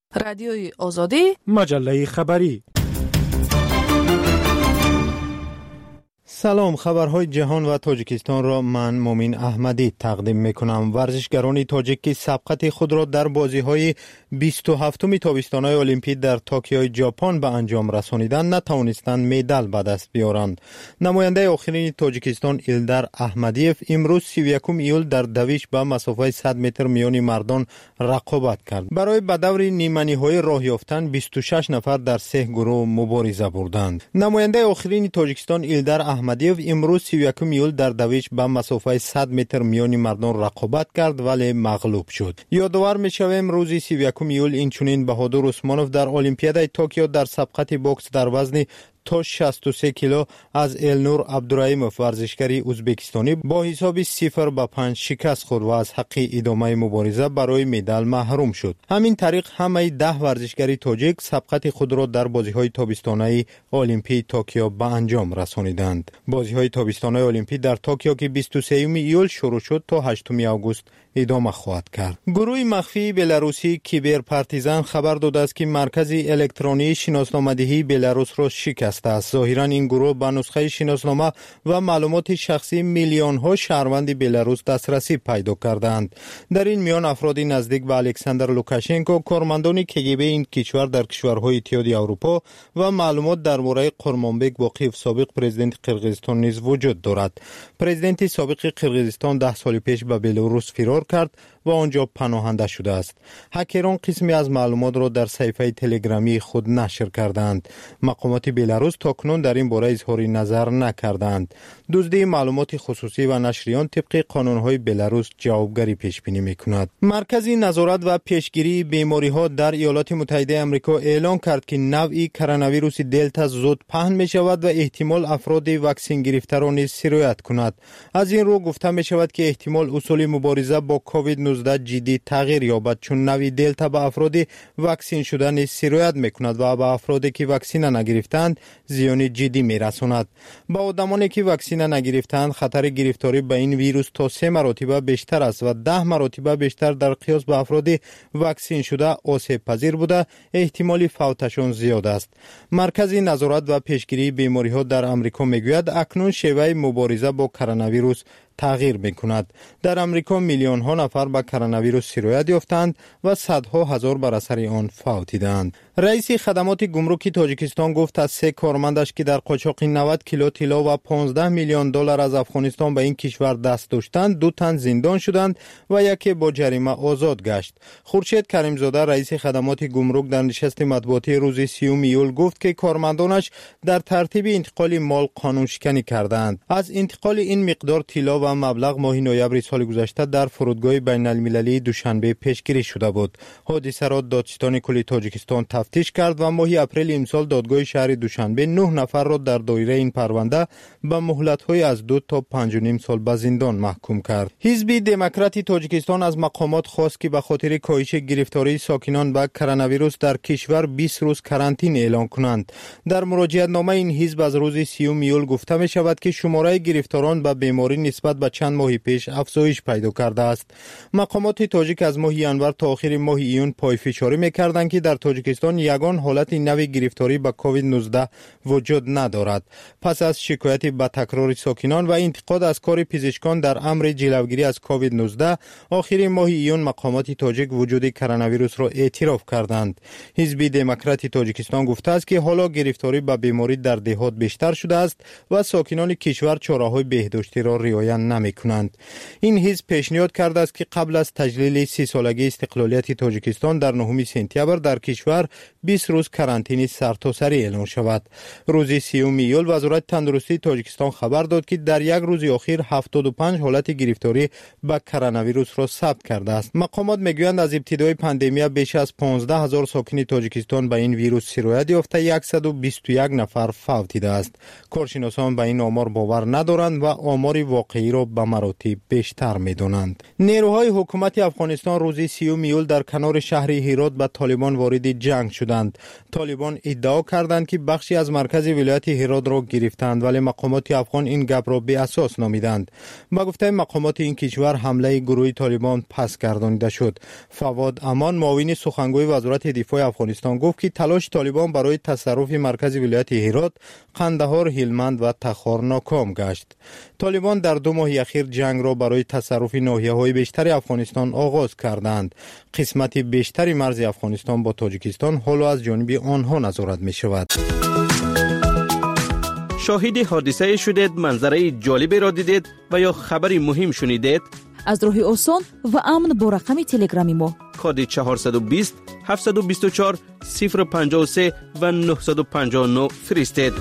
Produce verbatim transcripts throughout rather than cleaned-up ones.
رادیوی آزادی، مجله خبری. سلام، خبرهای جهان و تاجیکستان را من مومین احمدی تقدیم میکنم. ورزشگران تاجیک سبقت خود را در بازی‌های بیست و هفتم تابستان‌های المپیک در توکیو ژاپن به انجام رسانیدن نتوانستند مدال به دست بیارند. نماینده آخرین تاجیکستان ایلدار احمدیف امروز سی و یکم ایول در دویش به مسافت صد متر میان مردان رقابت کرد. برای به دور نیمه نهایی راه یافتن بیست و شش نفر در سه گروه مبارزه بردند. نماینده آخرین تاجیکستان ایلدار احمدیف امروز سی و یکم ایول در دویش به مسافت صد متر میان مردان رقابت کرد ولی مغلوب شد. یادآور می‌شویم روز سی و یکم ایول اینچنین بهادر عثمانوف در المپیاد توکیو در سبقت بوکس در وزن تا شصت و سه کیلو از النور عبدالرحیموف ورزشکاری ازبکستانی با حساب صفر به پنج شکست خورد و از حق ادامه مبارزه برای مدال محروم شد. همین طریق همه ده ورزشکاری تاجیک سبقت خود را در بازی‌های تابستانه المپیک توکیو به انجام رسانیدند. بازی‌های تابستانه المپیک در توکیو که بیست و سوم ایول شروع شد تا هشتم آگوست ادامه خواهد کرد. گروه مخفی بلاروسی کیبر پارتیزان خبر داده است که مرکز الکترونی شناسنامه‌دهی بلاروس را شکست است. ظاهراً این گروه به نسخه شناسنامه و معلومات شخصی میلیون ها شهروند بلاروس دسترسی پیدا کردند. در این میان افرادی نزدیک به الکساندر لوکاشنکو، کارمندان کگب این کشور در کشورهای اتحادیه اروپا و معلومات درباره قرمانبک باقیف سابق پرزیدنت قرقیزستان نیز وجود دارد. پرزیدنت سابق قرقیزستان ده سال پیش به بلاروس فرار کرد و آنجا پناهنده شده است. هکران قسمی از معلومات را در صفحه تلگرامی خود نشر کردند. مقامات بلاروس تاکنون در این باره اظهار نظر نکردند. دزدی معلومات خصوصی و نشریان طبق قانون‌های بلاروس جوابگری پیش بینی می‌کند. مرکز نظارت و پیشگیری بیماری‌ها در ایالات متحده آمریکا اعلام کرد که نوعی کرونا ویروس دلتا زود پهن می‌شود و احتمال افراد واکسن گرفته را نیز سرایت کند. از این رو گفته می‌شود که احتمال اصول مبارزه با کووید نوزده جدی تغییر یابد، چون نوع دلتا به افراد واکسین شده نیز سرایت می‌کند و به افرادی که واکسن نگرفتند زیان جدی می‌رساند. با آدمانی که واکسن نگرفتند خطر گرفتاری به این ویروس تا سه مرتبه بیشتر است و ده مرتبه بیشتر در قیاس به افراد واکسین شده آسیب پذیر بوده، احتمال فوتشان زیاد است. مرکز نظارت و پیشگیری بیماری‌ها در آمریکا میگوید اکنون شیوه مبارزه با کرونا ویروس تغییر می‌کند. در آمریکا میلیون ها نفر به کرونا ویروس سرایت یافتند و صدها هزار بر اثر آن فوتیدند. رئیس خدمات گمرک تاجیکستان گفت از سه کارمندش که در قاچاق نود کیلو طلا و پانزده میلیون دلار از افغانستان به این کشور دست داشتند، دو تن زندان شدند و یکی با جریمه آزاد گشت. خورشید کریمزاده رئیس خدمات گمرک در نشست مطبوعاتی روز سیوم ایول گفت که کارمندانش در ترتیب انتقال مال قانون شکنی کردند. از انتقال این مقدار طلا و مبلغ ماه نوامبر سال گذشته در فرودگاه بین المللی دوشنبه پیشگیری شده بود. حادثه را دادستان کلی تاجیکستان تفتیش کرد و ماه اپریل امسال دادگاه شهر دوشنبه نه نفر را در دایره این پرونده به مهلت‌های از دو تا پنج و نیم سال به زندان محکوم کرد. حزب دموکرات تاجیکستان از مقامات خواست که به خاطر کاهش گرفتاری ساکنان به کرونا ویروس در کشور بیست روز کرانتین اعلام کنند. در مراجعت نامه این حزب از روز سیوم ایول گفته می شود که شماره گرفتاران به بیماری نسبت به چند ماه پیش افزایش پیدا کرده است. مقامات تاجیک از ماه ینور تا آخر ماه ایون پایفشاری می‌کردند که در تاجیکستان یگان حالت نوی گرفتاری به کووید نوزده وجود ندارد. پس از شکایت به تکرار ساکنان و انتقاد از کار پزشکان در امر جلوگیری از کووید نوزده، آخر ماه ایون مقامات تاجیک وجود کرونا ویروس را اعتراف کردند. حزب دموکرات تاجیکستان گفته است که حالا گرفتاری به بیماری در دهات بیشتر شده است و ساکنان کشور چاره‌های بهداشتی را رعایت نمی‌کنند. این حزب پیشنهاد کرده است که قبل از تجلیل سی سالگی استقلالیت تاجیکستان در نهم سپتامبر در کشور بیست روز کرانتین سرتاسری اعلان شود. روز سیوم ایول وزارت تندرستی تاجیکستان خبر داد که در یک روز اخیر هفتاد و پنج حالت گرفتاری به کرونا ویروس را ثبت کرده است. مقامات میگویند از ابتدای پاندمی بیش از پانزده هزار ساکن تاجیکستان به این ویروس سرایت یافته صد و بیست و یک نفر فوتیده است. کارشناسان به این آمار باور ندارند و آمار واقعی جامعه را به مراتب بیشتر می‌دانند. نیروهای حکومت افغانستان روز سیوم ایول در کنار شهر هرات به طالبان وارد جنگ شدند. طالبان ادعا کردند که بخشی از مرکز ولایت هرات را گرفتند، ولی مقامات افغان این گپ را بی اساس نامیدند. با گفته مقامات این کشور حمله گروه طالبان پس گردانیده شد. فواد امان معاون سخنگوی وزارت دفاع افغانستان گفت که تلاش طالبان برای تصرف مرکز ولایت هرات، قندهار، هلمند و تخار ناکام گشت. طالبان در دو ماه اخیر جنگ را برای تصرف ناحیه‌های بیشتر افغانستان آغاز کردند. قسمت بیشتر مرز افغانستان با تاجیکستان حالا از جانب آنها نظارت می شود. شاهد حادثه شدید، منظره جالبی را دیدید و یا خبری مهم شنیدید؟ از راه آسان و امن با رقم تلگرامی ما کد چهارصد و بیست هفتصد و بیست و چهار صفر پنجاه و سه و نهصد و پنجاه و نه فرستید.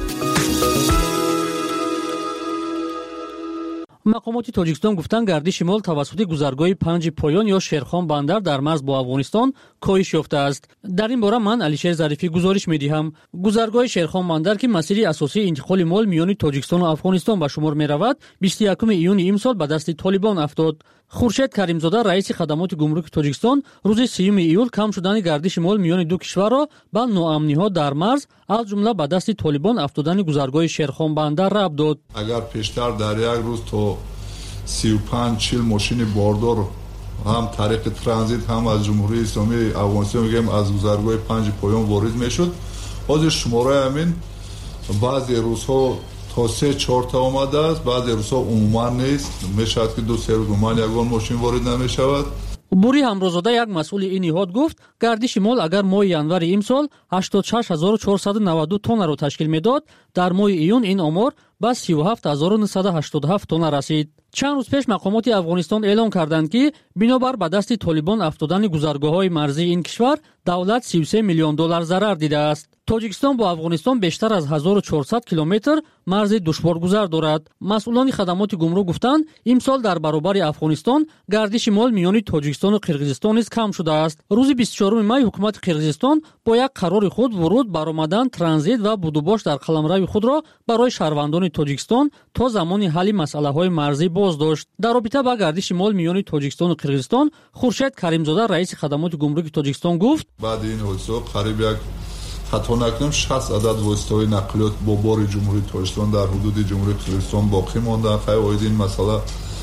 مقامات تاجیکستان گفتند گردش مال توسط گذرگاه پنج پایان یا شیرخان بندر در مرز با افغانستان کاهش یافته است. در این باره من علیشیر ظریفی گزارش می‌دهم. گذرگاه شیرخان بندر که مسیر اساسی انتقال مال میان تاجیکستان و افغانستان به شمار می‌رود، بیست و یکم ایون امسال به دست طالبان افتاد. خورشید کریمزاده رئیس خدمات گمرک تاجیکستان روز سیوم ایول کم شدن گردش مال میان دو کشور را به ناامنی‌ها در مرز از جمله به دست طالبان افتادن گذرگاه شیرخان بندر ربط داد. اگر پیشتر در یک روز تو سی و پنج چهل ماشین باردار هم طریق ترانزیت هم از جمهوری اسلامی افغانستان میگم از گذرگاه پنج پایان وارد میشد، حاضر شماره همین بعضی روزها تا سه چهار تا آمده است، بعضی روزها عموما نیست، میشود که دو سه روز عموما یگان ماشین وارد نمیشود. بوری همروزاده یک مسئول این نهاد گفت گردش مال اگر ماه ینور امسال هشتاد و شش هزار و چهارصد و نود و دو تن را تشکیل میداد، در ماه ایون این آمار به سی و هفت هزار و نهصد و هشتاد و هفت تن رسید. چند روز پیش مقامات افغانستان اعلام کردند که بنابر به دست طالبان افتادن گذرگاه‌های مرزی این کشور دولت سی و سه میلیون دلار ضرر دیده است. تاجیکستان با افغانستان بیشتر از هزار و چهارصد کیلومتر مرز دشوارگذر دارد. مسئولان خدمات گمرک گفتند امسال در برابر افغانستان گردش مال میان تاجیکستان و قرقیزستان نیز کم شده است. روز بیست و چهارم می حکومت قرقیزستان با یک قرار خود ورود، برآمدن، ترانزیت و بودوباش در قلمرو خود را برای شهروندان تاجیکستان تا زمان حل مسائل مرزی باز داشت. در رابطه با گردش مال میان تاجیکستان و قرقیزستان، خورشید کریمزاده رئیس خدمات گمرک تاجیکستان گفت بعد این حادثه قریب یک خطا نکنم شصت عدد واسطه‌های نقلیات با بار جمهوری تاجیکستان در حدود جمهوری تاجیکستان باقی مانده. خیلی اوید این مسئله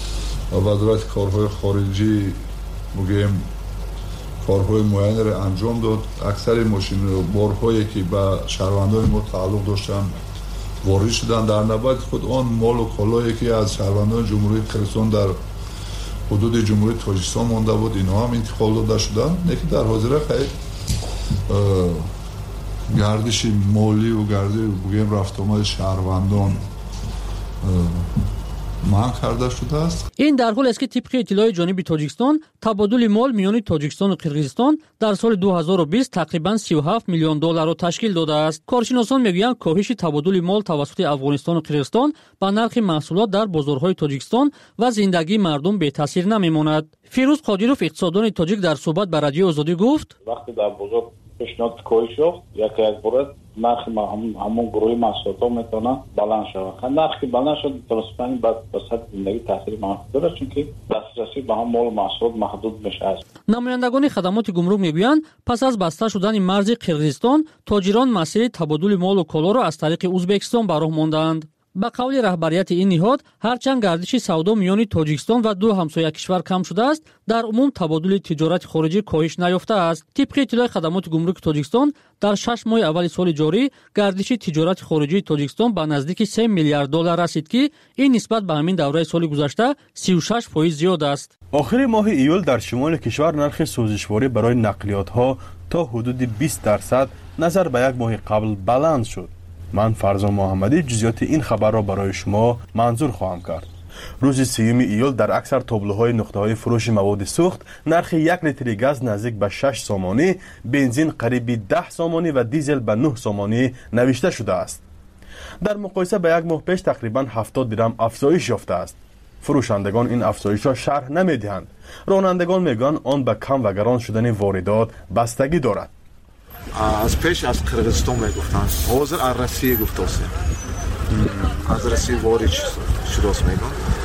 وزارت کارهای خارجی میگیم کارهای معین را انجام داد. اکثر ماشین بارهایی که به شهروندان ما تعلق داشتن وارد شدن، در نوبت خود آن مال و کالایی که از شهروندان جمهوری قرقیزستان در حدود جمهوری تاجیکستان مانده بود اینها هم انتقال داده شدن. یکی در حاضر خیلی گردش مالی و گردش بگیم رفت آمد شهروندان منع کرده شده است. این در حالی است که طبق اطلاع جانب تاجیکستان تبادل مال میان تاجیکستان و قرقیزستان در سال دو هزار و بیست تقریبا سی و هفت میلیون دلار را تشکیل داده است. کارشناسان میگویند کاهش تبادل مال توسط افغانستان و قرقیزستان با نرخ محصولات در بازارهای تاجیکستان و زندگی مردم بی تاثیر نمیماند. فیروز قادیروف اقتصاددان تاجیک در صحبت با رادیو آزادی گفت وقتی در بازار پیشنهاد کاهش یافت یکی از بورد نرخ همون گروه محصولات ها میتونه بلند شود. نرخ که بلند شد درستانی بعد به سطح زندگی تاثیر منفی داره، چون که دسترسی به هم مال و محصولات محدود میشه. نمایندگان خدمات گمرک میگویند پس از بسته شدن مرز قرقیزستان، تاجران مسیر تبادل مال و کالا را از طریق ازبکستان به راه ماندند. با قول رهبریت این نهاد، هرچند گردش سودا میان تاجیکستان و دو همسایه کشور کم شده است، در عموم تبادل تجارت خارجی کاهش نیافته است. طبق اطلاع خدمات گمرک تاجیکستان، در شش ماه اول سال جاری گردش تجارت خارجی تاجیکستان به نزدیک سه میلیارد دلار رسید که این نسبت به همین دوره سال گذشته سی و شش درصد زیاد است. آخر ماه ایول در شمال کشور نرخ سوزشواری برای نقلیات ها تا حدود بیست درصد نظر به یک ماه قبل بلند شد. من فرزان محمدی جزئیات این خبر را برای شما منظور خواهم کرد. روز سیوم ایول در اکثر تابلوهای نقطه‌های فروش مواد سوخت نرخ یک لیتر گاز نزدیک به شش سامانی، بنزین قریب ده سامانی و دیزل به نه سامانی نوشته شده است. در مقایسه با یک ماه پیش تقریبا هفتاد درم افزایش یافته است. فروشندگان این افزایش را شرح نمی‌دهند. رانندگان میگن آن به کم و گران شدن واردات بستگی دارد. از پیش از قرقیزستان میگفتن، حاضر از روسیه گفته است. از روسیه وارد شده است میگن.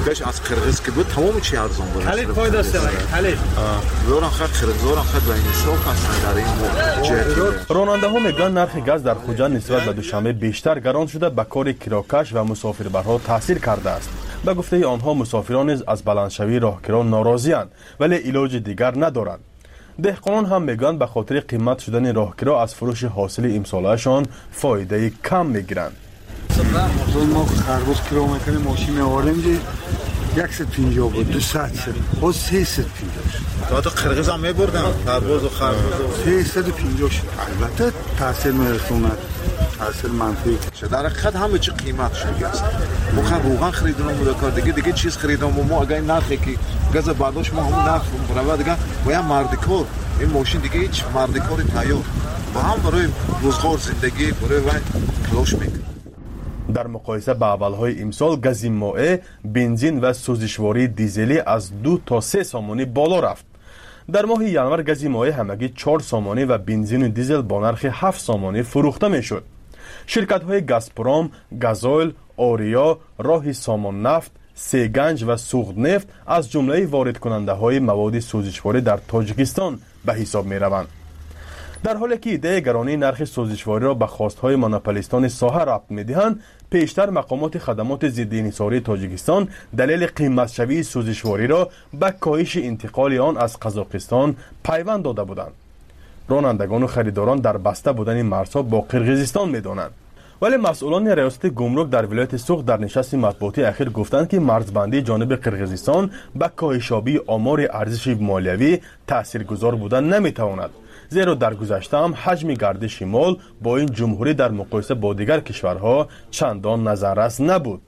بهش از قرغیز که بود تمام چی ارزان بود. خالد پایداشته خالد. زوران خد قرغیزوران خد و این سوق هستن در این جهت. راننده ها میگن نرخ گاز در خوجند نسبت به دوشنبه بیشتر گران شده به کار کراکش و مسافربرها تاثیر کرده است. به گفته آنها مسافران نیز از بلندشوی راهکران ناراضی‌اند ولی علاج دیگر ندارند. دهقانان هم میگن به خاطر قیمت شدن راهکرا از فروش حاصل امسالهشان فایده کم میگیرند. ما خربوز کیلومتر ماشین می‌آوردیم که صد و پنجاه بود، دویست بود، سیصد و پنجاه. تا قرغیز هم می‌بردن خربوز و خربوز سیصد و پنجاه شد. البته تاثیر می‌رسوند. تاثیر منفی. در حقیقت همه چی قیمت شده است. ما خب روغن خریدیم و کار دیگه دیگه چیز خریدیم و ما اگه نرخی که گاز برداشت ما همون نرخ برابر دیگه و یا مردکار این ماشین دیگه هیچ مردکاری تیار و هم برای روزگار زندگی برای وای تلاش میکنه. در مقایسه با اولهای امسال گاز مائع، بنزین و سوزشواری دیزلی از دو تا سه سامانی بالا رفت. در ماه ینور گاز مائع همگی چهار سامانی و بنزین و دیزل با نرخ هفت سامانی فروخته میشد. شرکت های گازپرام، گازوئیل، آریا، راه سامان نفت، سیگنج و سوخت نفت از جمله وارد کننده های مواد سوزشواری در تاجیکستان به حساب می روند. در حالی که ایده گرانی نرخ سوزشواری را به خواستهای مونوپولیستان ساحه ربط می‌دهند، پیشتر مقامات خدمات ضد انحصاری تاجیکستان دلیل قیمت شوی سوزشواری را به کاهش انتقال آن از قزاقستان پیوند داده بودند. رانندگان و خریداران در بسته بودن مرزها با قرغیزستان می‌دانند. ولی مسئولان ریاست گمرک در ولایت سوخت در نشست مطبوعاتی اخیر گفتند که مرزبندی جانب قرغیزستان به کاهش‌یابی آمار ارزش مالیوی تاثیرگذار بودن نمی‌تواند، زیرا در گذشته هم حجم گردش مال با این جمهوری در مقایسه با دیگر کشورها چندان نظررس نبود.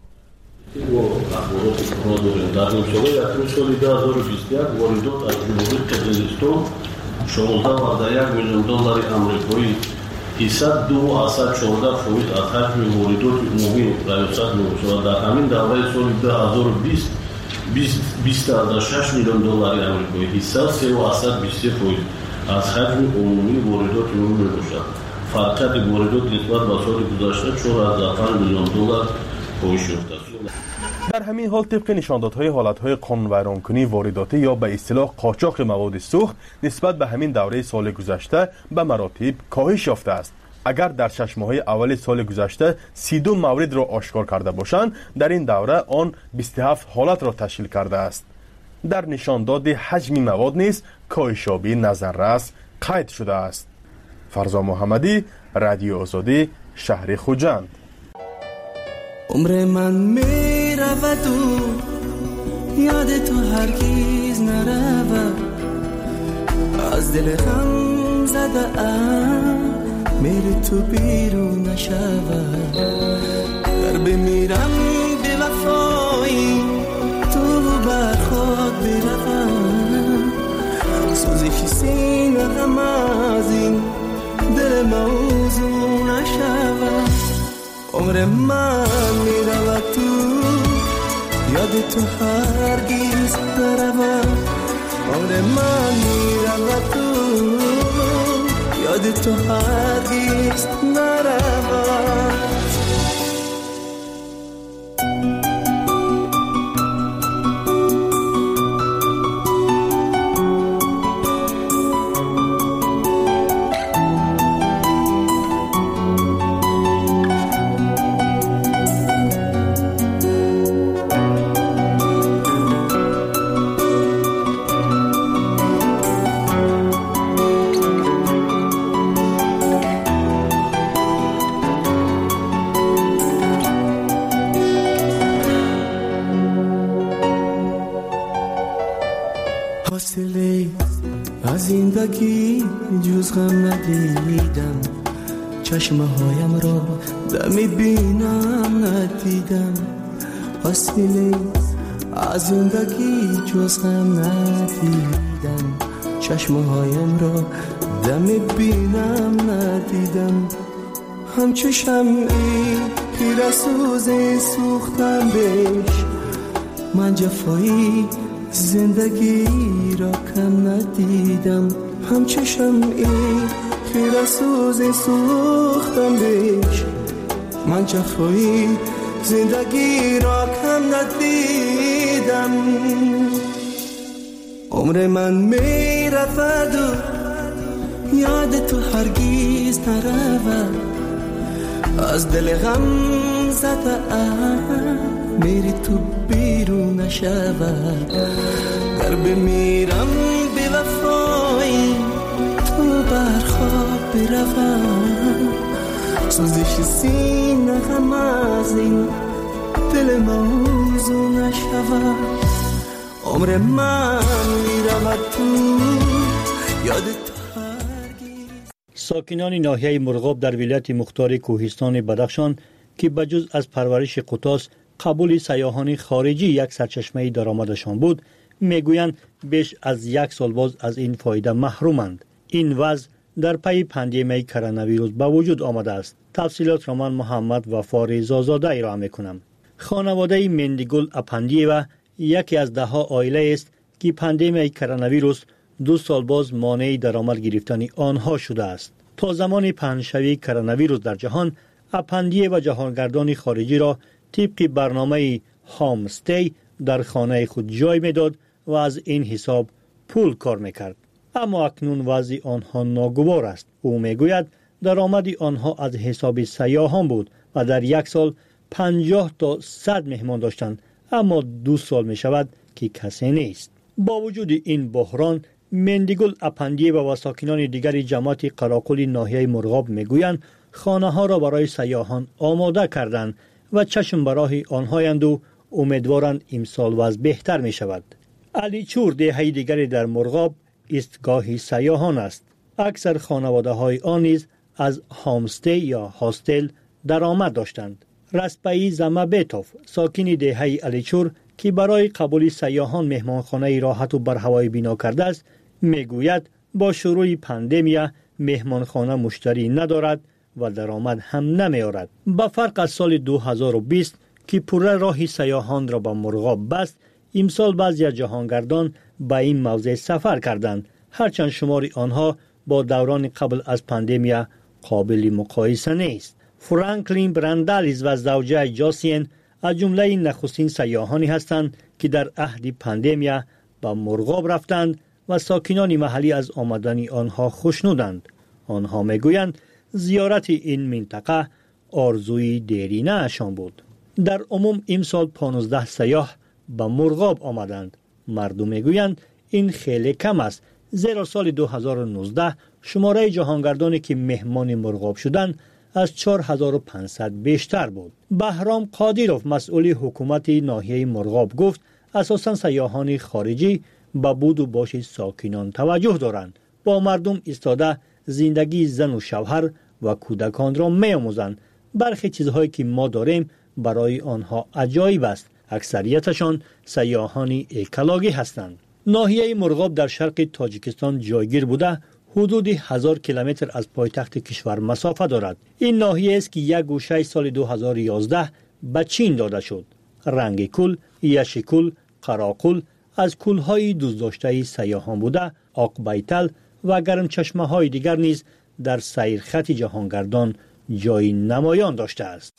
هیصد دو اصد چهارده فویت از حجم واردات عمومی ریاست نوشته در همین دوره سال دو هزار و بیست بیست تا شش میلیون دلار آمریکایی هیصد سه اصد بیست فویت از حجم عمومی واردات عمومی میباشد. فرقیت واردات نسبت به سال گذشته چهار هزار و پنج میلیون دلار کاهش یافته است. در همین حال طبق نشاندادهای حالتهای قانون‌ویرانکنی وارداتی یا به اصطلاح قاچاق مواد سوخت نسبت به همین دوره سال گذشته به مراتب کاهش یافته است. اگر در شش ماه اول سال گذشته سی و دو مورد را آشکار کرده باشند، در این دوره آن بیست و هفت حالت را تشکیل کرده است. در نشانداد حجم مواد نیز کاهش یابی نظررس قید شده است. فرزا محمدی، رادیو آزادی، شهر خوجند. عمر من می رود و یاد تو هرگز نرود، از دل غم زده ام میری تو بیرون نشود. در بمیرم به وفایی تو بر خود بروم، سوزش سینه غم از این دل موضوع نشود. عمر من می رود تو یاد تو هرگز نرود. عمر من می رود تو یاد تو هرگز نرود. حاصله از زندگی جز غم ندیدم، چشمه هایم را دمی بینم ندیدم. حاصله از زندگی جز غم ندیدم، چشمه هایم را دمی بینم ندیدم. همچو شمعی خیره سوزه سوختم بهش، من جفایی زندگی را کم ندیدم. همچو شمعی خیره سوزه سوختم بهش، من جفایی زندگی را کم ندیدم. عمر من می رفت و یاد تو هرگیز نرود. از دل غم زده ام میری تو بیرون نشود. گر بمیرم بی وفایی تو برخواب بروم. سوزش سینه غم از این دل موضوع نشود. عمر من میرود تو یاد تو. ساکنان ناحیه مرغاب در ولایت مختار کوهستان بدخشان که بجز از پرورش قطاس قبول سیاحان خارجی یک سرچشمه درآمدشان بود، میگویند بیش از یک سال باز از این فایده محرومند. این وضع در پی پاندمی کرونا ویروس به وجود آمده است. تفصیلات را من محمد وفا رضازاده ارائه میکنم. خانواده مندیگل اپندیوا یکی از ده ها عائله است که پاندمی کرونا ویروس دو سال باز مانع درآمد گرفتن آنها شده است. تا زمان پهنشوی کرونا ویروس در جهان، اپندیه و جهانگردان خارجی را طبق برنامه هام استی در خانه خود جای میداد و از این حساب پول کار میکرد. اما اکنون وضع آنها ناگوار است. او میگوید درآمد آنها از حساب سیاحان بود و در یک سال پنجاه تا صد مهمان داشتند، اما دو سال می شود که کسی نیست. با وجود این بحران، مندیگل اپندیه و ساکنان دیگر جماعت قراقل ناحیه مرغاب میگویند خانه ها را برای سیاحان آماده کردند و چشم به راه آنهایند و امیدوارند امسال وضع بهتر می شود. علی چور دهه دیگری در مرغاب ایستگاه سیاحان است. اکثر خانواده های آن نیز از هامستی یا هاستل درآمد داشتند. رسپایی زمبیتوف ساکن دهه علی چور که برای قبول سیاحان مهمانخانه راحت و برهوای بنا کرده است، میگوید با شروع پاندمی مهمانخانه مشتری ندارد و درآمد هم نمیارد. با فرق از سال دو هزار و بیست که پره راه سیاحان را به مرغاب بست، امسال بعضی از جهانگردان به این موضع سفر کردند، هرچند شمار آنها با دوران قبل از پاندمی قابل مقایسه نیست. فرانکلین براندالیز و زوجه جاسین از جمله نخستین سیاحانی هستند که در عهد پاندمی به مرغاب رفتند و ساکنان محلی از آمدن آنها خوشنودند. آنها میگویند زیارت این منطقه آرزوی دیرینه اشان بود. در عموم امسال پانزده سیاح به مرغاب آمدند. مردم میگویند این خیلی کم است، زیرا سال دو هزار و نوزده شماره جهانگردانی که مهمان مرغاب شدند از چهار هزار و پانصد بیشتر بود. بهرام قادیروف مسئول حکومت ناحیه مرغاب گفت اساساً سیاحان خارجی به بود و باش ساکنان توجه دارند. با مردم ایستاده زندگی زن و شوهر و کودکان را می‌آموزند. برخی چیزهایی که ما داریم برای آنها عجایب است. اکثریتشان سیاحان اکلاگی هستند. ناحیه مرغاب در شرق تاجیکستان جایگیر بوده حدود هزار کیلومتر از پایتخت کشور مسافت دارد. این ناحیه است که یک گوشه سال دو هزار و یازده به چین داده شد. رنگ کل، یشکل، قراقل از کلهای دوزداشته سیاحان بوده. آقبیتل و گرم چشمه های دیگر نیز در سیرخط جهانگردان جای نمایان داشته است.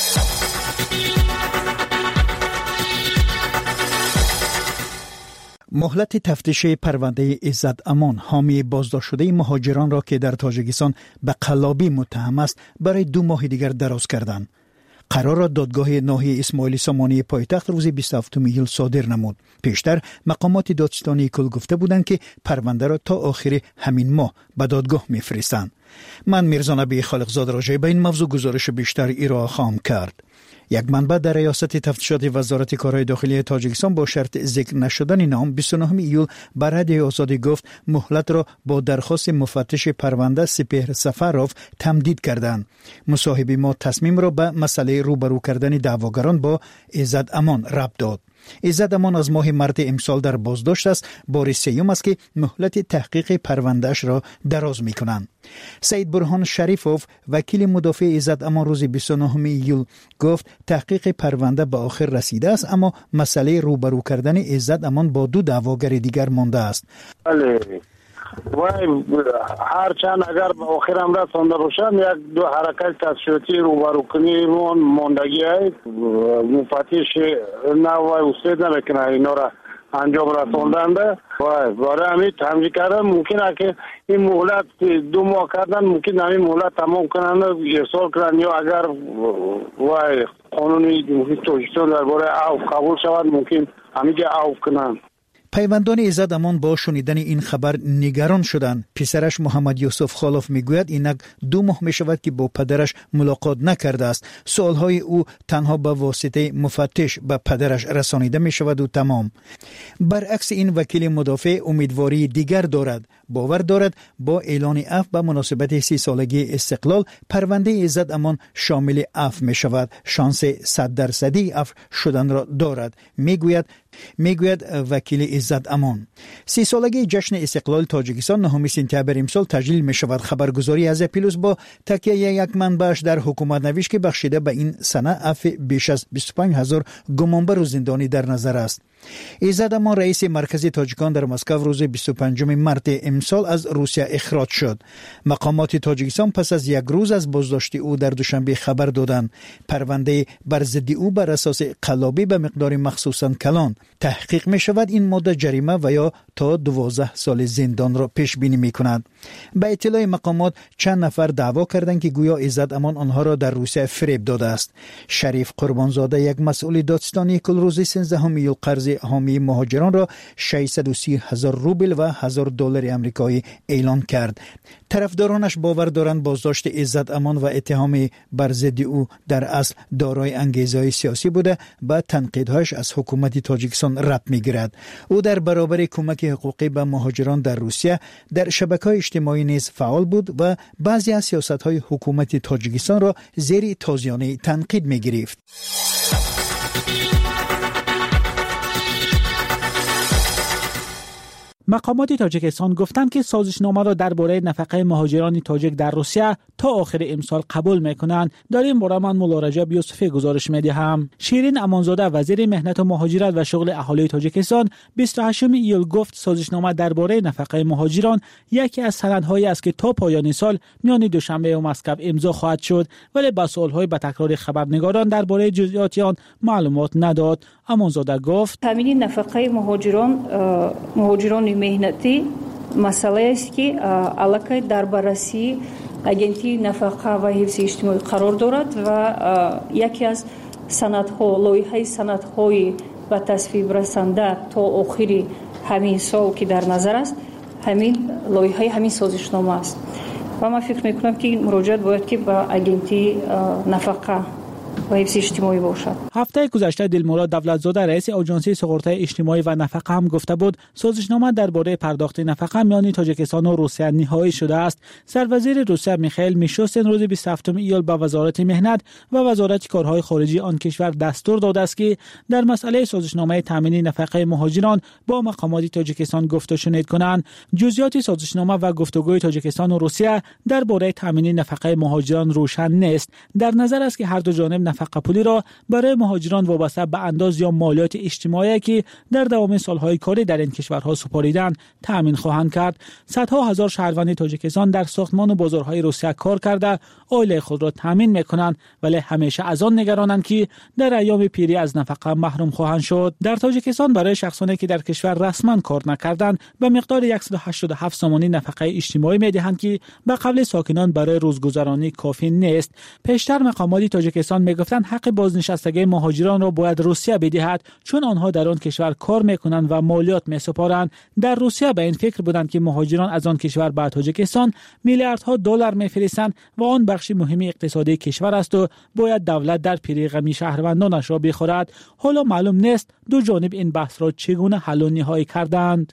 مهلت تفتیش پرونده عزت امان حامی بازداشت شده مهاجران را که در تاجیکستان به قلابی متهم است برای دو ماه دیگر دراز کردند. قرار را دادگاه ناحیه اسماعیلی سامانی پایتخت روز بیست و هفتم ایول صادر نمود. پیشتر مقامات دادستانی کل گفته بودند که پرونده را تا آخر همین ماه به دادگاه می‌فرستند. من میرزا نبی خالقزاد راجع به این موضوع گزارش بیشتر ارائه خواهم کرد. یک منبع در ریاست تفتیشات وزارت کارهای داخلی تاجیکستان با شرط ذکر نشدن نام بیست و نه ایول بر رادیو آزادی گفت مهلت را با درخواست مفتش پرونده سپهر سفروف تمدید کردند. مصاحبه ما تصمیم را به مسئله روبرو کردن دعواگران با عزت امان ربط داد. عزت امان از ماه مارس امسال در بازداشت است. بار سیوم است که مهلت تحقیق پروندهش را دراز می‌کنند. سید برهان شریفوف وکیل مدافع عزت امان روز بیست و نه ایول گفت تحقیق پرونده به آخر رسیده است، اما مسئله روبرو کردن عزت امان با دو دعواگر دیگر مانده است. بله، وای هرچند اگر به آخر هم رسانده باشم یک دو حرکت تشریفاتی روبرو کنیمون ماندگی است. مفتش نه وای استاد نمیکنه اینا را انجام رساندنده و برای همین تمجید کردن ممکنه که این مهلت دو ماه کردن ممکن همین مهلت تمام کنن ارسال کنن یا اگر وای قانونی جمهوری تاجیکستان درباره عفو قبول شود ممکن همیشه عفو کنن. پیوندان ایزد امان با شنیدن این خبر نگران شدند. پسرش محمد یوسف خالف میگوید اینک دو ماه می شود که با پدرش ملاقات نکرده است. سوالهای او تنها به واسطه مفتش به پدرش رسانیده می شود و تمام. برعکس این وکیل مدافع امیدواری دیگر دارد. باور دارد با اعلان عفو به مناسبت سی سالگی استقلال پرونده ایزد امان شامل عفو می شود. شانس صد درصدی عفو شدن را دارد. میگوید میگوید وکیل ایزد امان. سی سالگی جشن استقلال تاجیکستان نهم سپتامبر امسال تجلیل می شود. خبرگزاری از پیروز با تکیه یک منبعش در حکومت نوشت که بخشیده به این سنه عفو بیش از بیست و پنج هزار گمانبر و زندانی در نظر است. ایزد امان رئیس مرکزی تاجیکان در مسکو روز بیست و پنجم مارس امسال از روسیه اخراج شد. مقامات تاجیکستان پس از یک روز از بازداشت او در دوشنبه خبر دادند. پرونده بر ضد او بر اساس قلابی به مقدار مخصوصاً کلان تحقیق می شود. این ماده جریمه و یا تا دوازده سال زندان را پیش بینی می کند. به اطلاع مقامات چند نفر دعوا کردند که گویا ایزد امان آنها را در روسیه فریب داده است. شریف قربانزاده یک مسئول دادستانی کل روز سیزده میلیون قرض حامی مهاجران را ششصد و سی هزار روبل و هزار دلار آمریکایی اعلان کرد. طرفدارانش باور دارند بازداشت ایزد امان و اتهام بر ضد او در اصل دارای انگیزه‌های سیاسی بوده. با تنقیدهایش از حکومت تاجیکستان رد می‌گیرد. او در برابر کمک حقوقی به مهاجران در روسیه در شبکه‌های اجتماعی نیز فعال بود و بعضی از سیاست‌های حکومت تاجیکستان را زیر تازیانه تنقید می‌گرفت. مقامات تاجیکستان گفتند که سازشنامه را درباره نفقه مهاجران تاجیک در روسیه تا آخر امسال قبول میکنند. در این باره من مولا رجب یوسفی گزارش میدهم. شیرین امانزاده وزیر مهنت و مهاجرت و شغل اهالی تاجیکستان بیست و هشتم ایول گفت سازشنامه درباره نفقه مهاجران یکی از سندهایی است که تا پایان سال میان دوشنبه و مسکو امضا خواهد شد، ولی با سوالهای به تکرار خبرنگاران درباره جزئیات آن معلومات نداد. امانزاده گفت تامین نفقه مهاجران مهاجران مهنتی مسئله است که علاقه در بررسی агенти нафақа ва ҳифзи иҷтимоӣ қарор дорад ва яке аз санадҳо лоиҳаи санадҳои ба тасвиб расанда то охири ҳамин сол ки дар назар аст ҳамин лоиҳаи ҳамин созишнома аст ва ман фикр мекунам ки муроҷиат бояд ки ба агенти нафақа هفته گذشته دلمراد دولتزاده رئیس آژانسی سقراط اجتماعی و نفقه هم گفته بود سازشنامه درباره پرداخت نفقه میان تاجیکستان و روسیه نهایی شده است. سروزیر روسیه میخائیل میشوستین روز بیست و هفتم ایول به وزارت مهنت و وزارت کارهای خارجی آن کشور دستور داده است که در مسئله سازشنامه تامین نفقه مهاجران با مقامات تاجیکستان گفت و شنید کنند. جزئیات سازشنامه و گفتگوی تاجیکستان و روسیه درباره تامین نفقه مهاجران روشن نیست. در نظر است که هر دو جانب نفقه پولی را برای مهاجران وابسته به انداز یا مالیات اجتماعی که در دوام سالهای کاری در این کشورها سپاریدند تامین خواهند کرد. صدها هزار شهروند تاجیکستان در ساختمان و بازارهای روسیه کار کرده عائله خود را تامین میکنند، ولی همیشه از آن نگرانند که در ایام پیری از نفقه محروم خواهند شد. در تاجیکستان برای شخصانی که در کشور رسما کار نکردند به مقدار صد و هشتاد و هفت سامانی نفقه اجتماعی میدهند که به قبل ساکنان برای روزگذرانی کافی نیست. پیشتر مقامات تاجیکستان میگفتند حق بازنشستگی مهاجران را باید روسیه بدهد چون آنها در آن کشور کار میکنند و مالیات میسپارند. در روسیه به این فکر بودند که مهاجران از آن کشور به تاجیکستان میلیاردها دلار میفرستند و آن بخش مهم اقتصادی کشور است و باید دولت در پیری غمی شهروندانش را بخورد. حالا معلوم نیست دو جانب این بحث را چگونه حل و نهایی کردند.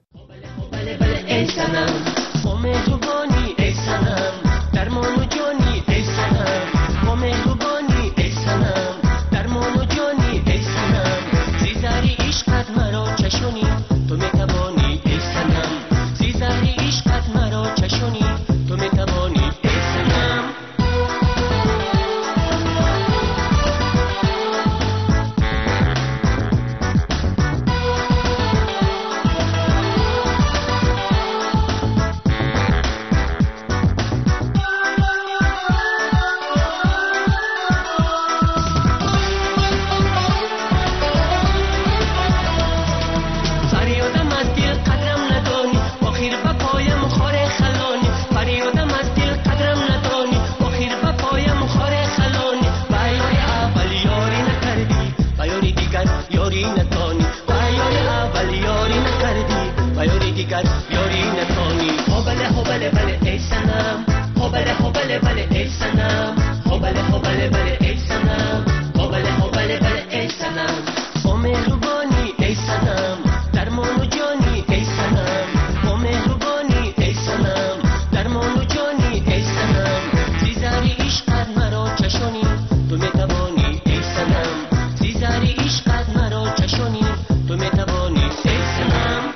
دیگر یاری نتانی. هوبله هوبله بله ای سنم، هوبله هوبله بله ای سنم، هوبله هوبله بله ای سنم، هوبله هوبله بله ای سنم. با مهربانی ای سنم، درمان و جانی ای سنم، با مهربانی ای سنم، درمان و جانی ای سنم. زیزاری عشقت مرا چشانی تو میتوانی ای سنم، زیزاری عشقت مرا چشانی تو میتوانی ای سنم.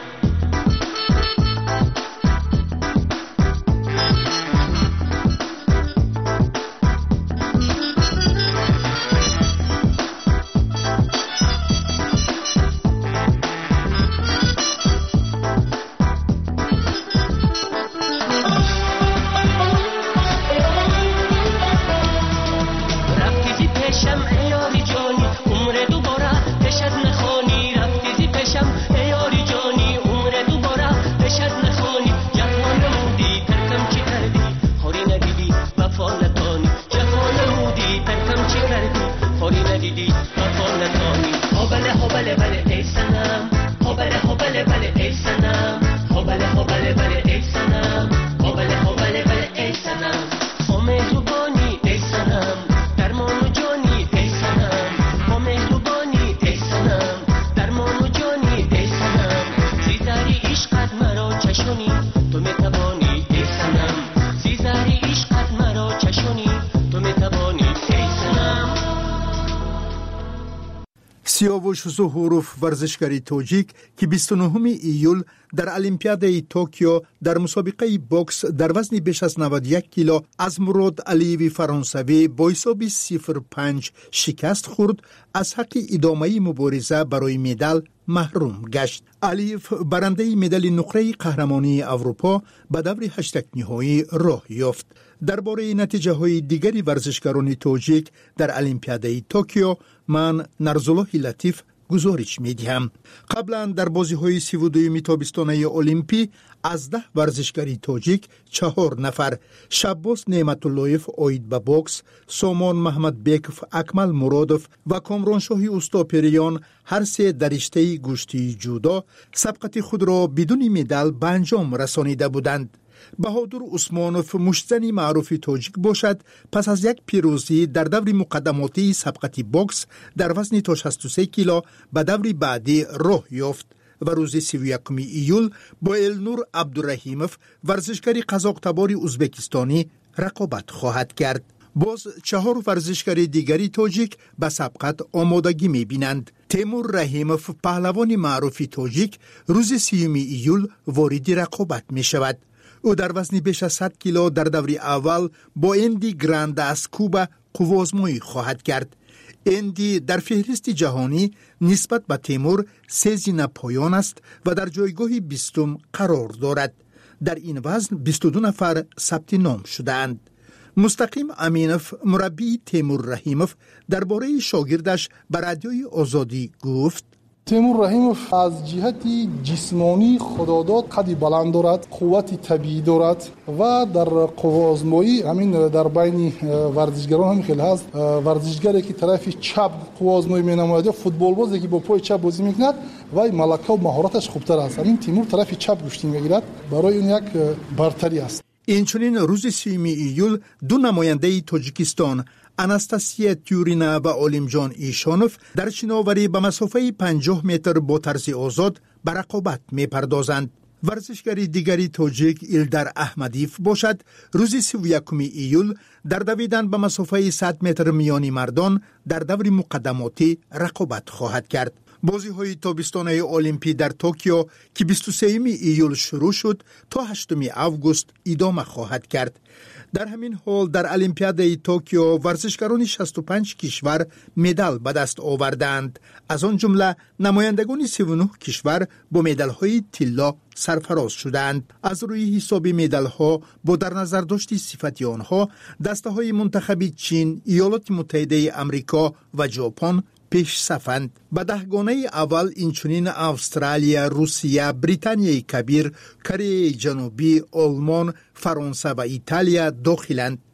سیاوش زهوروف ورزشکاری تاجیک که بیست و نهم ایول در المپیادای توکیو در مسابقه بوکس در وزن بیش از نود و یک کیلو از مراد علیوی فرانسوی با حساب صفر پنج شکست خورد، از حق ادامه مبارزه برای مدال محروم گشت. علیف برنده مدال نقره قهرمانی اروپا به دور هشتگ نهایی راه یافت. درباره نتیجه های دیگری ورزشکاران تاجیک در المپیادای توکیو من نرزالله لطیف گزارش می دهم. قبلا در بازی های سی و دوم تابستانه المپی از ده ورزشکاری تاجیک چهار نفر شباز نعمت اللهیف اوید به بوکس، سامان محمد بیکف اکمل مرادف و کامران شاهی استاپریان هر سه در رشته گشتی جودو سبقت خود را بدون مدال به انجام رسانیده بودند. بهادر عثمانوف مشتزنی معروف تاجیک باشد پس از یک پیروزی در دور مقدماتی سبقت بوکس در وزن تا شصت و سه کیلو به دور بعدی راه یافت و روز سی و یکم ایول با النور عبدالرحیموف ورزشکاری قزاق تبار ازبکستانی رقابت خواهد کرد. باز چهار ورزشکاری دیگری تاجیک به سبقت آمادگی می بینند. تیمور رحیموف پهلوان معروف تاجیک روز سیوم ایول وارد رقابت می شود. او در وزن بیش از صد کیلو در دور اول با اندی گراند از کوبا قوازمایی خواهد کرد. اندی در فهرست جهانی نسبت به تیمور سه زینه پایان است و در جایگاه بیستم قرار دارد. در این وزن بیست و دو نفر ثبت نام شدند. مستقیم امینوف مربی تیمور رحیموف درباره شاگردش به رادیوی آزادی گفت: تیمور رحیموف از جهت جسمانی خداداد قدی بلند دارد، قوت طبیعی دارد و در قوازمایی همین در بین ورزشگران هم خیلی هست. ورزشگری که طرف چپ قوازمایی می‌نماید، فوتبال بازی که با پای چپ بازی می‌کند و ملکه و مهارتش خوبتر است. همین تیمور طرف چپ گشتی می‌گیرد، برای اون یک برتری است. اینچنین روز سیوم ایول دو نماینده تاجیکستان اناستاسیا تیورینا و علیمجان ایشانوف در شناوری به مسافه پنجاه متر با طرز آزاد به رقابت می پردازند. ورزشکاری دیگری تاجیک ایلدر احمدیف باشد روز سی و یکم ایول در دویدن به مسافه صد متر میانی مردان در دور مقدماتی رقابت خواهد کرد. بازی های تابستانه المپی در توکیو که بیست و سوم ایول شروع شد تا هشتم آگوست ادامه خواهد کرد. در همین حال در المپیادای توکیو ورزشکاران شصت و پنج کشور مدال به دست آوردند. از آن جمله نمایندگان سی و نه کشور با مدال های طلا سرفراز شدند. از روی حساب مدال ها با در نظر داشتی صفت آنها دسته های منتخب چین، ایالات متحده آمریکا و ژاپن پیش صفند. به دهگانه اول اینچنین استرالیا، روسیه، بریتانیای کبیر، کره جنوبی، آلمان، فرانسه و ایتالیا داخلند.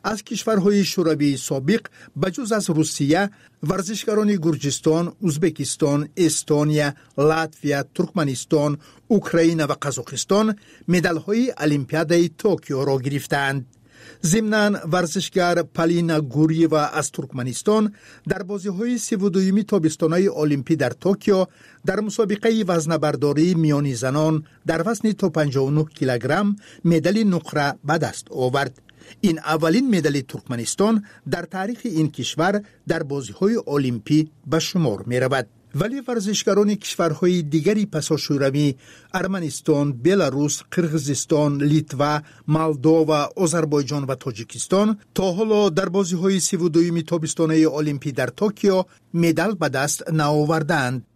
از کشورهای شوروی سابق بجز از روسیه، ورزشکاران گرجستان، ازبکستان، استونیا، لاتویا، ترکمنستان، اوکراین و قزاقستان مدال‌های المپیاد توکیو را گرفتند. ضمناً ورزشگر پالینا گوریوا از ترکمنستان در بازی‌های سی و دوم تابستان‌های المپی در توکیو در مسابقه وزنه‌برداری میان زنان در وزن تا پنجاه و نه کیلوگرم مدال نقره به دست آورد. این اولین مدال ترکمنستان در تاریخ این کشور در بازی‌های المپی به شمار می‌رود. ولی ورزشکاران کشورهای دیگری پسا شوروی، ارمنستان، بلاروس، قرغیزستان، لیتوا، مولدووا، آذربایجان و تاجیکستان تا حالا در بازی‌های سی و دوم تابستانه المپی در توکیو مدال به دست نآوردند.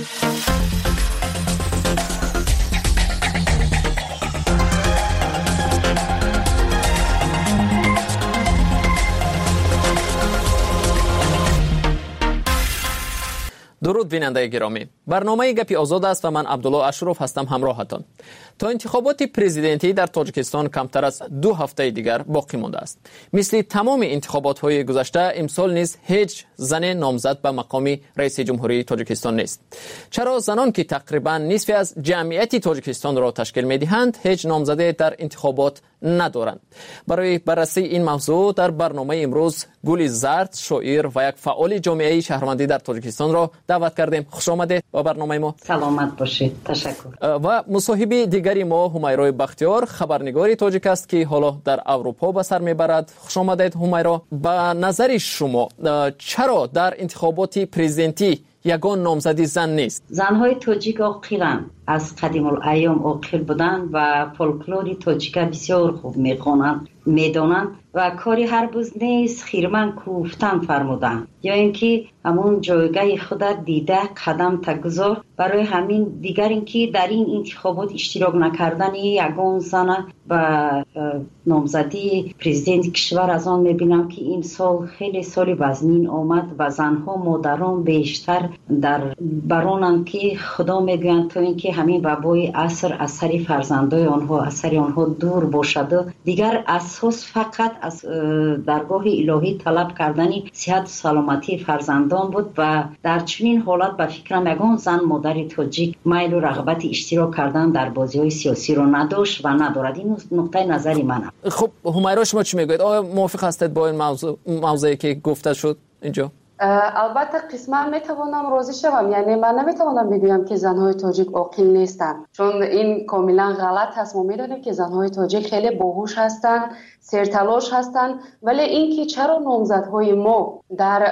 درود بیننده گرامی، برنامه گپی آزاد است و من عبدالله اشرف هستم همراهتان. تا انتخابات پرزیدنتی در تاجیکستان کمتر از دو هفته دیگر باقی مانده است. مثل تمام انتخابات های گذشته امسال نیز هیچ زن نامزد به مقام رئیس جمهوری تاجیکستان نیست. چرا زنان که تقریبا نصف از جمعیت تاجیکستان را تشکیل می‌دهند هیچ نامزده در انتخابات ندارند؟ برای بررسی این موضوع در برنامه امروز گل زرد، شاعر و یک فعال جامعه شهروندی در تاجیکستان را دعوت کردیم. خوش آمدید به برنامه ما. سلامت باشید. تشکر. و مصاحب دیگری ما همیرا بختیار، خبرنگار تاجیک است که حالا در اروپا به سر میبرد. خوش آمدید همیرا. به نظر شما چرا در انتخابات پرزیدنتی یگان نامزدی زن نیست؟ زنهای تاجیک عاقلند، از قدیم الایام عاقل بودند و فولکلور تاجیک بسیار خوب میخوانند، میدانند و کاری هر روز نیست خیرمن کوفتن فرمودند یا اینکه همون جایگاه خود دیده قدم تگذار. برای همین دیگر اینکه در این انتخابات اشتراک نکردن یگان زن و نامزدی پرزیدنت کشور از آن میبینم که این سال خیلی سال وزنین آمد و زنها مادران بیشتر در برانند که خدا میگویند تا اینکه همین وبای عصر از سر فرزندای آنها از سر آنها دور باشد. دیگر اساس فقط از درگاه الهی طلب کردن صحت و سلامتی فرزندان بود و در چنین حالت به فکرم یگان زن مادر تاجیک میل و رغبت اشتراک کردن در بازی‌های سیاسی را نداشت و ندارد. این نقطه نظری منه. خب همیرا شما چی میگوید؟ آیا موافق هستید با این موضوع موضوعی که گفته شد اینجا؟ البته قسما میتوانم راضی شوم، یعنی من نمیتوانم بگویم که زنهای تاجیک عاقل نیستند، چون این کاملا غلط هست. ما میدونیم که زنهای تاجیک خیلی باهوش هستند، سرتلاش هستند، ولی این که چرا نامزدهای ما در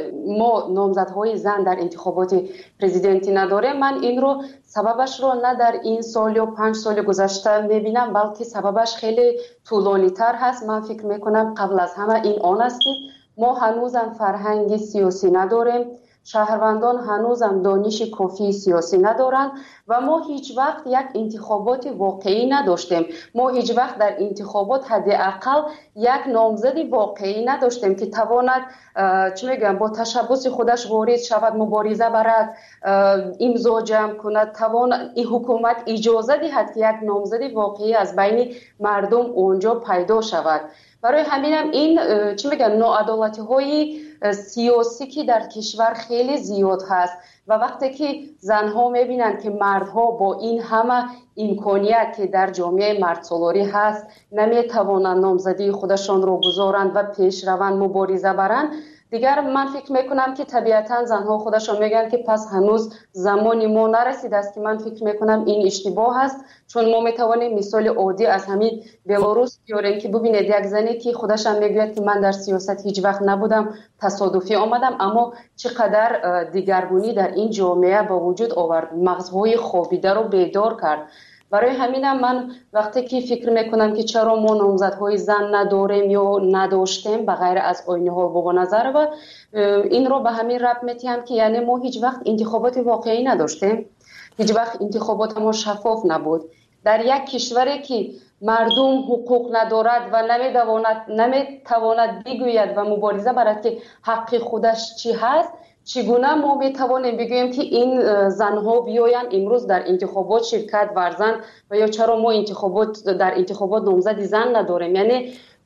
ما نامزدهای زن در انتخابات پرزیدنتی نداره، من این رو سببش رو نه در این سال یا پنج سال گذشته میبینم، بلکه سببش خیلی طولانی تر هست. من فکر میکنم قبل از همه این آن است که ما هنوزم فرهنگ سیاسی نداریم، شهروندان هنوزم دانش کافی سیاسی ندارند و ما هیچ وقت یک انتخابات واقعی نداشتیم. ما هیچ وقت در انتخابات حداقل یک نامزد واقعی نداشتیم که تواند چه میگم با تشبث خودش وارد شود، مبارزه برد، امضا جمع کند، توان این حکومت اجازه دهد که یک نامزد واقعی از بین مردم اونجا پیدا شود. برای همینم این چی میگن ناعدالتی های سیاسی که در کشور خیلی زیاد هست و وقتی که زنها میبینند که مردها با این همه امکانیت که در جامعه مردسالاری هست نمیتوانند نامزدی خودشان رو گذارند و پیش روند مبارزه برند، دیگر من فکر میکنم که طبیعتا زنها خودشان میگن که پس هنوز زمانی ما نرسیده است، که من فکر میکنم این اشتباه است. چون ما میتوانیم مثال عادی از همین بلاروس بیاریم که ببینید یک زنی که خودش هم میگوید که من در سیاست هیچ وقت نبودم، تصادفی آمدم، اما چقدر دیگرگونی در این جامعه با وجود آورد، مغزهای خوابیده رو بیدار کرد. برای همینم من وقتی که فکر میکنم که چرا ما نامزدهای زن نداریم یا نداشتیم به غیر از آینه ها و نظر و این رو به همین ربط میتیم که یعنی ما هیچ وقت انتخابات واقعی نداشتیم، هیچ وقت انتخابات ما شفاف نبود. در یک کشوری که مردم حقوق ندارد و نمیتواند نمیتواند بگوید و مبارزه برد که حق خودش چی هست، چگونه ما میتوانیم بگوییم که این زنها بیاین امروز در انتخابات شرکت ورزند و یا چرا ما انتخابات در انتخابات نامزد زن نداریم؟ یعنی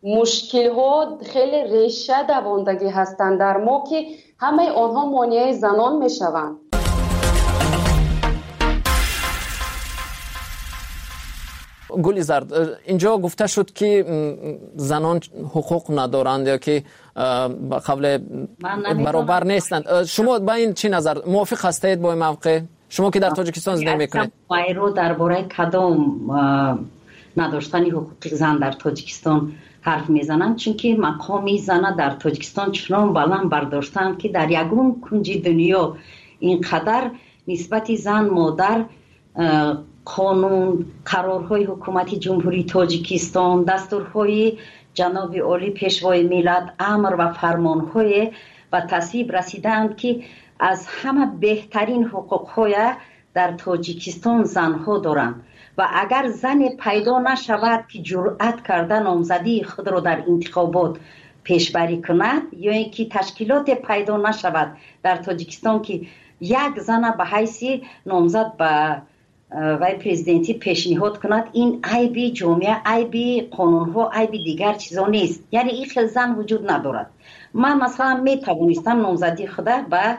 مشکل ها خیلی ریشه دواندگی هستند در ما که همه آنها مانع زنان می شوند. گلی زرد، اینجا گفته شد که زنان حقوق ندارند یا که قبل برابر نیستند. شما با این چی نظر موافق هستید با این موقع؟ شما که در تاجیکستان زندگی میکنید. مایرو درباره کدام نداشتن حقوق زن در تاجیکستان حرف میزنند، چون که مقام زن در تاجیکستان چنان بلند برداشتند که در یگون کنج دنیا اینقدر نسبت زن مادر قانون، قرارهای حکومت جمهوری تاجیکستان، دستورهای جناب عالی پیشوای ملت، امر و فرمانهای و تصویب رسیدند که از همه بهترین حقوقهای در تاجیکستان زنها دارند و اگر زن پیدا نشود که جرأت کرده نامزدی خود را در انتخابات پیشبری کند یا اینکه تشکیلات پیدا نشود در تاجیکستان که یک زن به حیث نامزد به وای پرزیدنتی پیشنهاد کند، این عیبی جامعه، عیبی قانونها، عیبی دیگر چیزا نیست. یعنی این خیلی زن وجود ندارد. من مثلا می توانستم نامزدی خود به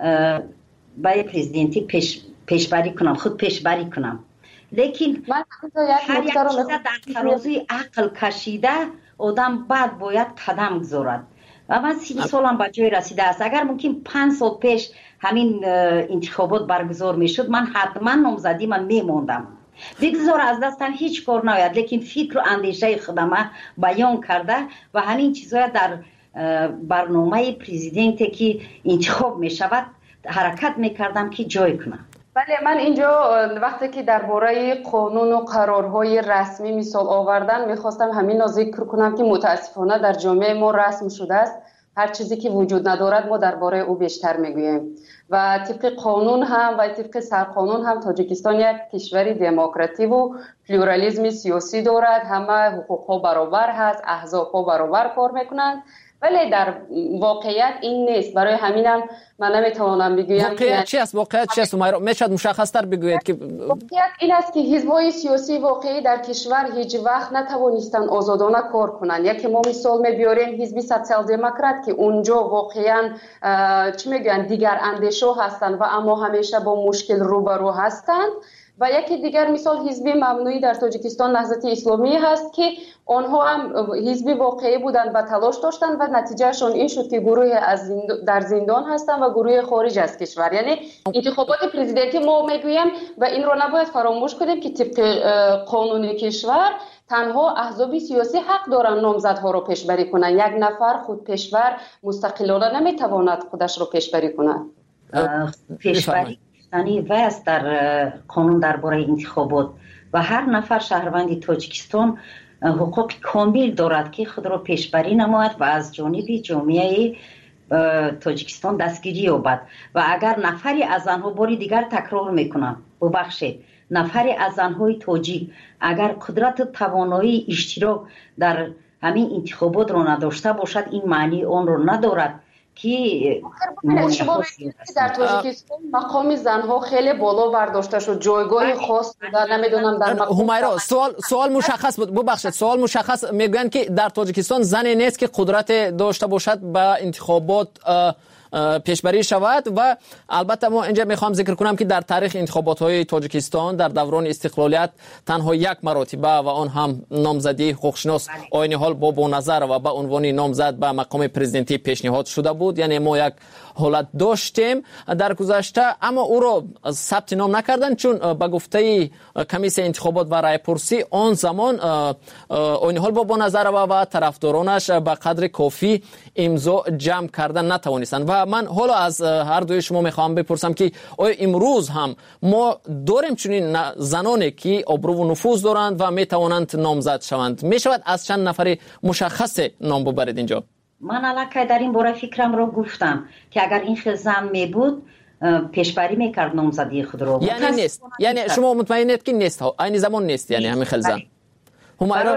وای پرزیدنتی پیش پیشبری کنم، خود پیشبری کنم، لیکن هر یک چیز در ترازوی عقل کشیده آدم بعد باید قدم گذارد و من سی سالم به جای رسیده است. اگر ممکن پنج سال پیش همین انتخابات برگزار می شد من حتما نامزدی من می موندم. بگذار از دستم هیچ کار ناید، لیکن فکر و اندیشه خودم بیان کرده و همین چیزها در برنامه پرزیدنتی که انتخاب می شود حرکت می کردم که جای کنم. بله، من اینجا وقتی که درباره قانون و قرارهای رسمی مثال آوردن میخواستم همین را ذکر کنم که متاسفانه در جامعه ما رسم شده است هر چیزی که وجود ندارد ما درباره او بیشتر میگوییم و طبق قانون هم و طبق سرقانون هم تاجیکستان یک کشور دموکراتیک و پلورالیسم سیاسی دارد، همه حقوقها برابر هست، احزابها برابر کار میکنند، ولی در واقعیت این نیست. برای همینم من نمیتوانم بگویم واقعیت چی است. واقعیت چی است؟ میشد مشخص تر بگویید که واقعیت این است که حزب‌های سیاسی واقعی در کشور هیچ وقت نتوانستن آزادانه کار کنند. یکی ما مثال میبریم حزب سوسیال دموکرات که اونجا واقعا چی میگن دیگر اندیشه هستند و اما همیشه با مشکل روبرو هستند و یکی دیگر مثال حزب ممنوعی در تاجیکستان نهضت اسلامی هست که آنها هم حزب واقعی بودند و تلاش داشتند و نتیجهشون این شد که گروه از زندان در زندان هستند و گروه خارج از کشور. یعنی انتخابات پرزیدنتی ما میگویم و این رو نباید فراموش کنیم که طبق قانون کشور تنها احزاب سیاسی حق دارن نامزدها رو پیشبری کنن. یک نفر خود پیشور مستقلانه نمیتواند خودش رو پیشبری کند. پیشبری یعنی وست در قانون درباره انتخابات و هر نفر شهروند تاجیکستان حقوق کامل دارد که خود را پیشبری نماید و از جانب جامعه تاجیکستان دستگیری یابد و اگر نفری از آنها باری دیگر تکرار میکنم ببخشید نفری از آنهای تاجیک اگر قدرت و توانایی اشتراک در همین انتخابات را نداشته باشد این معنی آن را ندارد که در تاجیکستان مقام زنها خیلی بالا برداشته شد، جایگاه خاص داده. نمیدونم در همیرا سوال سوال مشخص بود. ببخشید سوال مشخص میگن که در تاجیکستان زنی نیست که قدرت داشته باشد به انتخابات پیشبری شود و البته ما اینجا میخوام ذکر کنم که در تاریخ انتخابات های تاجیکستان در دوران استقلالیت تنها یک مرتبه و آن هم نامزدی حقوقشناس آینی حال بابا نظر و به عنوان نامزد به مقام پرزیدنتی پیشنهاد شده بود. یعنی ما یک حالت داشتیم در گذشته اما او را ثبت نام نکردن چون به گفته کمیسیون انتخابات و رای پرسی آن زمان آینی حال بابا نظر و, و طرفدارانش به قدر کافی امضا جمع کردن نتوانستند. و من حالا از هر دوی شما میخوام بپرسم که آیا امروز هم ما داریم چنین زنانی که ابرو و نفوذ دارند و میتوانند نامزد شوند؟ میشود از چند نفر مشخص نام ببرید اینجا؟ من الکی در این باره فکرم رو گفتم که اگر این خیلی زن می بود پیشبری میکرد نامزدی خود رو. یعنی نیست، یعنی شما مطمئنید که نیست ها این زمان نیست، یعنی همین خیلی زن. برای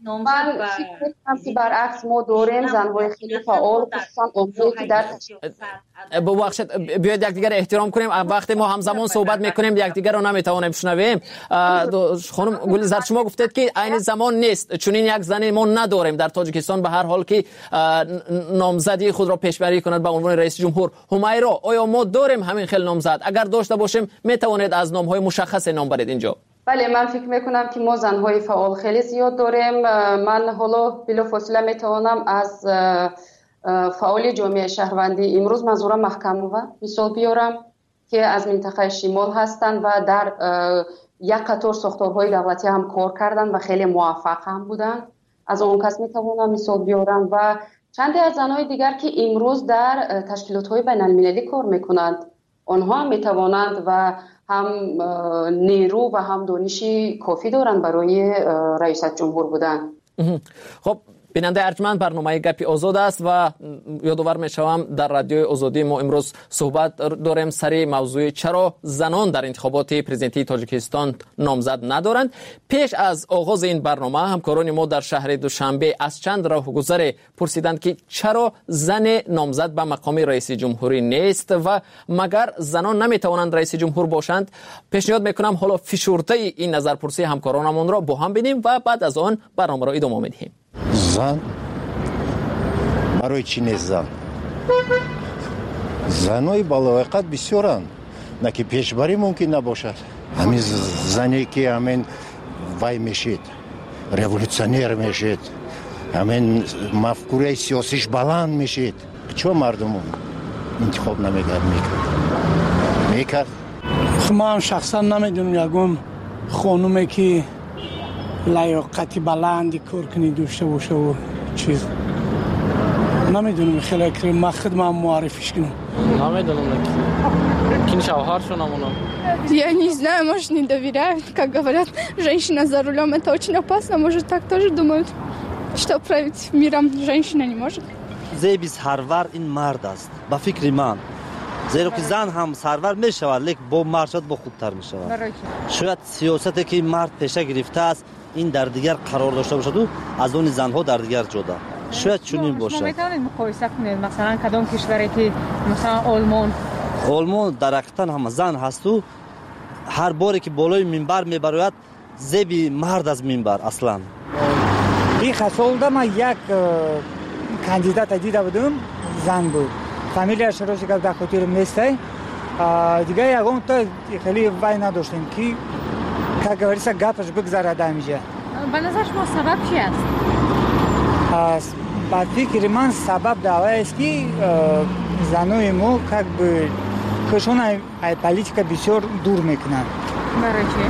من فکر میکنم که برعکس ما داریم زنهای خیلی فعال خصوصا اونهایی که در ببخشید بیاید یکدیگر احترام کنیم. وقتی ما همزمان صحبت میکنیم یکدیگر رو نمیتوانیم بشنویم. خانم گلزار شما گفتید که عین زمان نیست، چون این یک زنی ما نداریم در تاجیکستان به هر حال که نامزدی خود را پیشبری کند به عنوان رئیس جمهور. همیرا آیا ما داریم همین خیل نامزد؟ اگر داشته باشیم میتوانید از نامهای مشخص نام برید اینجا؟ بله من فکر میکنم که ما زنهای فعال خیلی زیاد داریم. من حالا بلافاصله میتوانم از فعال جامعه شهروندی امروز منظورم محکموه مثال بیارم که از منطقه شمال هستند و در یک قطار ساختارهای دولتی هم کار کردن و خیلی موفق هم بودن. از اون کس میتوانم مثال بیارم و چندی از زنهای دیگر که امروز در تشکیلات‌های بین‌المللی کار میکنند. آنها هم میتوانند و هم نیرو و هم دانشی کافی دارند برای رئیس جمهور بودن. خب بیننده ارجمند، برنامه گپی آزاد است و یادآور میشوم در رادیوی آزادی ما امروز صحبت داریم سر موضوع چرا زنان در انتخابات پرزیدنتی تاجیکستان نامزد ندارند. پیش از آغاز این برنامه همکاران ما در شهر دوشنبه از چند راهگذر پرسیدند که چرا زن نامزد به مقام رئیس جمهوری نیست و مگر زنان نمیتوانند رئیس جمهور باشند. پیشنهاد میکنم حالا فشرده این نظرپرسی همکارانمون را با هم ببینیم و بعد از آن برنامه را ادامه میدیم. زن برای چی نیست زن؟ زنای بالایقت بسیارند، نه که پیشبری ممکن نباشد. همین زنی که همین وای میشید ریولوشنیر میشید، همین مفکوره سیاسیش بلند میشید، چرا مردم انتخاب نمیکرد؟ میکرد میکرد من شخصا نمیدونم یکم خانومی که لیاقتی بلندی کار کنی داشته باشه و چیز نمیدونم خیلی که من خودم معرفیش کنم. نمیدونم кин шавҳаршона мунам. Я не знаю, может, не доверяют. Как говорят, женщина за рулем это очень опасно. Может, так тоже думают, что править миром женщина не может. زیبی سرور این مرد است با فکر من، زیرا که زن هم سرور می شود لیک با مرد شد با خوبتر می شود. شاید سیاستی که مرد پیشه گرفته است این در دیگر قرار داشته باشد و از اون زنها در دیگر جدا. شاید چنین باشد. شما میتونید مقایسه کنید مثلا کدام کشوری که مثلا آلمان آلمان در حقیقت هم زن هست و هر باری که بالای منبر میبراید زیبی مرد از منبر اصلا. این خسالده من یک کاندیدات دیده بودم زن بود. فامیلیش رو که در خاطر نیسته. دیگه یکم تا خیلی وای نداشتیم که که گوریسا گپش بگذاره دمیجه. به نظر شما سبب چی است؟ با فکر من سبب دعوی است که زنای ما که به کشون ای پالیتیکا بسیار دور میکنن. برای چی؟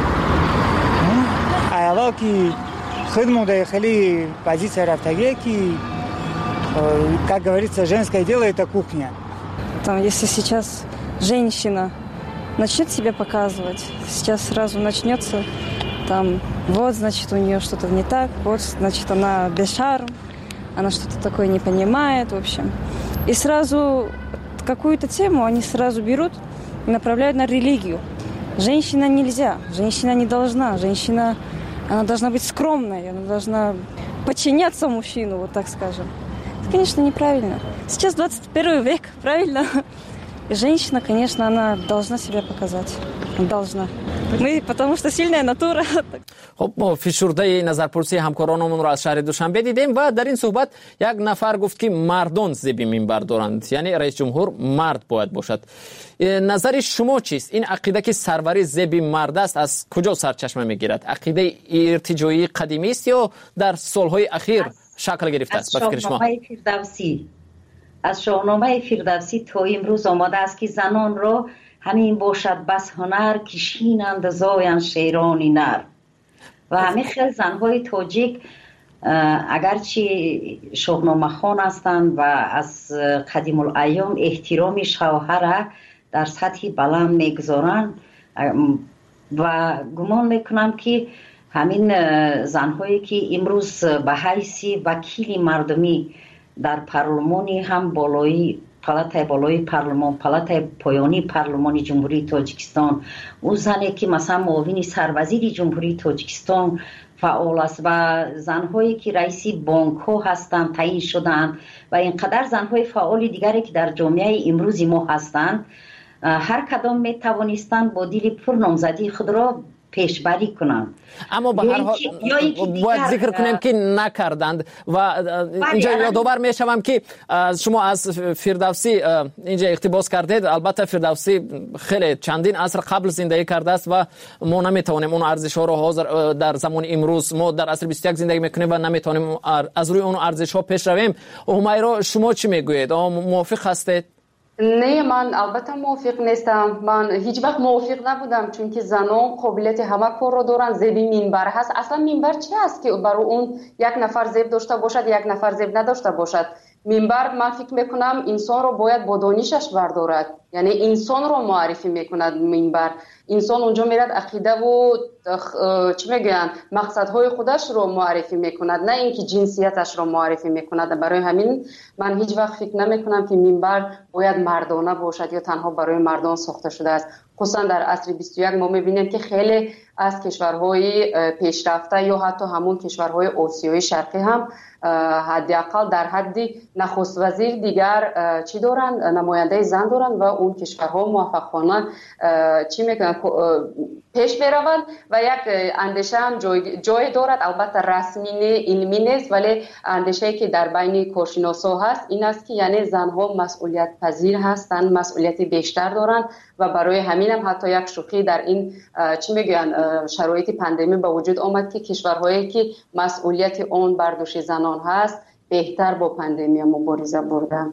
ایالا که خودمون خیلی позиция رفتگی که как говорится, женское дело это кухня. Там, если сейчас женщина начнет себя показывать, сейчас сразу начнется там, вот, значит, у нее что-то не так, вот, значит, она без шарм, она что-то такое не понимает, в общем. И сразу какую-то тему они сразу берут и направляют на религию. Женщина нельзя, женщина не должна, женщина, она должна быть скромной, она должна подчиняться мужчину, вот так скажем. Это, конечно, неправильно. Сейчас двадцать первый век, правильно? И женщина, конечно, она должна себя показать. Должна. Мы, потому что сильная натура. خب ما فشرده نظرپرسی همکارانمون رو از شهر دوشنبه دیدیم و در این صحبت یک نفر گفت که مردان زیبی منبر دارند، یعنی رئیس جمهور مرد باید باشد. نظر شما چیست؟ این عقیده که سروری زیبی مرد است از کجا سرچشمه میگیرد؟ عقیده ارتجاعی قدیمی است یا در سالهای اخیر شکل گرفته است؟ به فکر شما فردوسی از شاهنامه فردوسی تا امروز آماده است که زنان را همین باشد بس هنر که شینند زاین شیرانی نر. و همین خیلی زنهای تاجیک اگرچه شاهنامه خوان هستند و از قدیم الایام احترام شوهر در سطح بلند میگذارند و گمان میکنم که همین زنهایی که امروز به حیث وکیل مردمی در پارلمانی هم بالایی پالاتای بالای پارلمان، پالاتای پایانی پارلمان جمهوری تاجیکستان، او زنی که مثلا معاون سروزیر جمهوری تاجیکستان فعال است و زنهایی که رئیس بانک ها هستند تعیین شدند و اینقدر زنهای فعال دیگری که در جامعه امروز ما هستند، هر کدام می توانستند با دل پر نامزدی خود را پیشبری کنند. اما به هر حال باید ذکر کنیم که نکردند و اینجا یادآور می شوم که شما از فردوسی اینجا اقتباس کردید. البته فردوسی خیلی چندین عصر قبل زندگی کرده است و ما نمیتونیم اون ارزش ها رو حاضر در زمان امروز، ما در عصر بیست و یک زندگی میکنیم و نمیتونیم از روی اون ارزش ها پیش رویم. همیرا شما چی میگویید؟ موافق هستید؟ نه، من البته موافق نیستم. من هیچ وقت موافق نبودم، چون که زنان قابلیت همه کار رو دارن. زیبی منبر هست. اصلا منبر چی است که برای اون یک نفر زیب داشته باشد، یک نفر زیب نداشته باشد؟ منبر من فکر میکنم انسان رو باید با دانشش بردارد، یعنی انسان رو معرفی میکند. منبر انسان اونجا میرد عقیده و چی میگن مقصدهای خودش رو معرفی میکند، نه اینکه جنسیتش رو معرفی میکند. برای همین من هیچ وقت فکر نمیکنم که منبر باید مردانه باشد یا تنها برای مردان ساخته شده است. خصوصا در عصر بیست و یک ما میبینیم که خیلی از کشورهای پیشرفته یا حتی همون کشورهای آسیای شرقی هم حداقل در حد نخست وزیر دیگر چی دارن، نماینده زن دارن و اون کشورها موفقانه چی میکنن پیش میروند و یک اندیشه هم جای, جای دارد. البته رسمی علمی نیست، ولی اندیشه‌ای که در بین کارشناسا هست این است که یعنی زنها مسئولیت پذیر هستند، مسئولیت بیشتر دارند و برای همین هم حتی یک شوخی در این چی میگن شرایط پاندمی به وجود آمد که کشورهایی که مسئولیت اون بر دوش زنان هست بهتر با پاندمی مبارزه بردن.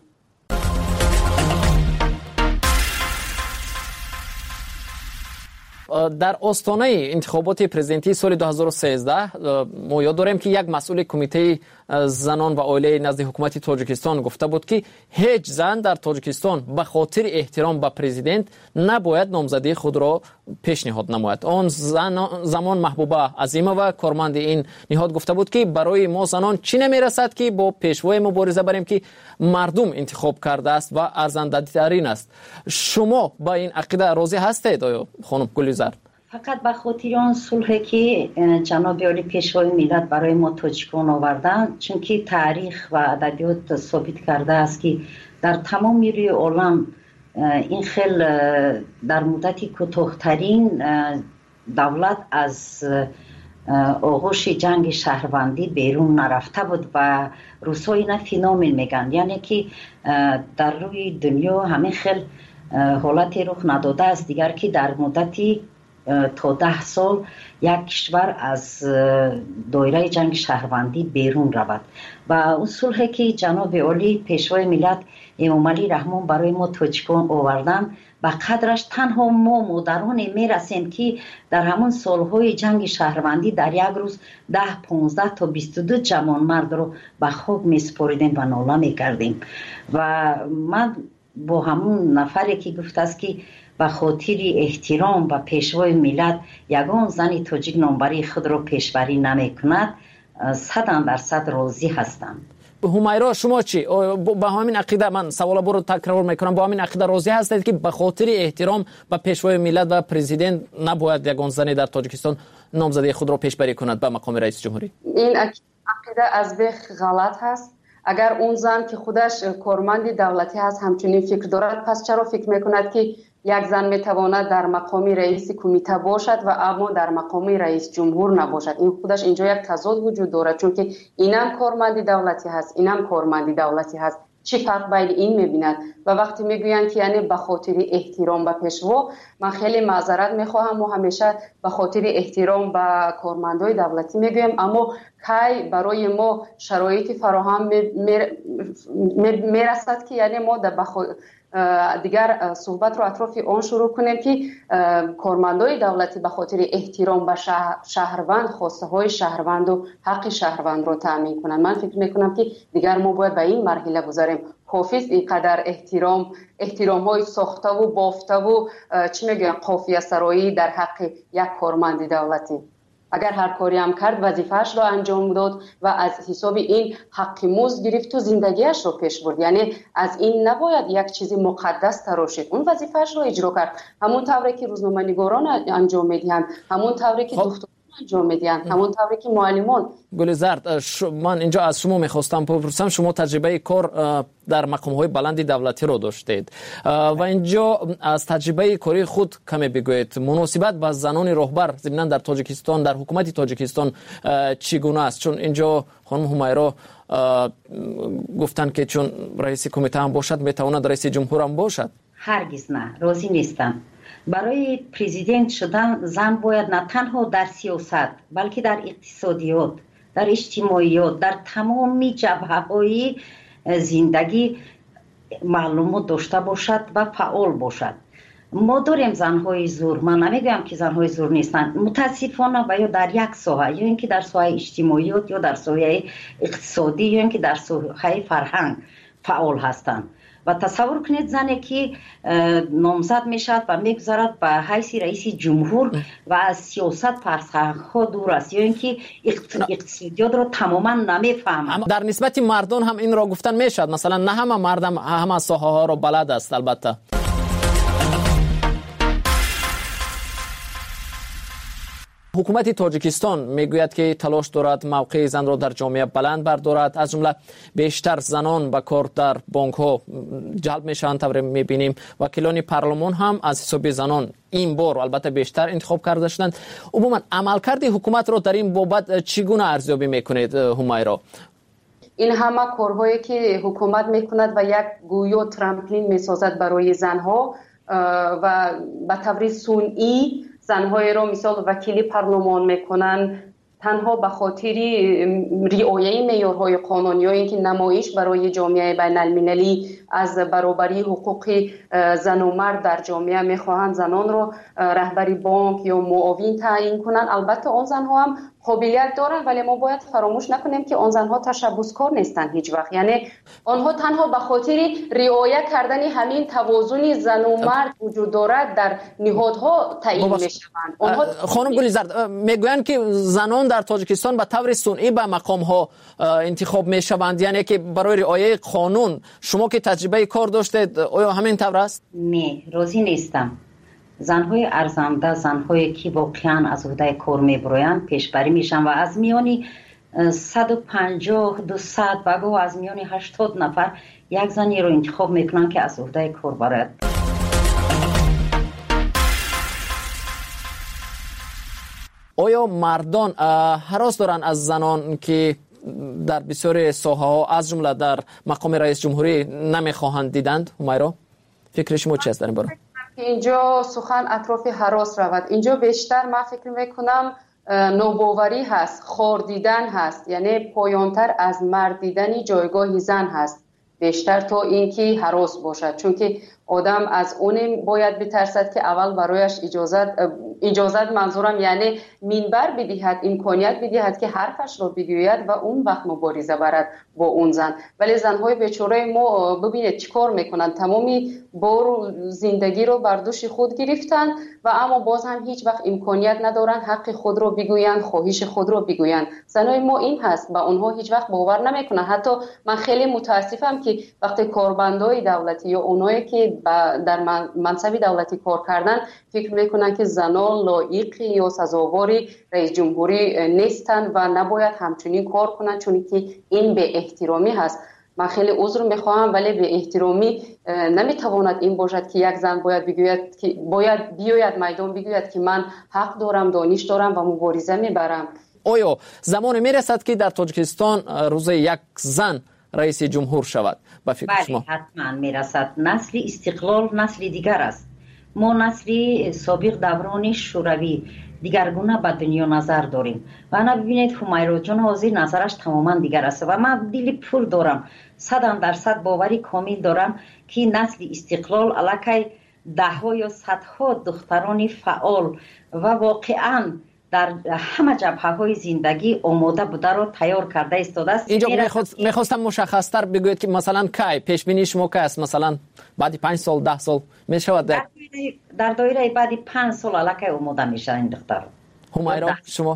در آستانه انتخابات پرزیدنتی سال دو هزار و سیزده ما یاد داریم که یک مسئول کمیته زنان و عائله نزد حکومت تاجیکستان گفته بود که هیچ زن در تاجیکستان به خاطر احترام به پرزیدنت نباید نامزدی خود را پیشنهاد نماید. آن زن زمان محبوبه عظیمه و کارمند این نهاد گفته بود که برای ما زنان چی نمیرسد که با پیشوای مبارزه بریم که مردم انتخاب کرده است و ارزنده ترین است. شما با این عقیده راضی هستید آیا خانم گلیزر؟ فقط به خاطر آن صلحی که جناب عالی پیشوای ملت برای ما تاجیکان آوردن، چون که تاریخ و ادبیات ثابت کرده است که در تمام روی عالم این خیل در مدت کوتاه‌ترین دولت از آغوش جنگ شهروندی بیرون نرفته بود و روس‌ها اینا فینومن میگن، یعنی که در روی دنیا همه خیل حالتی رخ نداده است دیگر که در مدتی تا ده سال یک کشور از دایره جنگ شهروندی بیرون رود و اون صلحی که جناب عالی پیشوای ملت امام علی رحمان برای ما تاجیکان آوردن و قدرش تنها ما مادران میرسیم که در همون سالهای جنگ شهروندی در یک روز ده پانزده تا بیست و دو جوان مرد رو به خاک میسپاریدیم و ناله میکردیم. و من با همون نفری که گفت است که به خاطر احترام و پیشوای ملت یگان زن تاجیک نامبری خود را پیشبری نمی کند، صد درصد راضی هستم. همیرا شما چی؟ با همین عقیده من سوال برو تکرار میکنم، با همین عقیده راضی هستید که به خاطر احترام به پیشوای ملت و پرزیدنت نباید یگان زن در تاجیکستان نامزدی خود را پیشبری کند به مقام رئیس جمهوری؟ این عقیده از بیخ غلط هست. اگر اون زن که خودش کارمند دولتی هست همچنین فکر دارد، پس چرا فکر میکند که یک زن میتواند در مقام رئیس کمیته باشد و اما در مقام رئیس جمهور نباشد؟ این خودش اینجا یک تضاد وجود دارد، چون که اینم کارمند دولتی هست اینم کارمند دولتی هست. چی فرق بین این میبیند؟ و وقتی میگویند که یعنی به خاطر احترام به پیشوا، من خیلی معذرت میخواهم و همیشه به خاطر احترام به کارمندای دولتی میگویم، اما کی برای ما شرایطی فراهم میرسد که یعنی ما در دیگر صحبت رو اطراف آن شروع کنیم که کارمندای دولتی به خاطر احترام به شهروند خواسته های شهروند و حق شهروند رو تامین کنند. من فکر میکنم که دیگر ما باید به این مرحله گذاریم. حافظ اینقدر احترام احترام های ساخته و بافته و چی میگن قافیه سرایی در حق یک کارمند دولتی. اگر هر کاری هم کرد وظیفه‌اش را انجام داد و از حساب این حق مزد گرفت و زندگیش رو پیش برد. یعنی از این نباید یک چیزی مقدس تراشید. اون وظیفه‌اش رو اجرا کرد، همون طوری که روزنامه‌نگاران انجام میدهند، همون طوری که دکتر انجام میدن، همون طوری که معلمان. گلزرد، من اینجا از شما میخواستم بپرسم، شما تجربه کار در مقام‌های بلند دولتی رو داشتید و اینجا از تجربه کاری خود کمی بگویید. مناسبت با زنان راهبر ضمن در تاجیکستان، در حکومت تاجیکستان چگونه است؟ چون اینجا خانم همیرا گفتن که چون رئیس کمیته هم باشد میتواند رئیس جمهور هم باشد. هرگز نه، راضی نیستم. برای پرزیدنت شدن زن باید نه تنها در سیاست بلکه در اقتصادیات، در اجتماعیات، در تمامی جبهه‌های زندگی معلومات داشته باشد و فعال باشد. ما داریم زنهای زور، من نمیگم که زنهای زور نیستن، متاسفانه و یا در یک ساحه، یا اینکه در ساحه اجتماعیات یا در ساحه اقتصادی یا اینکه در ساحه فرهنگ فعال هستند. و تصور کنید زنی که نامزد میشد و میگذارد به حیث رئیس جمهور و از سیاست فرسخها دور است، یا اینکه اقتصادیات رو تماما نمیفهمد. در نسبت مردان هم این را گفتن میشد، مثلا نه همه مردم همه ساحه ها رو بلد است. البته حکومت تاجیکستان میگوید که تلاش دارد موقع زن را در جامعه بلند بردارد، از جمله بیشتر زنان به کار در بانک ها جلب میشن. طور میبینیم وکیلان پارلمان هم از حساب زنان این بار البته بیشتر انتخاب کرده شدند. عموما عملکرد حکومت را در این بابت چگونه ارزیابی میکنید همیرا؟ این همه کارهایی که حکومت میکند و یک گویا ترامپلین میسازد برای زنها و به طور سنئی زنهای را مثال وکیلی پارلمان میکنن تنها به خاطر رعایت معیارهای قانونی یا اینکه نمایش برای جامعه بین المللی از برابری حقوق زن و مرد در جامعه میخواهند زنان را رهبری بانک یا معاون تعیین کنند. البته آن زنها هم قابلیت دارن، ولی ما باید فراموش نکنیم که آن زنها تشبثکار نیستن هیچ وقت. یعنی آنها تنها به خاطر رعایت کردن همین توازن زن و مرد وجود دارد در نهادها تعیین میشوند. آنها خانم گلیزرد میگویند که زنان در تاجیکستان به طور سنئی به مقام ها انتخاب میشوند، یعنی که برای رعایت قانون. شما که تجربه کار داشتید آیا همین طور است؟ نه، راضی نیستم. زنهای ارزنده، زنهایی که واقعا از عهده کار میبرویند پیشبری میشن و از میانی صد و پنجاه دویست و گاه از میانی هشتاد نفر یک زنی رو انتخاب میکنن که از عهده کار برد. آیا مردان هراس دارن از زنان که در بسیار ساحه ها از جمله در مقام رئیس جمهوری نمیخواهند دیدند؟ همیرا فکر شما چی است در این باره؟ اینجا سخن اطراف هراس رود. اینجا بیشتر من فکر میکنم نوباوری هست، خار دیدن هست، یعنی پایانتر از مرد دیدنی جایگاه زن هست بیشتر تا اینکه هراس باشد. چون که آدم از اون باید بترسد که اول برایش اجازت اجازت منظورم یعنی منبر بدهد، امکانیت بدهد که حرفش رو بگوید و اون وقت مبارزه برد با اون زن. ولی زنهای بیچاره ما ببینید چیکار میکنن، تمامی بار زندگی رو بر دوش خود گرفتن و اما باز هم هیچ وقت امکانیت ندارن حق خود رو بگویند، خواهش خود رو بگویند. زنای ما این هست، با اونها هیچ وقت باور نمیکنن. حتی من خیلی متاسفم که وقتی کارمندای دولتی یا اونایی که در منصب دولتی کار کردن فکر میکنن که زنان لایق یا سزاوار رئیس جمهوری نیستن و نباید همچنین کار کنن، چون که این به احترامی هست. من خیلی عذر میخواهم ولی به احترامی نمیتواند این باشد که یک زن باید بگوید که باید بیاید میدان بگوید که من حق دارم، دانش دارم و مبارزه میبرم. آیا زمانی میرسد که در تاجیکستان روز یک زن رئیس جمهور شود؟ با فکر بله، شما حتما میرسد. نسل استقلال نسل دیگر است. ما نسل سابق دوران شوروی دیگرگونه به دنیا نظر داریم و انا ببینید همیرا جان حاضر نظرش تماما دیگر است و من دل پر دارم، صد درصد باوری کامل دارم که نسل استقلال علاقه ده ها یا صدها دختران فعال و واقعا در همه جبهه های زندگی آماده بوده رو تیار کرده ایستاده است. اینجا میخواستم مشخصتر بگوید که مثلا کی پیش بینی شما که است، مثلا بعد پنج سال ده سال میشود در در دایره بعد پنج سال علاقه آماده میشه این دختر. همیرا شما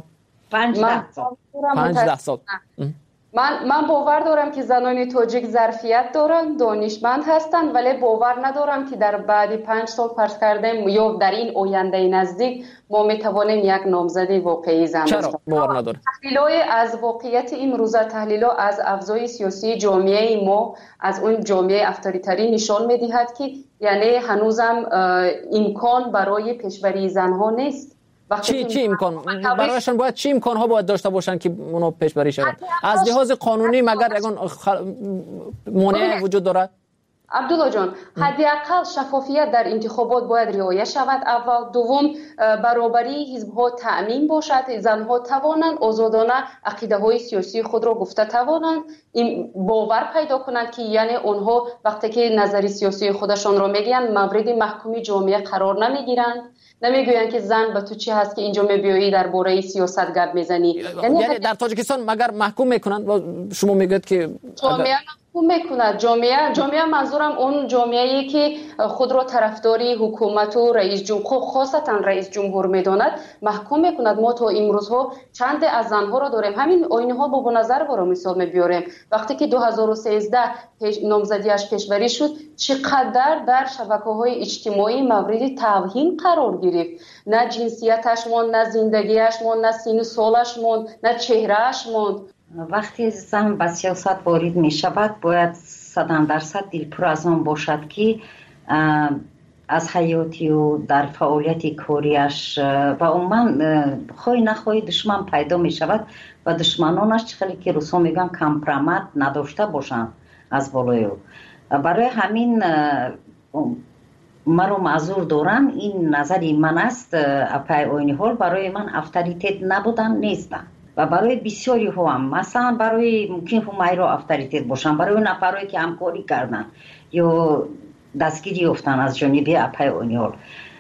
پنج ده سال پنج ده سال من من باور دارم که زنان تاجیک ظرفیت دارن، دانشمند هستن، ولی باور ندارم که در بعد پنج سال فرض کردیم یا در این آینده نزدیک ما میتوانیم یک نامزد واقعی زن چرا باور ندارم؟ تحلیل‌های از واقعیت امروزه، تحلیل‌ها از ابزار سیاسی جامعه ما، از اون جامعه افطاریتری نشان میدهد که یعنی هنوزم امکان برای پیشبری زنها نیست. چی چی امکان برایشان باید چی امکان ها باید داشته باشن که اونو پیشبری شود؟ از لحاظ قانونی مگر اگه خل... مانع وجود دارد؟ عبدالله جان، حداقل شفافیت در انتخابات باید رعایت شود. اول، دوم، برابری حزب‌ها تأمین باشد، زنها توانند آزادانه عقیده های سیاسی خود را گفته توانند، این باور پیدا کنند که یعنی آنها وقتی که نظری سیاسی خودشان را میگن مورد محکومی جامعه قرار نمیگیرند، نمیگویند که زن به تو چی هست که اینجا میبیایی در باره سیاست گپ میزنی. یعنی, یعنی در تاجیکستان مگر محکوم میکنند؟ شما میگید که جامعه محکوم میکند. جامعه جامعه منظورم اون جامعه‌ای که خود را طرفداری حکومت و رئیس جمهور، خاصتا رئیس جمهور میداند، محکوم میکند. ما تا امروزها چند از زنها را داریم. همین آینه ها با نظر برای مثال میبیاریم. وقتی که دو هزار و سیزده پیش نامزدیش پیشبری شد، چقدر در شبکه‌های اجتماعی مورد توهین قرار گرفت. نه جنسیتش ماند، نه زندگیش ماند، نه سن و سالش ماند، نه چهرهش ماند. وقتی زن به سیاست وارد می شود باید صد درصد دلپور از آن باشد که از حیاتی و در فعالیت کاریش و عموما خواهی نخواهی دشمن پیدا می شود و دشمنانش چخلی که روسا میگن کمپرامت نداشته باشند از بالای او. برای همین مرا معذور دارن، این نظری من است. اپای آینی حال برای من افطاریتت نبودن نیستن و برای بسیاری ها هم، مثلا برای ممکن همیرا افطاریتت باشن، برای نفرایی که همکاری کردن یا دستگیری افتن از جانب اپای آینی حال.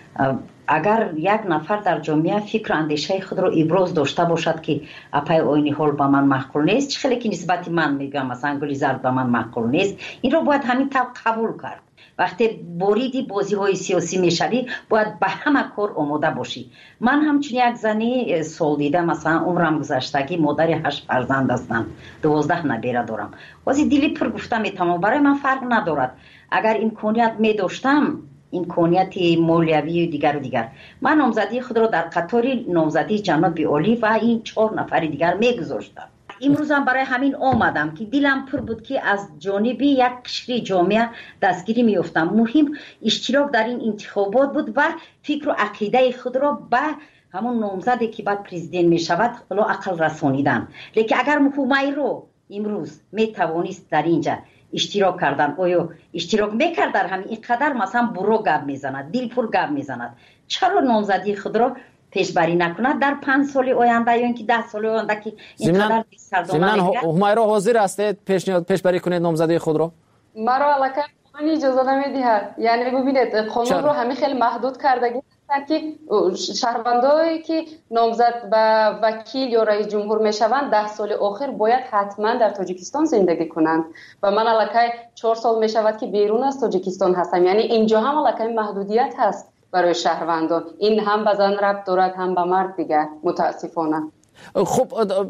اگر یک نفر در جامعه فکر و اندیشه خود را ابراز داشته باشد که اپای آینی حال به من معقول نیست، چه خیلی که نسبت من میگم مثلا گلی زرد به من معقول نیست، این را باید همین طور قبول کرد. وقتی بریدی بازی های سیاسی میشوی باید به همه کار آماده باشی. من همچون یک زنی سال دیده، مثلا عمرم گذشتگی مادر هشت فرزند هستم، دوازده نبیره دارم. واسه دلی پر گفته میتونم، برای من فرق ندارد. اگر امکانیت می داشتم، امکانیت مالیوی و دیگر و دیگر، من نامزدی خود را در قطار نامزدی جناب عالی و این چهار نفر دیگر میگذاشتم. امروز هم برای همین آمدم که دلم پر بود که از جانب یک قشر جامعه دستگیری میافتم. مهم اشتراک در این انتخابات بود و فکر و عقیده خود را به همون نامزدی که بعد پرزیدنت می شود حالا عقل رسانیدن. لیکن اگر مهمه رو امروز می توانست در اینجا اشتراک کردن، آیا اشتراک میکرد در همین اینقدر مثلا برو گپ میزند، دل پر گپ میزند، چرا نامزدی خود را پیشبری نکند در پنج سال آینده یا اینکه ده سال آینده که اینقدر سردانه میگه؟ همیرا حاضر هستید پیشنهاد پیشبری کنید نامزدی خود را؟ مرا علاقه قانون اجازه نمیدهد. یعنی ببینید قانون رو همین خیلی محدود کردگی هستند که شهروندایی که نامزد به وکیل یا رئیس جمهور میشوند ده سال آخر باید حتما در تاجیکستان زندگی کنند و من علاقه چهار سال میشود که بیرون از تاجیکستان هستم. یعنی اینجا هم علاقه محدودیت هست برای شهروندان. این هم به زن ربط دارد هم به مرد دیگر، متاسفانه. خب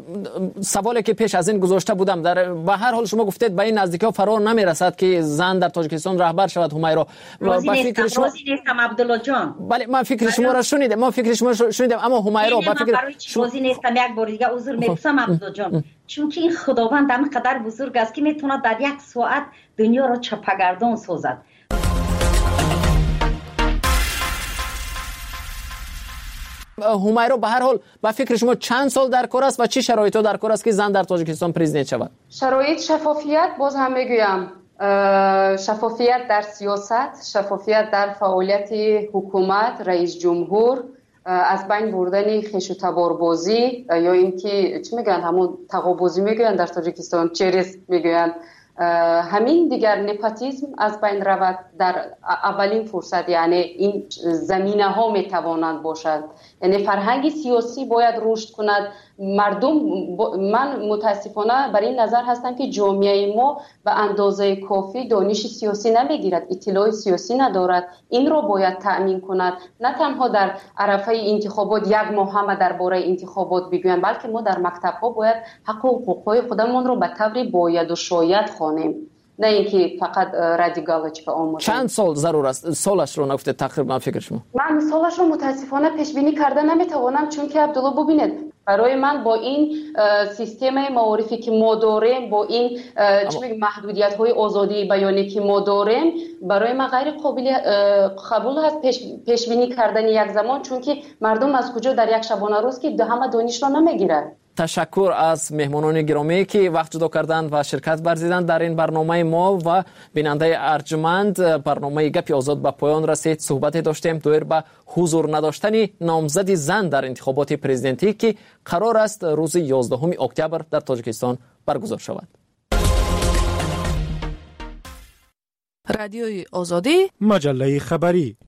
سوالی که پیش از این گذاشته بودم، در به هر حال شما گفتید به این نزدیکا فرار نمیرسد که زن در تاجیکستان رهبر شود. همیرا راضی نیستم شما... راضی نیستم عبدالله جان. بله من فکر شما را شنیدم، من فکر شما را شنیدم، اما همیرا با فکر شما راضی نیستم. یک بار دیگه عذر میخوام عبدالله جان، چون که این خداوند هم قدر بزرگ است که میتونه در یک ساعت دنیا را چپگردان سازد. همیرا به هر حال با فکر شما چند سال در کار است و چه شرایطی در کار است که زن در تاجیکستان پرزیدنت شود؟ شرایط شفافیت، باز هم میگویم شفافیت در سیاست، شفافیت در فعالیت حکومت، رئیس جمهور، از بین بردن خیش و تباربازی یا اینکه چی میگن همون تقابازی میگن در تاجیکستان، چریس میگن، همین دیگر نپاتیزم از بین رود در اولین فرصت. یعنی این زمینه ها می توانند باشد. یعنی فرهنگ سیاسی باید رشد کند مردم من متاسفانه بر این نظر هستم که جامعه ما به اندازه کافی دانش سیاسی نمیگیرد، اطلاع سیاسی ندارد. این رو باید تأمین کند، نه تنها در عرفه انتخابات یک ماه همه درباره انتخابات بگویند، بلکه ما در مکتب ها باید حق و حقوقهای خودمون رو به طور باید و شاید خوانیم، نه اینکه فقط رادیکالش به آموزش. چند سال ضرور است؟ سالش رو نگفته تقریبا فکر شما؟ من سالش رو متاسفانه پیش بینی کرده نمیتوانم، چون که عبدالله ببینید برای من با این سیستم معارفی که ما داریم، با این محدودیت های آزادی بیانی که ما داریم، برای من غیر قابل قبول هست پیش, پیش بینی کردن یک زمان، چون که مردم از کجا در یک شبانه روز که همه دانش رو نمیگیرن. تشکر از مهمانان گرامی که وقت جدا کردند و شرکت ورزیدند در این برنامه ما و بیننده ارجمند. برنامه گپی آزاد به پایان رسید. صحبت داشتیم دویر به حضور نداشتن نامزد زن در انتخابات پرزیدنتی که قرار است روز یازدهم اکتبر در تاجیکستان برگزار شود. رادیوی آزادی، مجله خبری.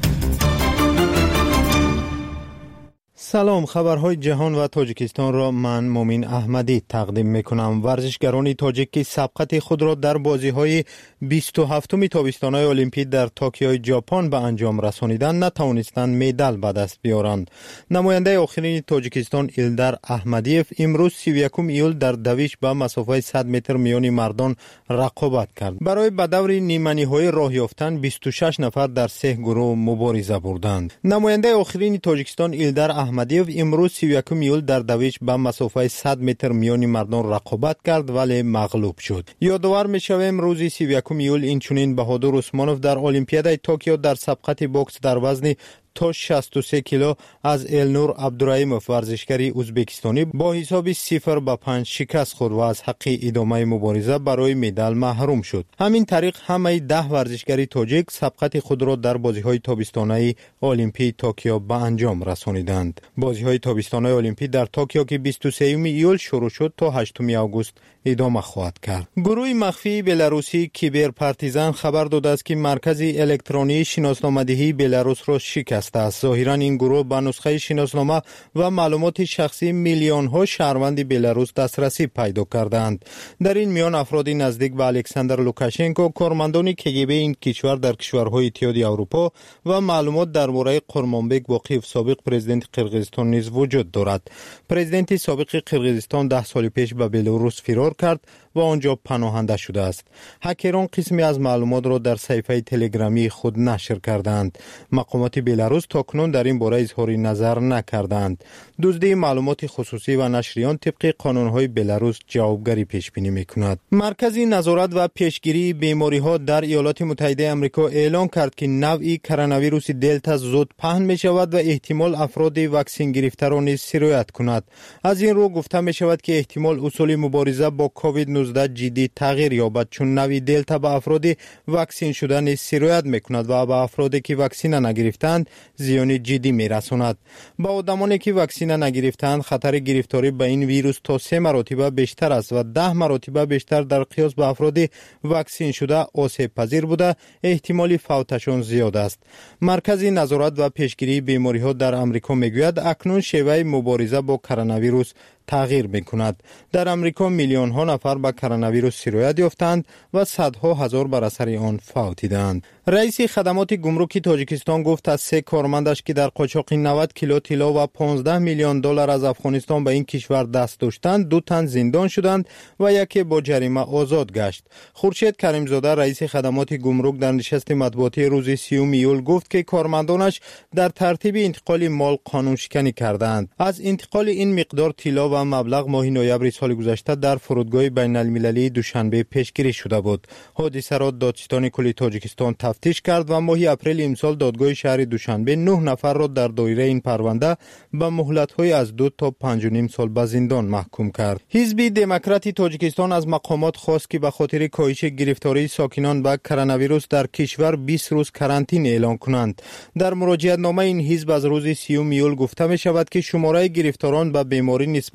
سلام، خبرهای جهان و تاجیکستان را من مومین احمدی تقدیم میکنم. ورزشگران تاجیک که سبقت خود را در بازی‌های بیست و هفتم تابستان‌های المپیک در توکیو ژاپن به انجام رسانیدند نتوانستند مدال به دست بیارند. نماینده آخرین تاجیکستان ایلدار احمدیف امروز سی و یکم ایول در دویش به مسافت صد متر میان مردان رقابت کرد. برای به دور نیمه‌نهایی راه یافتن بیست و شش نفر در سه گروه مبارزه بردند. نماینده آخرین تاجیکستان ایلدار احمدیف امروز سی و یکم ایول در دویش به مسافت صد متر میان مردان رقابت کرد ولی مغلوب شد. یادآور می‌شویم روز سی و یکم ایول اینچنین بهادر عثمانوف در المپیاد توکیو در سبقت بوکس در وزن تا شصت و سه کیلو از النور عبدالرحیموف ورزشکری ازبکستانی با حساب صفر به پنج شکست خورد و از حق ادامه مبارزه برای مدال محروم شد. همین طریق همه ده ورزشکری تاجیک سبقت خود را در بازی‌های تابستانه المپیک توکیو به انجام رسانیدند. بازی‌های تابستانه المپیک در توکیو که بیست و سوم ایول شروع شد تا هشتم آگوست ادامه خواهد کرد. گروه مخفی بلاروسی کیبر پارتیزان خبر داده است که مرکز الکترونی شناسنامه‌دهی بلاروس را شکست است. ظاهراً این گروه به نسخه شناسنامه و معلومات شخصی میلیون ها شهروند بلاروس دسترسی پیدا کردند. در این میان افراد نزدیک به الکساندر لوکاشنکو، کارمندان کگبه این کشور در کشورهای اتحادیه اروپا و معلومات درباره قرمانبک باقیف سابق پرزیدنت قرقیزستان نیز وجود دارد. پرزیدنت سابق قرقیزستان ده سال پیش به بلاروس فرار کرد و آنجا پناهنده شده است. هکران قسمی از معلومات را در صفحه تلگرامی خود نشر کردند. مقامات بلاروس تاکنون در این باره اظهار نظر نکردند. دزدی معلومات خصوصی و نشریان طبق قانون‌های بلاروس جوابگری پیش بینی می‌کند. مرکز نظارت و پیشگیری بیماری‌ها در ایالات متحده آمریکا اعلام کرد که نوعی کرونا ویروس دلتا زود پهن می‌شود و احتمال افراد واکسن گرفته را نیز سرایت کند. از این رو گفته می‌شود که احتمال اصول مبارزه با کووید نوزده جدی تغییر یابد، چون نوع دلتا به افراد واکسن شده نیز سرایت می‌کند و به افرادی که واکسن نگرفتند زیان جدی می‌رساند. با آدمانی که واکسن نگرفتند خطر گرفتاری به این ویروس تا سه مرتبه بیشتر است و ده مرتبه بیشتر در قیاس به افراد واکسن شده آسیب پذیر بوده، احتمال فوتشان زیاد است. مرکز نظارت و پیشگیری بیماری‌ها در آمریکا میگوید اکنون شیوه مبارزه با کرونا ویروس تغییر می‌کند. در آمریکا میلیون ها نفر به کرونا ویروس سرایت یافتند و صدها هزار بر اثر آن فوتیدند. رئیس خدمات گمرکی تاجیکستان گفت از سه کارمندش که در قاچاق نود کیلو طلا و پانزده میلیون دلار از افغانستان به این کشور دست داشتند، دو تن زندان شدند و یکی با جریمه آزاد گشت. خورشید کریمزاده رئیس خدمات گمرک در نشست مطبوعاتی روز سیوم ایول گفت که کارمندانش در ترتیب انتقال مال قانون شکنی کردند. از انتقال این مقدار طلا و مبلغ ماه نوامبر سال گذشته در فرودگاه بین المللی دوشنبه پیشگیری شده بود. حادثه را دادستان کلی تاجیکستان تفتیش کرد و ماه اپریل امسال دادگاه شهر دوشنبه نه نفر را در دایره این پرونده به مهلت‌های از دو تا پنج و نیم سال به زندان محکوم کرد. حزب دموکرات تاجیکستان از مقامات خواست که به خاطر کاهش گرفتاری ساکنان به کرونا ویروس در کشور بیست روز کرانتین اعلان کنند. در مراجعت نامه این حزب از روز سیوم ایول گفته می شود که شماره گرفتاران به بیماری نسبت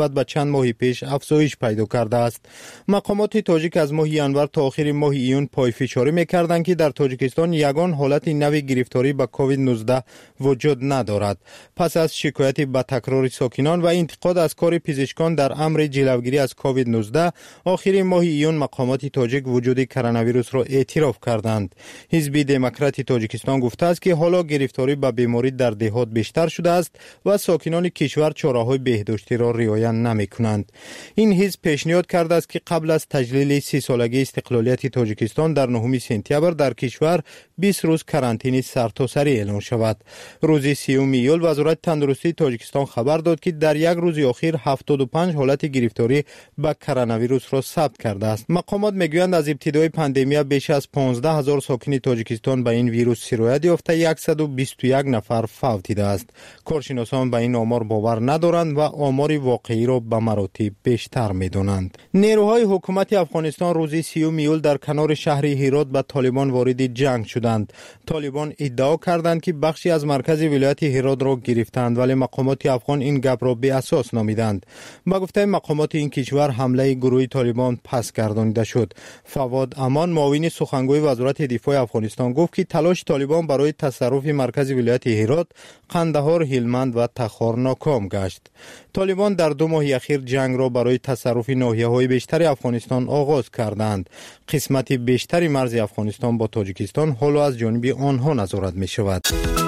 نسبت به چند ماه پیش افزایش پیدا کرده است. مقامات تاجیک از ماه ینور تا آخر ماه ایون پایفشاری می‌کردند که در تاجیکستان یگان حالت نوی گرفتاری به کووید نوزده وجود ندارد. پس از شکایت به تکرار ساکنان و انتقاد از کار پزشکان در امر جلوگیری از کووید نوزده، آخر ماه ایون مقامات تاجیک وجود کرونا ویروس را اعتراف کردند. حزب دموکرات تاجیکستان گفته است که حالا گرفتاری به بیماری در دهات بیشتر شده است و ساکنان کشور چاره‌های بهداشتی را رعایت نمی‌کنند. این حزب پیشنهاد کرده است که قبل از تجلیل سی سالگی استقلالیت تاجیکستان در نهم سپتامبر در کشور بیست روز کرانتین سرتاسری اعلان شود. روز سیوم ایول وزارت تندرستی تاجیکستان خبر داد که در یک روز اخیر هفتاد و پنج حالت گرفتاری به کرونا ویروس را ثبت کرده است. مقامات میگویند از ابتدای پاندمی بیش از پانزده هزار ساکن تاجیکستان به این ویروس سرایت یافته صد و بیست و یک نفر فوت دیده است. کارشناسان به این آمار باور ندارند و آمار واقعی را به مراتب بیشتر می‌دانند. نیروهای حکومت افغانستان روز سیوم ایول در کنار شهر هرات به طالبان وارد جنگ شدند. طالبان ادعا کردند که بخشی از مرکز ولایت هرات را گرفتند، ولی مقامات افغان این گپ را بی اساس نامیدند. با گفته مقامات این کشور حمله گروه طالبان پس گردانیده شد. فواد امان معاون سخنگوی وزارت دفاع افغانستان گفت که تلاش طالبان برای تصرف مرکز ولایت هرات، قندهار، هلمند و تخار ناکام گشت. طالبان در دو ماه اخیر جنگ را برای تصرف ناحیه‌های بیشتر افغانستان آغاز کردند. قسمت بیشتر مرز افغانستان با تاجیکستان حالا از جانب آنها نظارت می شود.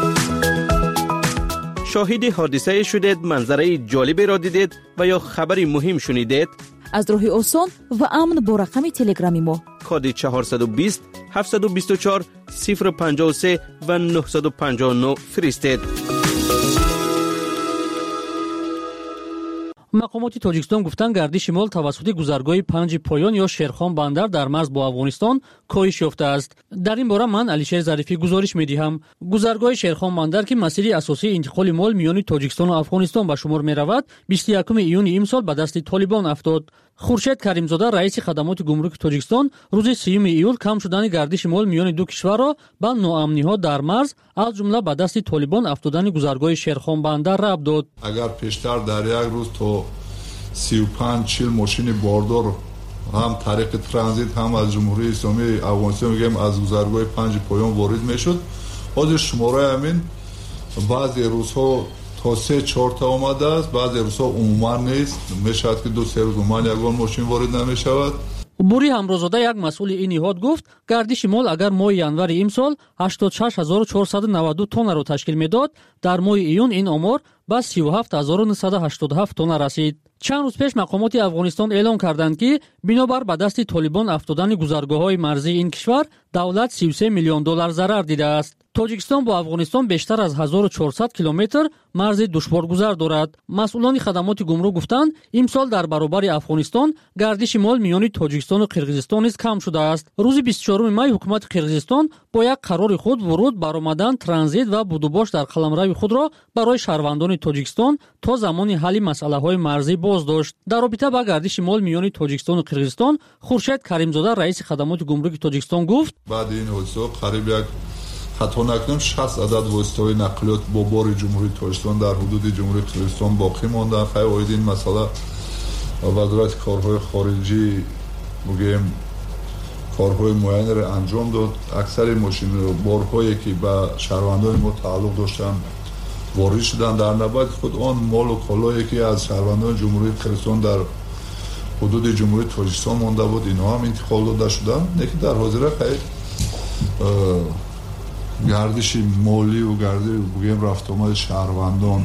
شاهد حادثه شدید، منظره جالبی را دیدید و یا خبری مهم شنیدید؟ از راه آسان و امن با رقم تلگرامی ما کد چهارصد و بیست هفتصد و بیست و چهار صفر پنجاه و سه و نهصد و پنجاه و نه فرستید. مقامات تاجیکستان گفتند گردش مال توسط گذرگاه پنج پایان یا شیرخان بندر در مرز با افغانستان کاهش یافته است. در این باره من علیشیر ظریفی گزارش می‌دهم. گذرگاه شیرخان بندر که مسیر اساسی انتقال مال میان تاجیکستان و افغانستان به شمار می‌رود، بیست و یکم ایون امسال به دست طالبان افتاد. خورشید کریمزاده رئیس خدمات گمرک تاجیکستان روز سیوم ایول کم شدن گردش مال میان دو کشور را به ناامنی‌ها در مرز از جمله به دست طالبان افتادن گذرگاه شیرخان بندر ربط داد. اگر پیشتر در یک روز تا سی و پنج چهل ماشین باردار هم طریق ترانزیت هم از جمهوری اسلامی افغانستان میگم از گذرگاه پنج پایان وارد میشد، حاضر شماره همین بعضی روزها تا سه چهار تا آمده است، بعضی روزها عموما نیست، میشود که دو سه روز عموما یگان ماشین وارد نمیشود. بوری همروزاده یک مسئول این نهاد گفت گردش مال اگر ماه ینور امسال هشتاد و شش هزار و چهارصد و نود و دو تن را تشکیل میداد، در ماه ایون این آمار به سی و هفت هزار و نهصد و هشتاد و هفت تن رسید. چند روز پیش مقامات افغانستان اعلام کردند که بنابر به دست طالبان افتادن گذرگاه‌های مرزی این کشور دولت سی و سه میلیون دلار ضرر دیده است. تاجیکستان با افغانستان بیشتر از هزار و چهارصد کیلومتر مرز دشوارگذر دارد. مسئولان خدمات گمرک گفتند امسال در برابر افغانستان گردش مال میان تاجیکستان و قرقیزستان نیز کم شده است. روز بیست و چهارم می حکومت قرقیزستان با یک قرار خود ورود، برآمدن، ترانزیت و بودوباش در قلمرو خود را برای شهروندان تاجیکستان تا زمان حل مسائل‌های مرزی باز داشت. در رابطه با گردش مال میان تاجیکستان و قرقیزستان، خورشید کریمزاده رئیس خدمات گمرک تاجیکستان گفت بعد این حادثه قریب یک خطا نکنم شصت عدد واسطه‌های نقلیات با بار جمهوری تاجیکستان در حدود جمهوری قرقیزستان باقی مانده. خیلی اوید این مسئله وزارت کارهای خارجی میگیم کارهای معین را انجام داد. اکثر ماشین بارهایی که به شهروندان ما تعلق داشتن وارد شدن، در نوبت خود آن مال و کالایی که از شهروندان جمهوری قرقیزستان در حدود جمهوری تاجیکستان مانده بود اینها هم انتقال داده شدن. یکی در حاضر خیلی گردش مالی و گردش بگیم رفت آمد شهروندان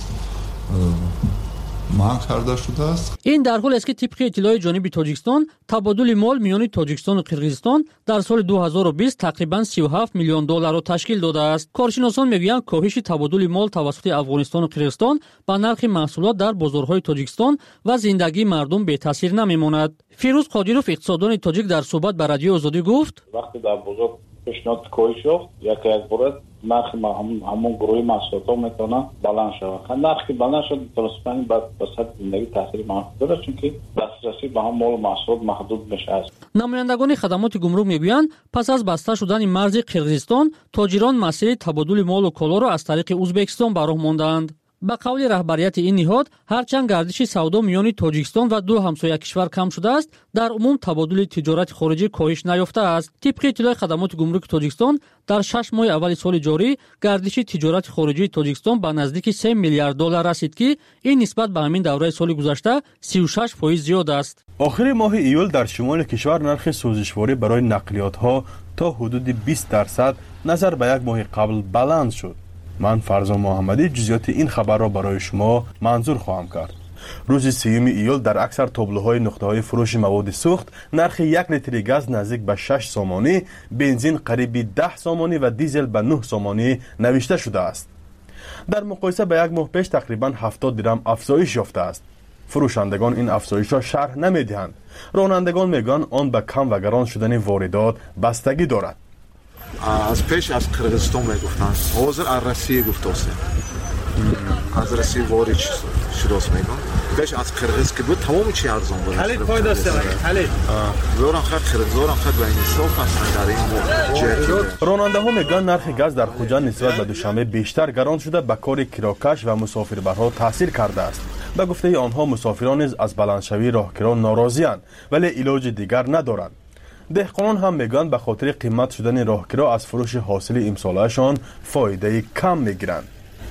منع کرده شده است. این در حالی است که طبق اطلاع جانب تاجیکستان تبادل مال میان تاجیکستان و قرقیزستان در سال دو هزار و بیست تقریبا سی و هفت میلیون دلار را تشکیل داده است. کارشناسان میگویند کاهش تبادل مال توسط افغانستان و قرقیزستان به نرخ محصولات در بازارهای تاجیکستان و زندگی مردم بی تاثیر نمیماند. فیروز قادیروف اقتصاددان تاجیک در صحبت با رادیو آزادی گفت وقتی در بازار پیشنهاد کاهش یافت یک یک بار نرخ همون گروه محصولات میتونه بلند شود. نرخی بلند شد متاسفانه بعد به سطح زندگی تاثیر منفی داره، چون که دسترسی به هم مال و محصولات محدود میشه. نمایندگان خدمات گمرک میگویند پس از بسته شدن مرز قرقیزستان، تاجران مسیر تبادل مال و کالا را از طریق ازبکستان به راه ماندند. ба қавли раҳбарияти ин ниҳод, ҳарчанд гардиши савдо миёни Тоҷикистон ва ду ҳамсоя кишвар кам шудааст, дар умум табодули тиҷорати хориҷӣ коҳиш наёфтааст. Тибқи иттилои хадамоти гумруки Тоҷикистон, дар шаш моҳи аввали соли ҷорӣ гардиши тиҷорати хориҷии Тоҷикистон ба наздики се миллиард доллар расид, ки ин нисбат ба ҳамин давраи соли гузашта си у шаш фоиз зиёд аст. охири моҳи июл дар шимоли кишвар нархи сӯзишворӣ барои нақлиётҳо то ҳудуди бист дарсад назар ба як моҳи қабл баланд шуд. ман Фарзон Муҳаммадӣ ҷузъиёти ин хабарро барои шумо манзур хоҳам кард. рӯзи сеюми июл дар аксар таблоҳои нуқтаҳои фурӯши маводи сӯхт нархи як литри газ наздик ба шаш сомонӣ, бензин қариби даҳ сомонӣ ва дизел ба нӯҳ сомонӣ навишта шудааст. дар муқоиса ба як моҳ пеш тақрибан ҳафтод дирам афзоиш ёфтааст. фурӯшандагон ин афзоишро шарҳ намедиҳанд. ронандагон мегӯянд он ба кам ва гарон шудани воридот бастагӣ дорад. аз пеш аз қирғизистон мегуфтанд, ҳозир аз Россия гуфтосе. аз Россия ворид шудост мегӯянд. пеш аз қирғиз ки буд тамоми чи арзон буд. Халид фойдасе Халид. зоран хат қирғиз зоран хат ба инсоф ҳастанд дар ин ҷиҳати. ронандаҳо мегӯянд нархи газ дар хуҷанд нисбат ба душанбе бештар гарон шуда ба кори кирокаш ва мусофирбарҳо таъсир кардааст. ба гуфтаи онҳо мусофирон низ аз баландшавии роҳгиро норозиянд, вале илоҷи дигар надоранд. деҳқонон ҳам мегӯянд ба хотири қимат шудани роҳгиро аз фурӯши ҳосили имсолаашон фоидаи кам мегиранд.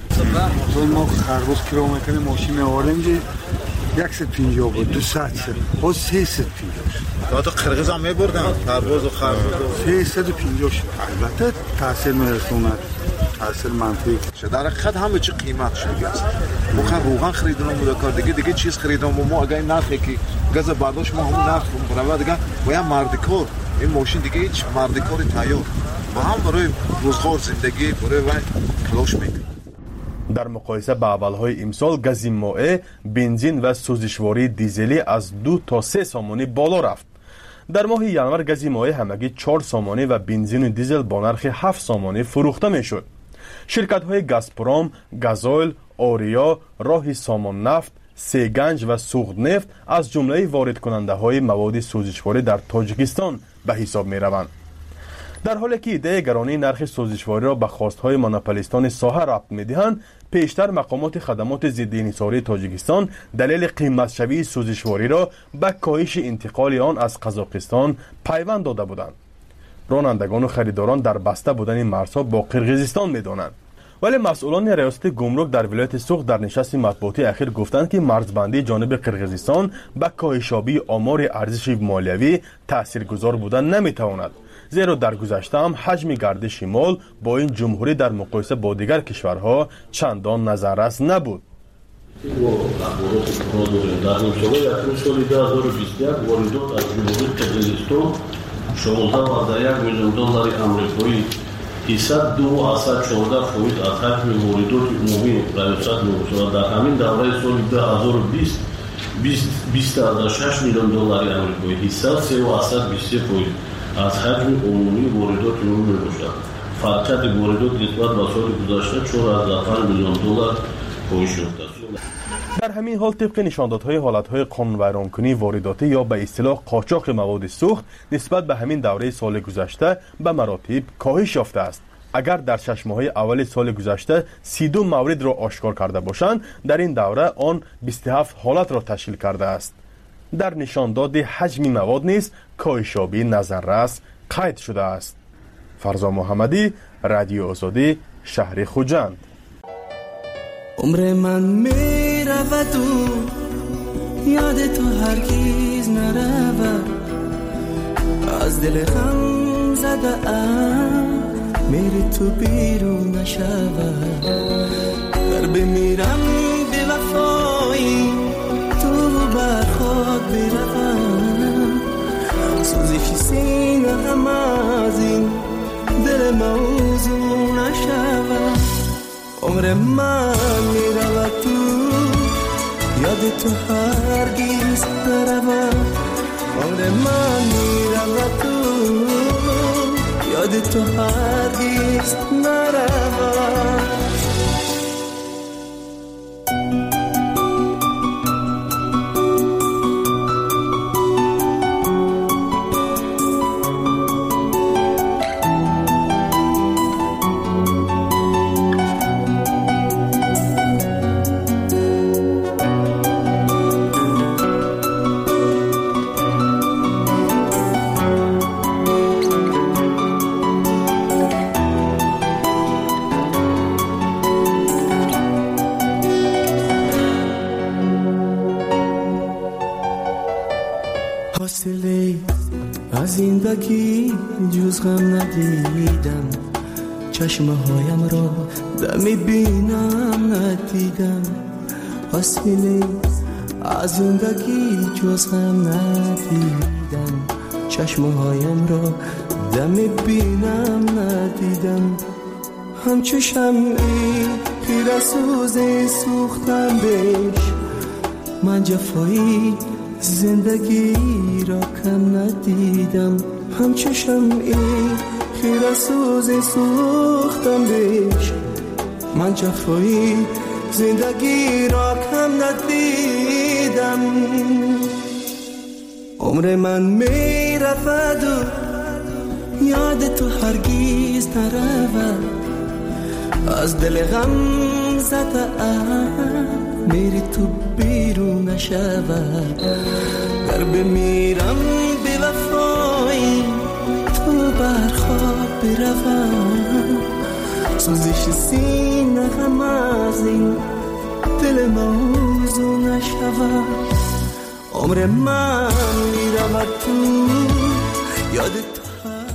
мо харбуз киро мекунем мошин меорем ҷи яксад пинҷоҳ буд дусад шуд ҳоз сесад пинҷоҳ шуд. то қирғизам мебурдам харбузу харбузу сесаду пинҷоҳ шуд. албатта таъсир мерасонад, таъсир манфӣ. дар ҳақиқат ҳама чи қимат шудааст. мо хан рӯған харидонам буда кор дига дига чиз харидон мо агар нархе ки газа бардошт мо ҳамон нарх барава дига бояд мардикор ин мошин дига ҳеч мардикори тайёр ва ҳам барои рӯзғор зиндагӣ барои вай талош мекунад. дар муқоиса ба аввалҳои имсол гази моеъ, бензин ва сӯзишвории дизелӣ аз ду то се сомонӣ боло рафт. дар моҳи январ гази моеъ ҳамагӣ чор сомонӣ ва бензину дизел бо нархи ҳафт сомонӣ фурӯхта мешуд. ширкатҳои Газпром, Газойл, Ориё, Роҳи Somonneft, Seganj ва Суғднефт аз ҷумлаи воридкунандаҳои маводи сӯзишворӣ дар Тоҷикистон ба ҳисоб мераванд. дар ҳоле ки идеяи гаронии нархи сӯзишвориро ба хостҳои монополистони соҳа рабт медиҳанд, пештар мақомоти хадамоти зиддиинҳисории Тоҷикистон далели қиматшавии сӯзишвориро ба коҳиши интиқоли он аз Қазоқистон пайванд дода буданд. ронандагону харидорон дар баста будани марзҳо бо Қирғизистон медонанд. вале масъулони раёсати гумрук дар вилояти Суғд дар нишасти матбуотӣ ахир гуфтанд ки марзбандии ҷониби Қирғизистон ба коҳишёбии омори арзиши молиявӣ таъсиргузор будан наметавонад, зеро дар гузашта ҳам ҳаҷми гардиши мол бо ин ҷумҳурӣ дар муқоиса бо дигар кишварҳо чандон назаррас набуд. шонздаҳ варда як миллион доллари амрикоӣ ҳисса ду асад чордаҳ фоиз аз ҳаҷми воридоти умумии раёсат мебошад. дар ҳамин давраи соли ду ҳазору бист бист аза шаш миллион доллари амрикоӣ ҳисса се асад бисту се фоиз аз ҳаҷми умумии воридоти умум мебошад. фарқияти воридот нисбат ба соли гузашта чор аза панҷ миллион доллар коҳиш ёфтааст. дар ҳамин ҳол тибқи нишондодҳои ҳолатҳои қонунвайронкунии воридотӣ ё ба истилоҳ қочоқи маводи сӯхт нисбат ба ҳамин давраи соли гузашта ба маратиб коҳиш ёфтааст. агар дар шашмоҳаи аввали соли гузашта си ду мавридро ошкор карда бошанд, дар ин давра он бисту ҳафт ҳолатро ташкил кардааст. дар нишондоди ҳаҷми мавод низ коҳишёбӣ назаррас қайд шудааст. Фарзон Муҳаммадӣ, Радиои Озодӣ, шаҳри Хуҷанд. عمر من می رود و یاد تو هرگز نرود از دل غم زده ام میری تو بیرون نشود در بمیرم به وفایی تو بر خود بروم سوزش سینه غم از این دل موضوع نشود عمر من میرود تو یاد تو هرگز نرود عمر من میرود تو یاد تو هرگز نرود روز غم ندیدم، چشمه هایم را دمی بینم ندیدم، حاصلی از زندگی جز غم ندیدم، چشمه هایم را دمی بینم ندیدم. همچو شمعی خیره سوزی سوختم بهش، من جفایی زندگی را کم ندیدم. همچو شمعی خیره سوزی سوختم بهش، من جفایی زندگی را کم ندیدم. عمر من می رفت و یاد تو هرگیز نرود، از دل غم زده ام میری تو بیرون نشود. گر بمیرم بی وفایی تو برخواب بروم، سوزش سینه غم از این دل موضوع نشود. عمر من میرود تو یاد تو.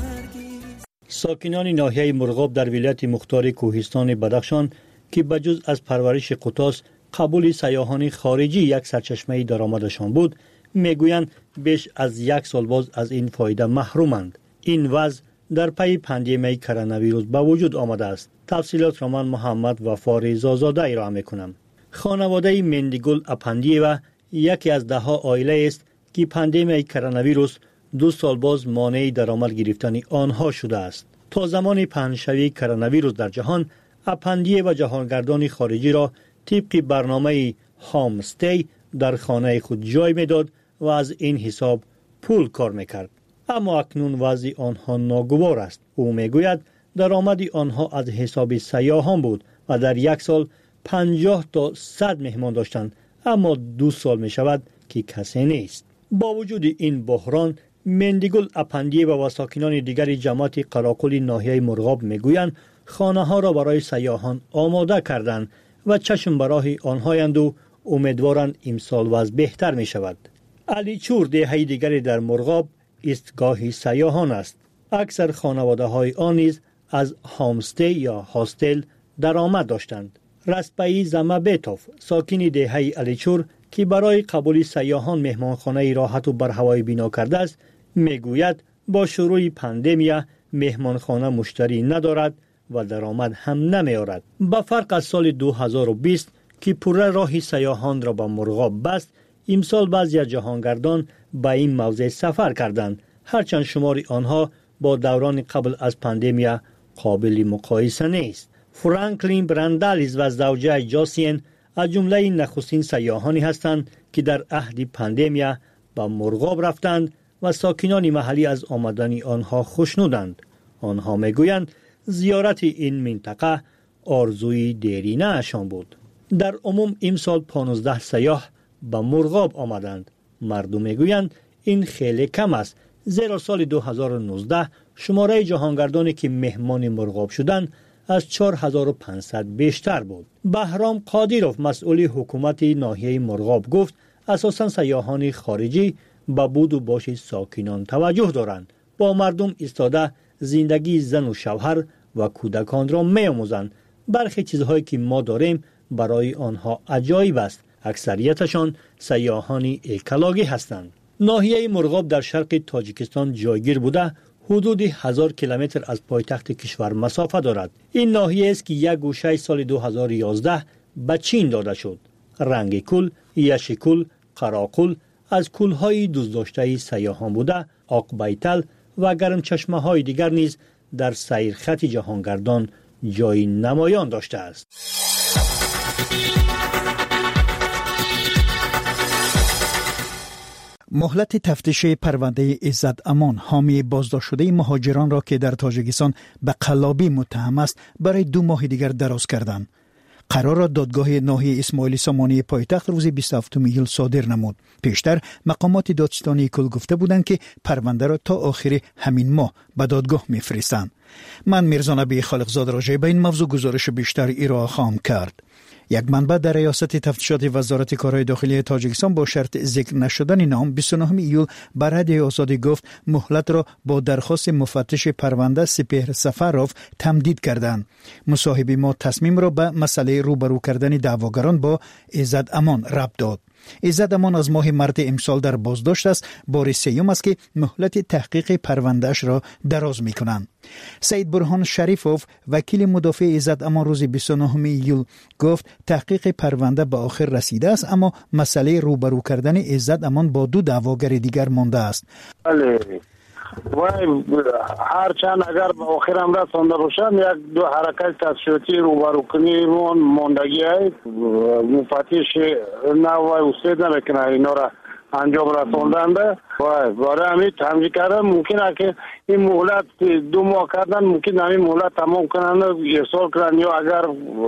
ساکنان ناحیه مرغاب در ولایت مختار کوهستان بدخشان که بجز از پرورش قطاس قبول سیاحان خارجی یک سرچشمه درآمدشان بود، میگویند بیش از یک سال باز از این فایده محرومند. این وضع در پی پاندمی کرونا ویروس به وجود آمده است. تفصیلات را من محمد وفا رضازاده ارائه میکنم. خانواده مندیگل اپندیه و یکی از ده ها عائله است که پاندمی کرونا ویروس دو سال باز مانع درآمد گرفتن آنها شده است. تا زمان پهنشوی کرونا ویروس در جهان، اپندیه و جهانگردان خارجی را طبق برنامه هام استی در خانه خود جای میداد و از این حساب پول کار میکرد. اما اکنون وضع آنها ناگوار است. او میگوید درآمد آنها از حساب سیاحان بود و در یک سال پنجاه تا صد مهمان داشتند، اما دو سال می شود که کسی نیست. با وجود این بحران، مندیگل اپندیه و ساکنان دیگر جماعت قراقل ناحیه مرغاب میگویند خانه ها را برای سیاحان آماده کردند و چشم به راه آنهایند و امیدوارند امسال وضع بهتر می شود. علی چور دهه دیگری در مرغاب ایستگاه سیاحان است. اکثر خانواده های آن نیز از هامستی یا هاستل درآمد داشتند. رسپایی زمبیتوف ساکن دهه علی چور که برای قبول سیاحان مهمانخانه راحت و برهوای بنا کرده است، میگوید با شروع پاندمی مهمانخانه مشتری ندارد و درآمد هم نمیارد. با فرق از سال دو هزار و بیست که پره راه سیاحان را به مرغاب بست، امسال بعضی جهانگردان به این موضع سفر کردند، هرچند شمار آنها با دوران قبل از پاندمی قابل مقایسه نیست. فرانکلین برندالیز و زوجه جاسین از جمله نخستین سیاحانی هستند که در عهد پاندمی به مرغاب رفتند و ساکنان محلی از آمدن آنها خوشنودند. آنها میگویند زیارت این منطقه آرزوی دیرینه اشان بود. در عموم امسال پانزده سیاح به مرغاب آمدند. مردم میگویند این خیلی کم است، زیرا سال دو هزار و نوزده شماره جهانگردانی که مهمان مرغاب شدند از چهار هزار و پانصد بیشتر بود. بهرام قادیروف مسئول حکومت ناحیه مرغاب گفت اساساً سیاحان خارجی به بود و باش ساکنان توجه دارند. با مردم ایستاده زندگی زن و شوهر و کودکان را می‌آموزند. برخی چیزهایی که ما داریم برای آنها عجایب است. اکثریتشان سیاحان اکولوژی هستند. ناحیه مرغاب در شرق تاجیکستان جایگیر بوده حدود هزار کیلومتر از پایتخت کشور مسافت دارد. این ناحیه است که یک گوشه سال دو هزار و یازده به چین داده شد. رنگ کل، یشکل، قراقل از کلهای دوست داشته سیاحان بوده، آقبیتل و گرم چشمه های دیگر نیز در سیرخط جهانگردان جای نمایان داشته است. مهلت تفتیش پرونده عزت امان حامی بازداشت شده مهاجران را که در تاجیکستان به قلابی متهم است برای دو ماه دیگر دراز کردند. قرار را دادگاه ناحیه اسماعیل سامانی پایتخت روز بیست و هفتم ایول صادر نمود. پیشتر مقامات دادستانی کل گفته بودند که پرونده را تا آخر همین ماه به دادگاه می‌فرستند. من میرزا نبی خالقزاد راجع به این موضوع گزارش بیشتر ارائه خواهم کرد. یک منبع در ریاست تفتیشات وزارت کارهای داخلی تاجیکستان با شرط ذکر نشدن نام بیست و نهم ایول بر رادیو آزادی گفت مهلت را با درخواست مفتش پرونده سپهر سفروف تمدید کردند. مصاحبه ما تصمیم را به مسئله روبرو کردن دعواگران با عزت امان ربط داد. عزت امان از ماه مارس امسال در بازداشت است. بار سیوم است که مهلت تحقیق پروندهش را دراز می کنند. سید برهان شریفوف وکیل مدافع عزت امان روز بیست و نهم ایول گفت تحقیق پرونده به آخر رسیده است، اما مسئله روبرو کردن عزت امان با دو دعواگر دیگر مانده است. بله وای هر چند اگر به آخر هم رسانده باشم یک دو حرکت تفتیشاتی روبرو کنی ماندگی های مفتش نه وای استاد نمیکنه اینا را انجام رساندنده وای برای همین تمجید کردن ممکنه که این مهلت دو ماه کردن ممکن همین مهلت تمام کنن ارسال کنن یا اگر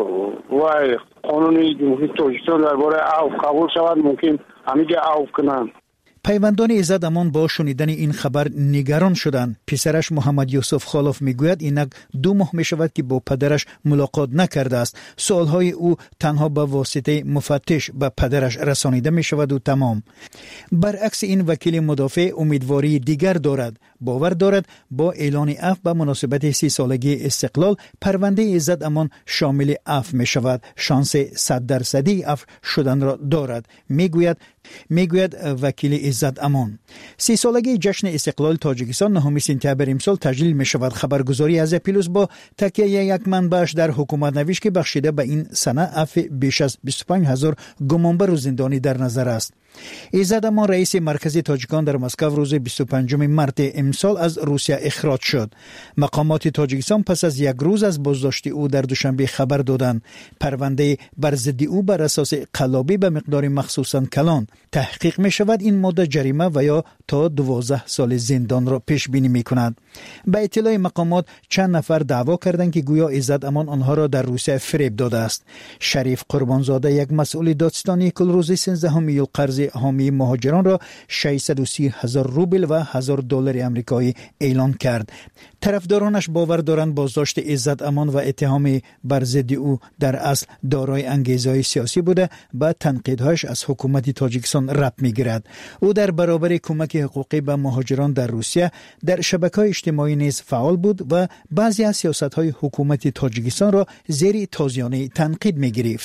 وای قانون جمهوری تاجیکستان درباره عفو قبول شود ممکن همیشه عفو کنن. پیوندان عزت امان با شنیدن این خبر نگران شدند. پسرش محمد یوسف خالف میگوید اینک دو ماه می شود که با پدرش ملاقات نکرده است. سوالهای او تنها به واسطه مفتش به پدرش رسانیده می شود و تمام. برعکس این وکیل مدافع امیدواری دیگر دارد. باور دارد با اعلان عفو به مناسبت سی سالگی استقلال پرونده عزت امان شامل عفو می شود. شانس صد درصدی عفو شدن را دارد. میگوید میگوید وکیل عزت امان. سی سالگی جشن استقلال تاجیکستان نهم سپتامبر امسال تجلیل می شود. خبرگزاری از پیلوس با تکیه یک منبعش در حکومت نوشت که بخشیده به این سنه عفو بیش از بیست و پنج هزار گمانبر و زندانی در نظر است. عزت امان رئیس مرکزی تاجیکان در مسکو روز بیست و پنجم مارس امسال از روسیه اخراج شد. مقامات تاجیکستان پس از یک روز از بازداشت او در دوشنبه خبر دادند. پرونده بر ضد او بر اساس قلابی به مقدار مخصوصاً کلان تحقیق می شود. این ماده جریمه و یا تا دوازده سال زندان را پیش بینی می کند. به اطلاع مقامات چند نفر دعوا کردند که گویا عزت امان آنها را در روسیه فریب داده است. شریف قربانزاده یک مسئول دادستانی کل روز سیزدهم ایول قرض حامی مهاجران را ششصد و سی هزار روبل و هزار دلار آمریکایی اعلان کرد. طرفدارانش باور دارند بازداشت عزت امان و اتهام بر ضد او در اصل دارای انگیزه‌های سیاسی بوده به تنقیدهایش از حکومت تاجیکستان ربط می‌گیرد. او در برابر کمک حقوقی به مهاجران در روسیه در شبکه‌های اجتماعی نیز فعال بود و بعضی از سیاست‌های حکومت تاجیکستان را زیر تازیانه تنقید می‌گرفت.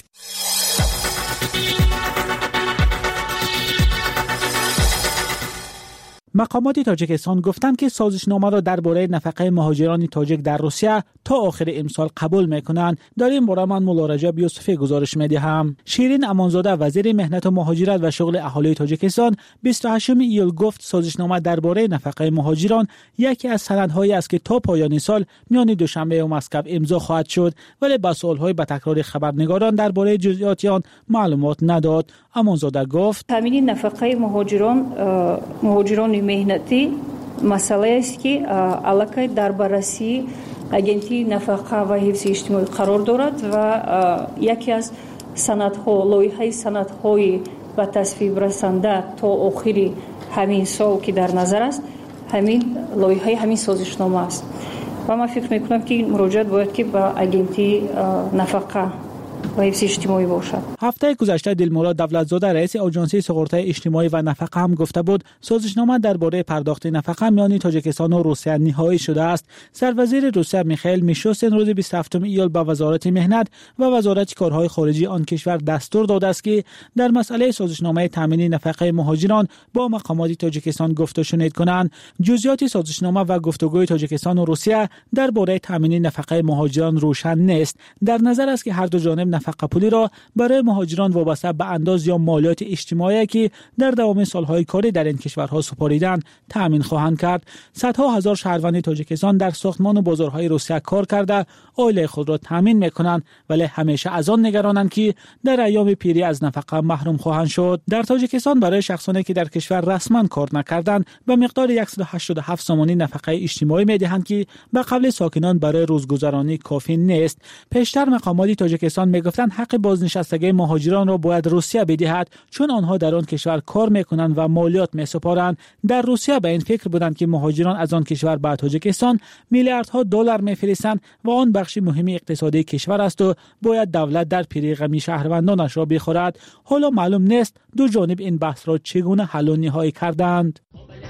مقامات تاجیکستان گفتند که سازشنامه را درباره نفقه مهاجران تاجیک در روسیه تا آخر امسال قبول میکنند. در این باره من مولا رجب یوسفی گزارش میدهم. شیرین امانزاده وزیر مهنت و مهاجرت و شغل اهالی تاجیکستان بیست و هشتم ایول گفت سازشنامه درباره نفقه مهاجران یکی از سندهایی است که تا پایان سال میان دوشنبه و مسکو امضا خواهد شد، ولی با سوالهای به تکرار خبرنگاران درباره جزئیات آن معلومات نداد. امانزاده گفت تامین نفقه مهاجران مهاجران مهنتی مسئله است که علاقه در بررسی агенти нафақа ва ҳифзи иҷтимоӣ қарор дорад ва яке аз санадҳо лоиҳаи санадҳои ба тасвиб расанда то охири ҳамин сол ки дар назар аст ҳамин лоиҳаи ҳамин созишнома аст ва ман фикр мекунам ки муроҷиат бояд ки ба агенти нафақа هفته گذشته دلمراد دولتزاده رئیس آژانسی سقراطی اجتماعی و نفقه هم گفته بود سازشنامه درباره پرداخت نفقه میان تاجیکستان و روسیه نهایی شده است. سروزیر روسیه میخائیل میشوستین روز بیست و هفتم ایول به وزارت مهنت و وزارت کارهای خارجی آن کشور دستور داده است که در مسئله سازشنامه تامین نفقه مهاجران با مقامات تاجیکستان گفت و شنید کنند. جزئیات سازشنامه و گفتگوی تاجیکستان و روسیه درباره تامین نفقه مهاجران روشن نیست. در نظر است که هر دو جانب نفقه پولی را برای مهاجران وابسته به انداز یا مالیات اجتماعی که در دوام سالهای کاری در این کشورها سپاریدند تامین خواهند کرد. صدها هزار شهروند تاجیکستان در ساختمان و بازارهای روسیه کار کرده عائله خود را تامین میکنند، ولی همیشه از آن نگرانند که در ایام پیری از نفقه محروم خواهند شد. در تاجیکستان برای شخصانی که در کشور رسما کار نکردند به مقدار صد و هشتاد و هفت سامانی نفقه اجتماعی میدهند که به قبل ساکنان برای روزگذرانی کافی نیست. پیشتر مقامات تاجیکستان میگفت گفتند حق بازنشستگی مهاجران را باید روسیه بدهد، چون آنها در آن کشور کار میکنند و مالیات میسپارند. در روسیه به این فکر بودند که مهاجران از آن کشور به تاجیکستان میلیاردها دلار میفرستند و آن بخش مهم اقتصادی کشور است و باید دولت در پی غم شهروندانش را بخورد. حالا معلوم نیست دو جانب این بحث را چگونه حل و نهایی کردند.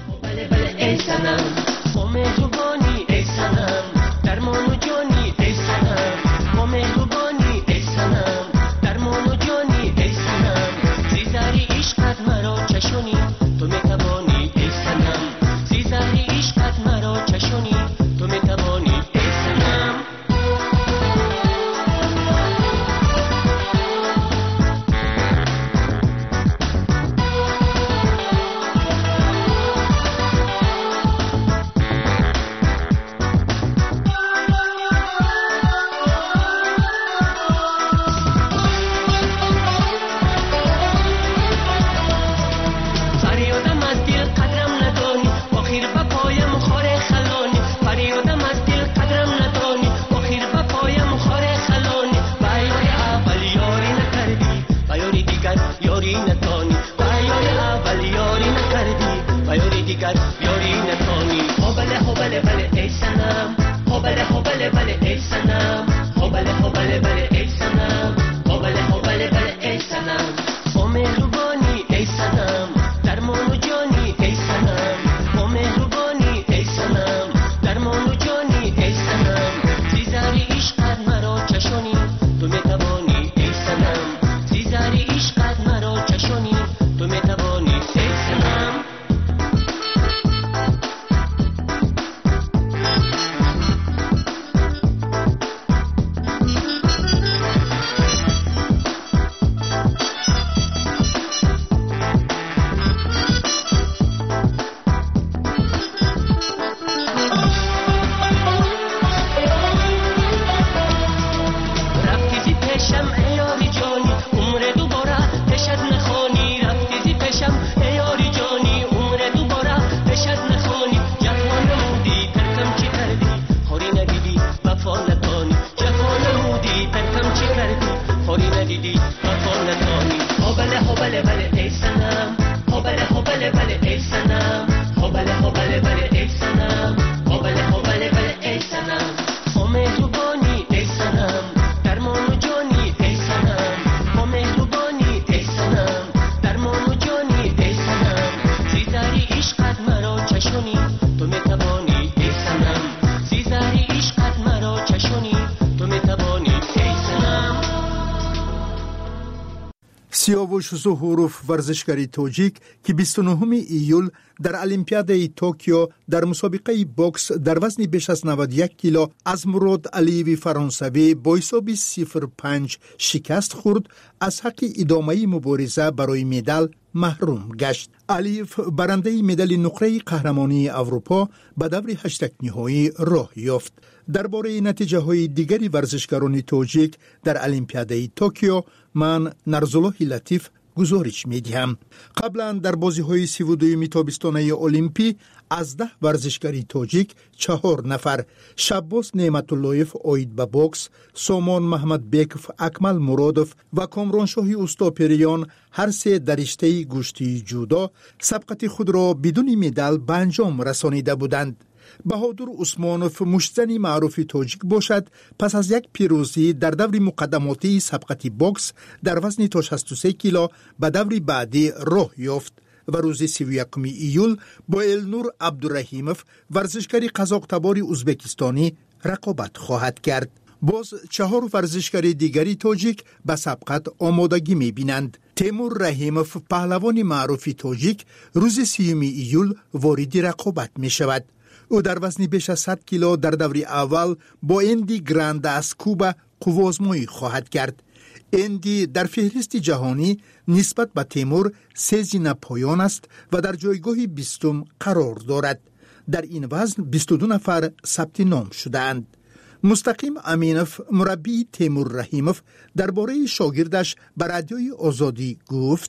سیاوش زهوروف ورزشکاری تاجیک که بیست و نهم ایول در المپیادای توکیو در مسابقه بوکس در وزن بیش از نود و یک کیلو از مراد علیوی فرانسوی با حساب صفر پنج شکست خورد، از حق ادامه مبارزه برای مدال محروم گشت. علیف برنده مدال نقره قهرمانی اروپا به دور هشتگ نهایی راه یافت. درباره نتیجه های دیگری ورزشکاران تاجیک در المپیادای توکیو من نرزالله لطیف گزارش می دهم. قبلا در بازی های سی و دوم تابستانه المپی از ده ورزشکاری تاجیک چهار نفر شباس نعمت اللهیف آید به بوکس، سامان محمد بیکف، اکمل مرادف و کامرانشاهی استاپریان هر سه در رشته گشتی جودا سبقت خود را بدون مدال به انجام رسانیده بودند. بهادر عثمانوف مشتزنی معروف تاجیک باشد پس از یک پیروزی در دور مقدماتی سبقت بوکس در وزن تا شصت و سه کیلو به دور بعدی راه یافت و روز سی و یکم ایول با النور عبدالرحیموف ورزشکاری قزاق‌تبار ازبکستانی رقابت خواهد کرد. باز چهار ورزشکاری دیگری تاجیک به سبقت آمادگی می بینند. تیمور رحیموف پهلوان معروف تاجیک روز سیوم ایول وارد رقابت می شود. او در وزن بیش از صد کیلو در دور اول با اندی گراند از کوبا قوازمایی خواهد کرد. اندی در فهرست جهانی نسبت به تیمور سه زینه پایان است و در جایگاه بیستم قرار دارد. در این وزن بیست و دو نفر ثبت نام شدند. مستقیم امینوف مربی تیمور رحیموف درباره شاگردش به رادیوی آزادی گفت: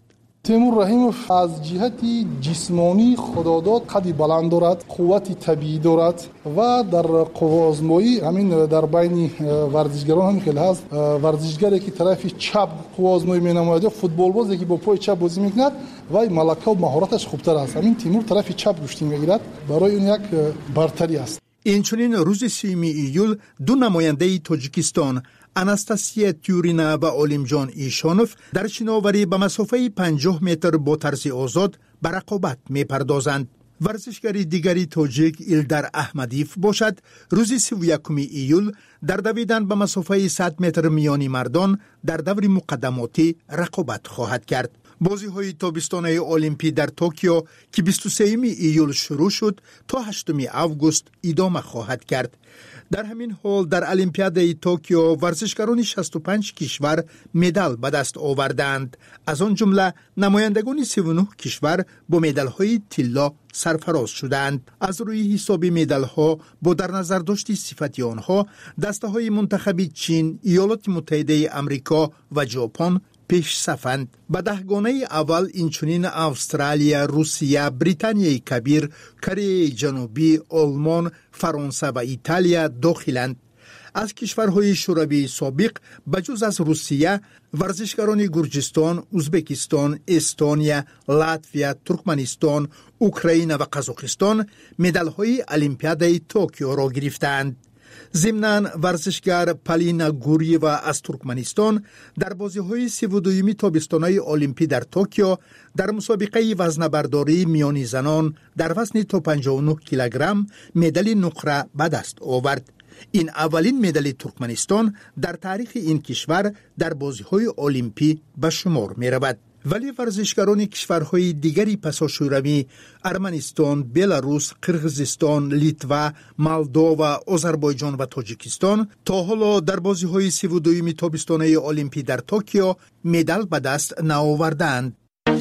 تیمور رحیموف از جهت جسمانی خداداد قدی بلند دارد، قوت طبیعی دارد و در قوازمایی همین در بین ورزشگران هم خیلی هست. ورزشگری که طرف چپ قوازمایی می‌نماید، فوتبال بازی که با پای چپ بازی می‌کند و ملکه و مهارتش خوبتر است. همین تیمور طرف چپ گوشتی می‌گیرد، برای اون یک برتری است. اینچنین روز سیوم ایول دو نماینده تاجیکستان اناستاسیا تیورینا و اولیمجان ایشانوف در شناوری به مسافه پنجاه متر با طرز آزاد به رقابت می‌پردازند. ورزشگری دیگری تاجیک ایلدر احمدیف باشد روز سی و یکم ایول در دویدن به مسافه صد متر میانی مردان در دور مقدماتی رقابت خواهد کرد. بازی های تابستانه المپی در توکیو که بیست و سوم ایول شروع شد تا هشتم آگوست ادامه خواهد کرد. در همین حال در المپیاد توکیو ورزشکاران شصت و پنج کشور مدال به دست آوردند. از آن جمله نمایندگان سی و نه کشور با مدال های طلا سرفراز شدند. از روی حساب مدال ها با در نظر داشت صفت آنها دسته های منتخب چین، ایالات متحده آمریکا و ژاپن پیش صفند. به دهگانه اول اینچنین استرالیا، روسیه، بریتانیای کبیر، کره جنوبی، آلمان، فرانسه و ایتالیا داخلند. از کشورهای شوروی سابق بجز از روسیه ورزشکاران گرجستان، ازبکستان، استونیا، لاتویا، ترکمنستان، اوکراین و قزاقستان مدال‌های المپیاد توکیو را گرفتند. ضمناً ورزشگر پالینا گوریوا از ترکمنستان در بازی‌های سی و دوم تابستانه المپی در توکیو در مسابقه وزنه‌برداری میان زنان در وزن تا پنجاه و نه کیلوگرم مدال نقره به دست آورد. این اولین مدال ترکمنستان در تاریخ این کشور در بازی‌های المپی به شمار می‌رود. ولی ورزشکاران کشورهای دیگری پساشوروی ارمنستان، بلاروس، قرغیزستان، لیتوا، مولدووا، آذربایجان و تاجیکستان تا حالا در بازی‌های سی و دوم تابستانه المپی در توکیو مدال به دست نآوردند.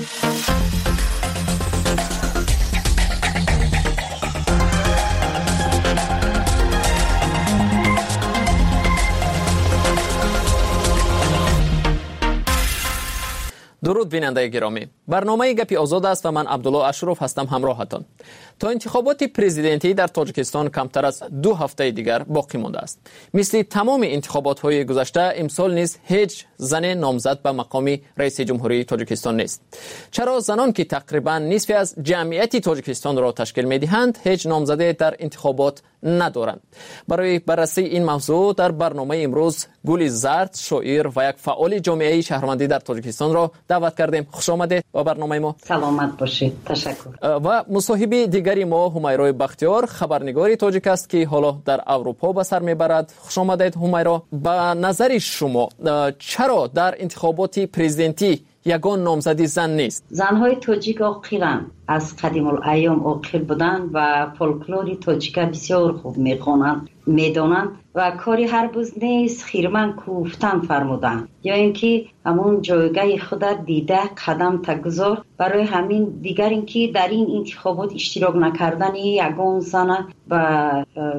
درود بیننده گرامی، برنامه گپی آزاد است و من عبدالله اشرف هستم همراهتان. تا انتخابات پرزیدنتی در تاجیکستان کمتر از دو هفته دیگر باقی مانده است. مثل تمام انتخابات های گذشته امسال نیز هیچ زن نامزد به مقام رئیس جمهوری تاجیکستان نیست. چرا زنان که تقریبا نصف از جمعیت تاجیکستان را تشکیل می‌دهند هیچ نامزده در انتخابات ندارند؟ برای بررسی این موضوع در برنامه امروز گل زرد، شاعر و یک فعال جامعه شهروندی در تاجیکستان را دعوت کردیم. خوش آمدید به برنامه ما. سلامت باشید. تشکر. و مصاحبه دیگری ما همیرا بختیار، خبرنگاری تاجیک است که حالا در اروپا به سر میبرد. خوش آمدید همیرا. به نظر شما چرا در انتخابات پرزیدنتی یگان نامزدی زن نیست؟ زنهای تاجیک عاقلند، از قدیم الایام عاقل بودند و فولکلور تاجیک بسیار خوب میخوانند، میدانند و کاری هر روز نیست خیرمن کوفتن فرمودند، یا اینکه همون جایگاه خود دیده قدم تگذار. برای همین دیگر اینکه در این انتخابات اشتراک نکردن یگان زن و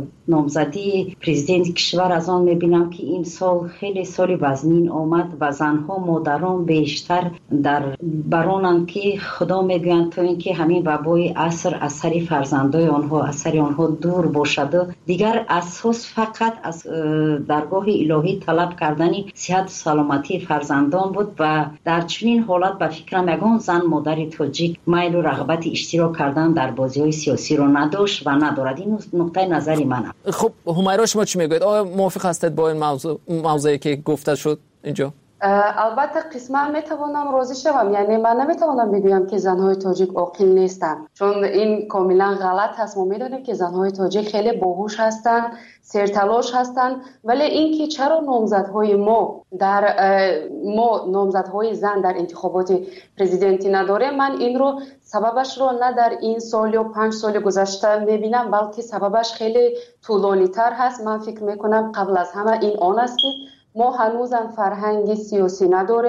نامزدی پرزیدنت کشور از آن میبینم که این سال خیلی سالی وزنین آمد و زنها مادران بیشتر در برانند که خدا میگویند تا اینکه همین وبای عصر اثر فرزندای آنها اثر آنها دور باشد. دیگر اساس فقط از درگاه الهی طلب کردن صحت و سلامتی فرزندان بود و در چنین حالت به فکرم یگان زن مادر تاجیک میل و رغبت اشتراک کردن در بازی‌های سیاسی را نداشت و ندارد. این نقطه نظری منه. خب همیرا شما چی میگوید؟ آیا موافق هستید با این موضوع موضوعی که گفته شد اینجا؟ البته قسما میتوانم راضی شوم، یعنی من نمیتوانم بگویم که زنهای تاجیک عاقل نیستند، چون این کاملا غلط است. ما میدونیم که زنهای تاجیک خیلی باهوش هستند، سرتلاش هستند، ولی اینکه چرا نامزدهای ما در ما نامزدهای زن در انتخابات پرزیدنتی نداره، من این رو سببش رو نه در این سال یا پنج سال گذشته میبینم، بلکه سببش خیلی طولانی تر هست. من فکر میکنم قبل از همه این آن است که ما هنوزم فرهنگ سیاسی نداریم،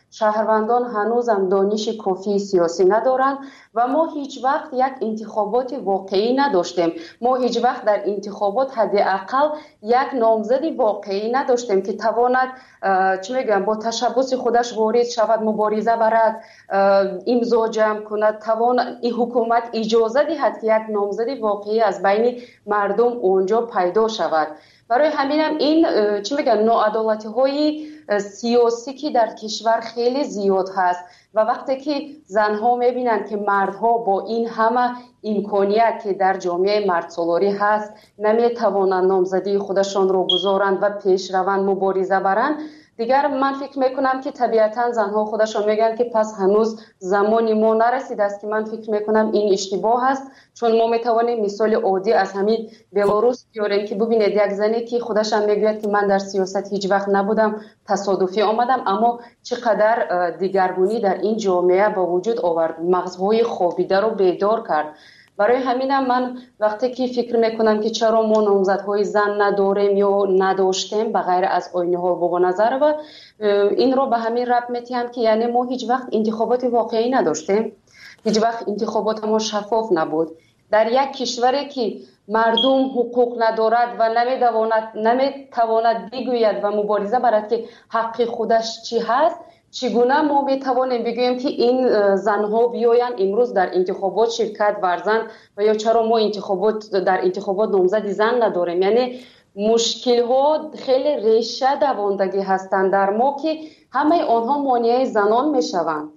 شهروندان هنوزم دانش کافی سیاسی ندارند و ما هیچ وقت یک انتخابات واقعی نداشتیم. ما هیچ وقت در انتخابات حداقل یک نامزد واقعی نداشتیم که تواند چی میگم با تشبث خودش وارد شود، مبارزه برد، امضا جمع کند، توان این حکومت اجازه دهد که یک نامزد واقعی از بین مردم اونجا پیدا شود. برای همینم این چی میگن ناعدالتی های سیاسی که در کشور خیلی زیاد هست و وقتی که زنها میبینن که مردها با این همه امکانیت که در جامعه مردسالاری هست نمیتوانند نامزدی خودشان رو گذارند و پیش روند مبارزه برند، دیگر من فکر میکنم که طبیعتا زنها خودشان میگن که پس هنوز زمانی ما نرسیده است که من فکر میکنم این اشتباه است، چون ما میتوانیم مثال عادی از همین بلاروس بیاریم که ببینید یک زنی که خودشان میگوید که من در سیاست هیچ وقت نبودم، تصادفی آمدم، اما چقدر دیگرگونی در این جامعه با وجود آورد، مغزهای خوابیده رو بیدار کرد. برای همینم من وقتی که فکر میکنم که چرا ما نامزدهای زن نداریم یا نداشتیم بغیر از آینه ها و نظر و این رو به همین ربط میتیم که یعنی ما هیچ وقت انتخابات واقعی نداشتیم، هیچ وقت انتخابات ما شفاف نبود. در یک کشوری که مردم حقوق ندارد و نمیتواند نمیتواند بگوید و مبارزه برد که حق خودش چی هست، چگونه ما میتوانیم بگوییم که این زنها بیاین امروز در انتخابات شرکت ورزند و یا چرا ما انتخابات در انتخابات نامزد زن نداریم؟ یعنی مشکل ها خیلی ریشه دواندگی هستند در ما که همه آنها مانع زنان میشوند.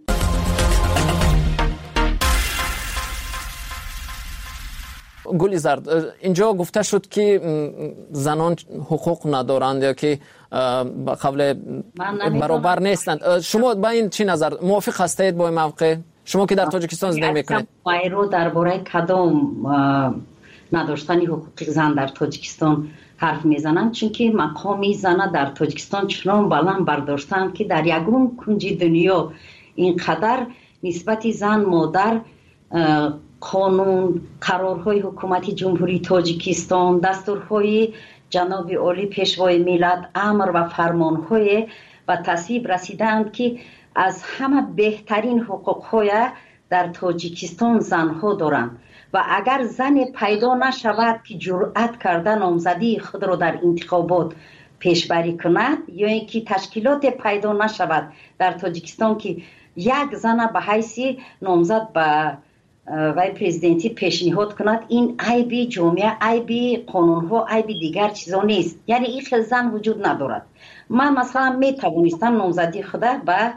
گل زرد، اینجا گفته شد که زنان حقوق ندارند یا که قبل برابر نیستند. شما با این چی نظر موافق هستید با این موقع؟ شما که در تاجیکستان زندگی میکنید. مایرو درباره کدام نداشتن حقوق زن در تاجیکستان حرف میزنم، چون که مقام زن در تاجیکستان چنان بلند برداشتن که در یگون کنج دنیا اینقدر نسبت زن مادر قانون، قرارهای حکومت جمهوری تاجیکستان، دستورهای جناب عالی پیشوای ملت، امر و فرمانهای و تصویب رسیدند که از همه بهترین حقوقهای در تاجیکستان زنها دارند و اگر زن پیدا نشود که جرأت کرده نامزدی خود را در انتخابات پیشبری کند یا اینکه تشکیلات پیدا نشود در تاجیکستان که یک زن به حیث نامزد به وای پرزیدنتی پیشنهاد کند، این عیبی جامعه، عیبی قانونها، عیبی دیگر چیزا نیست. یعنی این خیلی زن وجود ندارد. من مثلا می توانستم نامزدی خود به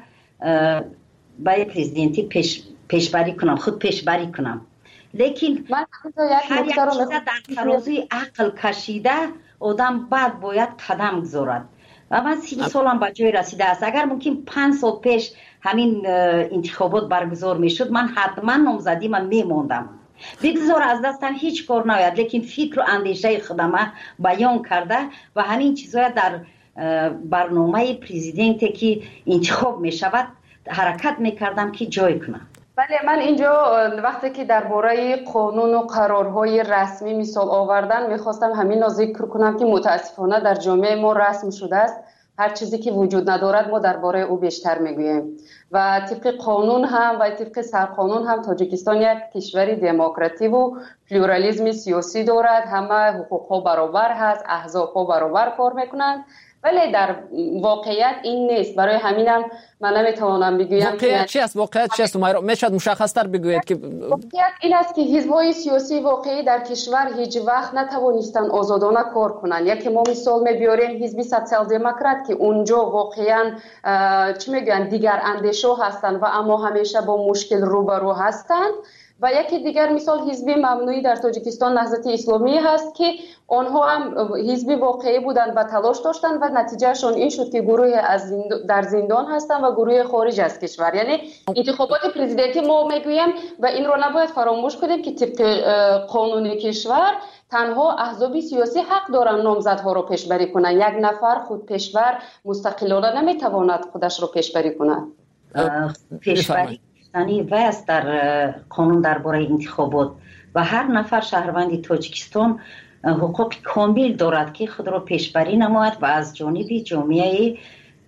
وای پرزیدنتی پیش پیشبری کنم، خود پیشبری کنم، لیکن هر یک چیز در ترازوی عقل کشیده آدم بعد باید قدم گذارد و من سی سالم به جای رسیده است. اگر ممکن پنج سال پیش همین انتخابات برگزار می شد من حتما نامزدی من می موندم. بگذار از دستم هیچ کار ناید، لیکن فکر و اندیشه خودم بیان کرده و همین چیزها در برنامه پرزیدنتی که انتخاب می شود حرکت می کردم که جای کنم. بله، من اینجا وقتی که درباره قانون و قرارهای رسمی مثال آوردن میخواستم همین را ذکر کنم که متاسفانه در جامعه ما رسم شده است هر چیزی که وجود ندارد ما درباره او بیشتر میگوییم و طبق قانون هم و طبق سرقانون هم تاجیکستان یک کشور دموکراتی و پلورالیسم سیاسی دارد، همه حقوقها برابر هست، احزابها برابر کار میکنند، ولی در واقعیت این نیست. برای همینم من نمیتوانم بگویم واقعیت چی است. واقعیت چی است؟ میشد مشخص‌تر بگویید که واقعیت این است که حزب‌های سیاسی واقعی در کشور هیچ وقت نتوانستند آزادانه کار کنند. یکی ما مثال می‌بریم حزب سوسیال دموکرات که اونجا واقعاً چی میگن دیگر اندیشه هستند و اما همیشه با مشکل روبرو هستند و یکی دیگر مثال حزب ممنوعی در تاجیکستان نهضت اسلامی هست که آنها هم حزب واقعی بودند و تلاش داشتند و نتیجهشون این شد که گروه از زندان در زندان هستند و گروه خارج از کشور. یعنی انتخابات پرزیدنتی ما میگویم و این رو نباید فراموش کنیم که طبق قانون کشور تنها احزاب سیاسی حق دارن نامزدها رو پیشبری کنند. یک نفر خود پیشور مستقلانه نمیتواند خودش رو پیشبری کند. پیشبری یعنی وست در قانون درباره انتخابات و هر نفر شهروند تاجیکستان حقوق کامل دارد که خود را پیشبری نماید و از جانب جامعه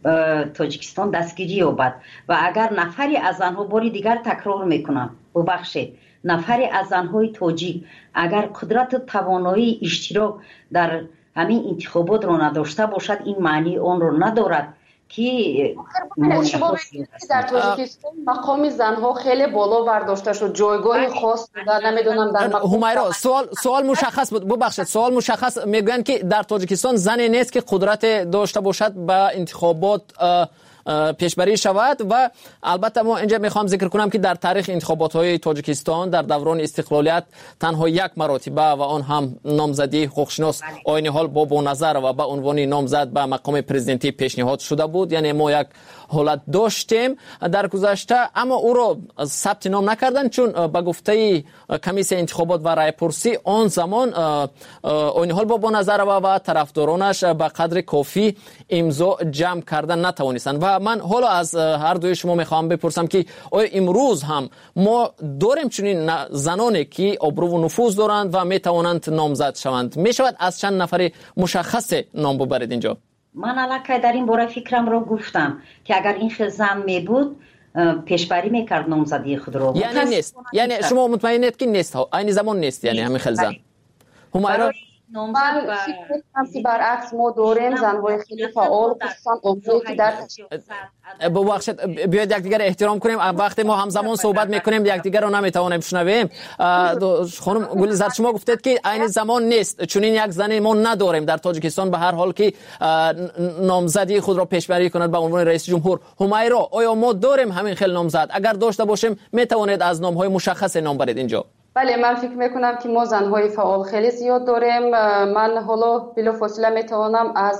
тоҷикистон дастгирӣ ёбад ва агар нафаре аз занҳо бори дигар такрор мекунам бубахшед нафаре аз занҳои тоҷик агар қудрату тавоноии иштирок дар ҳамин интихоботро надошта бошад ин маънии онро надорад ки шумо бибинед ки дар тоҷикистон мақоми занҳо хеле боло бардошта шуд ҷойгоҳи хос буда намедонам дар ҳумайро суол суол мушаххас буд бубахшед суол мушаххас мегӯянд ки дар тоҷикистон зане нест ки қудрате дошта бошад ба интихобот пешбарӣ шавад ва албатта мо инҷа мехоҳам зикр кунам ки дар таърихи интихоботҳои тоҷикистон дар даврони истиқлолият танҳо як маротиба ва он ҳам номзадии ҳуқуқшинос ойни ҳол бобоназарова ба унвони номзад ба мақоми президентӣ пешниҳод шуда буд яъне мо як ҳолат доштем дар гузашта аммо ӯро сабти ном накарданд чун ба гуфтаи комиссияи интихобот ва райпурсӣ он замон ойни ҳол бобоназарова ва тарафдоронаш ба қадри кофӣ имзо ҷамъ карда натавонистанд ва ман ҳоло аз ҳардуи шумо мехоҳам бипурсам ки оё имрӯз ҳам мо дорем чунин заноне ки обрӯву нуфуз доранд ва метавонанд номзад шаванд мешавад аз чанд нафари мушаххасе ном бубаред инҷо ман аллакай дар ин бора фикрамро гуфтам ки агар ин хел зан мебуд пешбарӣ мекард номзадии худро яъне нест яъне шумо мутмаинед ки нест айни замон нест яъне ҳамин хел зан ҳумайро ман фикр мекунам ки баръакс мо дорем занҳои хеле фаъол хусусан онҳое ки дар бубахшед биёед якдигар эҳтиром кунем вақте мо ҳамзамон суҳбат мекунем якдигарро наметавонем шунавем хонум гулизар шумо гуфтед ки айни замон нест чунин як зане мо надорем дар тоҷикистон ба ҳар ҳол ки номзадии худро пешбарӣ кунад ба унвони раиси ҷумҳур ҳумайро оё мо дорем ҳамин хел номзад агар дошта бошем метавонед аз номҳои мушаххасе ном баред инҷо бале ман фикр мекунам ки мо занҳои фаъол хеле зиёд дорем ман ҳоло билофосила метавонам аз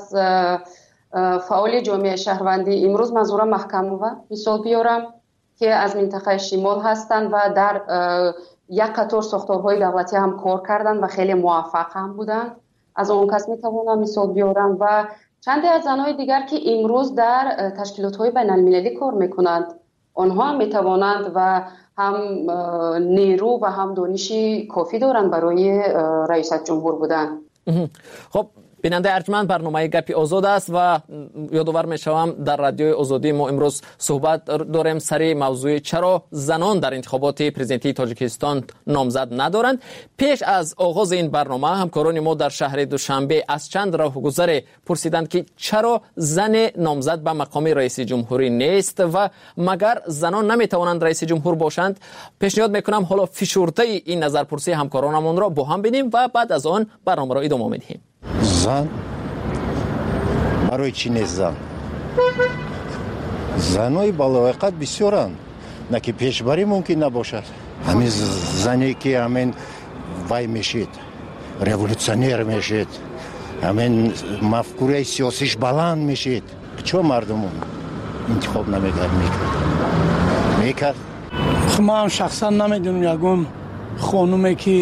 фаъоли ҷомеаи шаҳрвандӣ имрӯз манзура маҳкамова мисол биёрам ки аз минтақаи шимол ҳастанд ва дар як қатор сохторҳои давлатӣ ҳам кор карданд ва хеле муваффақ ҳам буданд аз он кас метавонам мисол биёрам ва чанде аз занҳои дигар ки имрӯз дар ташкилотҳои байналмилалӣ кор мекунанд онҳо ҳам метавонанд ва ҳам нерӯ ва ҳам дониши кофӣ доранд барои раисатҷумҳур будан. хоб бинандаи арҷманд барномаи гапи озод аст ва ёдовар мешавам дар радиои озодӣ мо имрӯз суҳбат дорем сари мавзӯи чаро занон дар интихоботи президентии тоҷикистон номзад надоранд. пеш аз оғози ин барнома ҳамкорони мо дар шаҳри душанбе аз чанд роҳгузаре пурсиданд ки чаро зане номзад ба мақоми раиси ҷумҳурӣ нест ва магар занон наметавонанд раиси ҷумҳур бошанд. пешниҳод мекунам ҳоло фишурдаи ин назарпурсии ҳамкоронамонро бо ҳам бинем ва баъд аз он барномаро идома медиҳем. зан барои чӣ нест зан занои баловақат бисёранд на ки пешбарӣ мумкин набошад ҳамин зане ки ҳамин вай мешид революционер мешид ҳамин мафкураи сиёсиш баланд мешид чо мардум интихоб намекард мекард ман шахсан намедонам ягон хонуме ки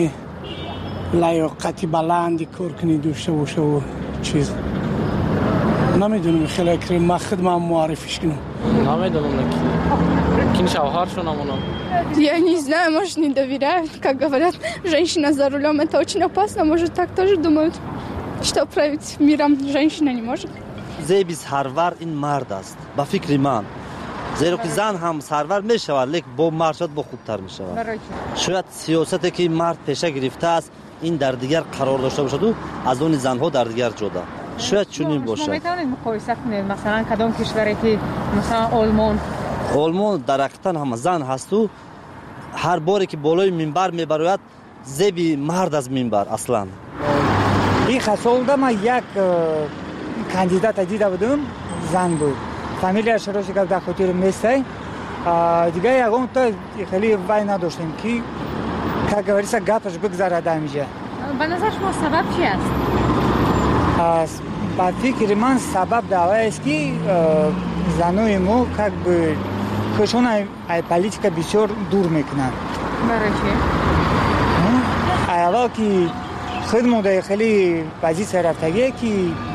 лаёқати баланди коркунӣ дошта бошаву чиз намедонам хеле кре ма хидмам муаррифиш кунам намедонам кин шавҳаршонамонам я не знаю, может, не доверяют, как говорят, женщина за рулем это очень опасно, может, так тоже думают, что править миром женщина не может. зеби сарвар ин мард аст ба фикри ман зеро ки зан ҳам сарвар мешавад лек бо мард шуд бо худтар мешавад шояд сиёсате ки мард пеша гирифтааст ин дар дигар қарор дошта бошаду аз они занҳо дар дигар ҷода шояд чунин бошад. шумо метавонед муқоиса кунед масалан кадом кишваре ки масалан олмон олмон дар ҳақиқатан ҳама зан ҳасту ҳар боре ки болои минбар мебарояд зеби мард аз минбар аслан ин хасолда ман як кандидата дида будам зан буд фамилияш рошикав дар хотирам нестай дигар ягонта хеле вай надоштем ки как говорится гапаш бигзарад ҳамиҷа. ба назар шумо сабаб чи аст? ба фикри ман сабаб даваест ки занои мо как бы хушон ай политика бисёр дур мекунанд. барои чи аввал ки хидмодаи хеле позиция рафтагие ки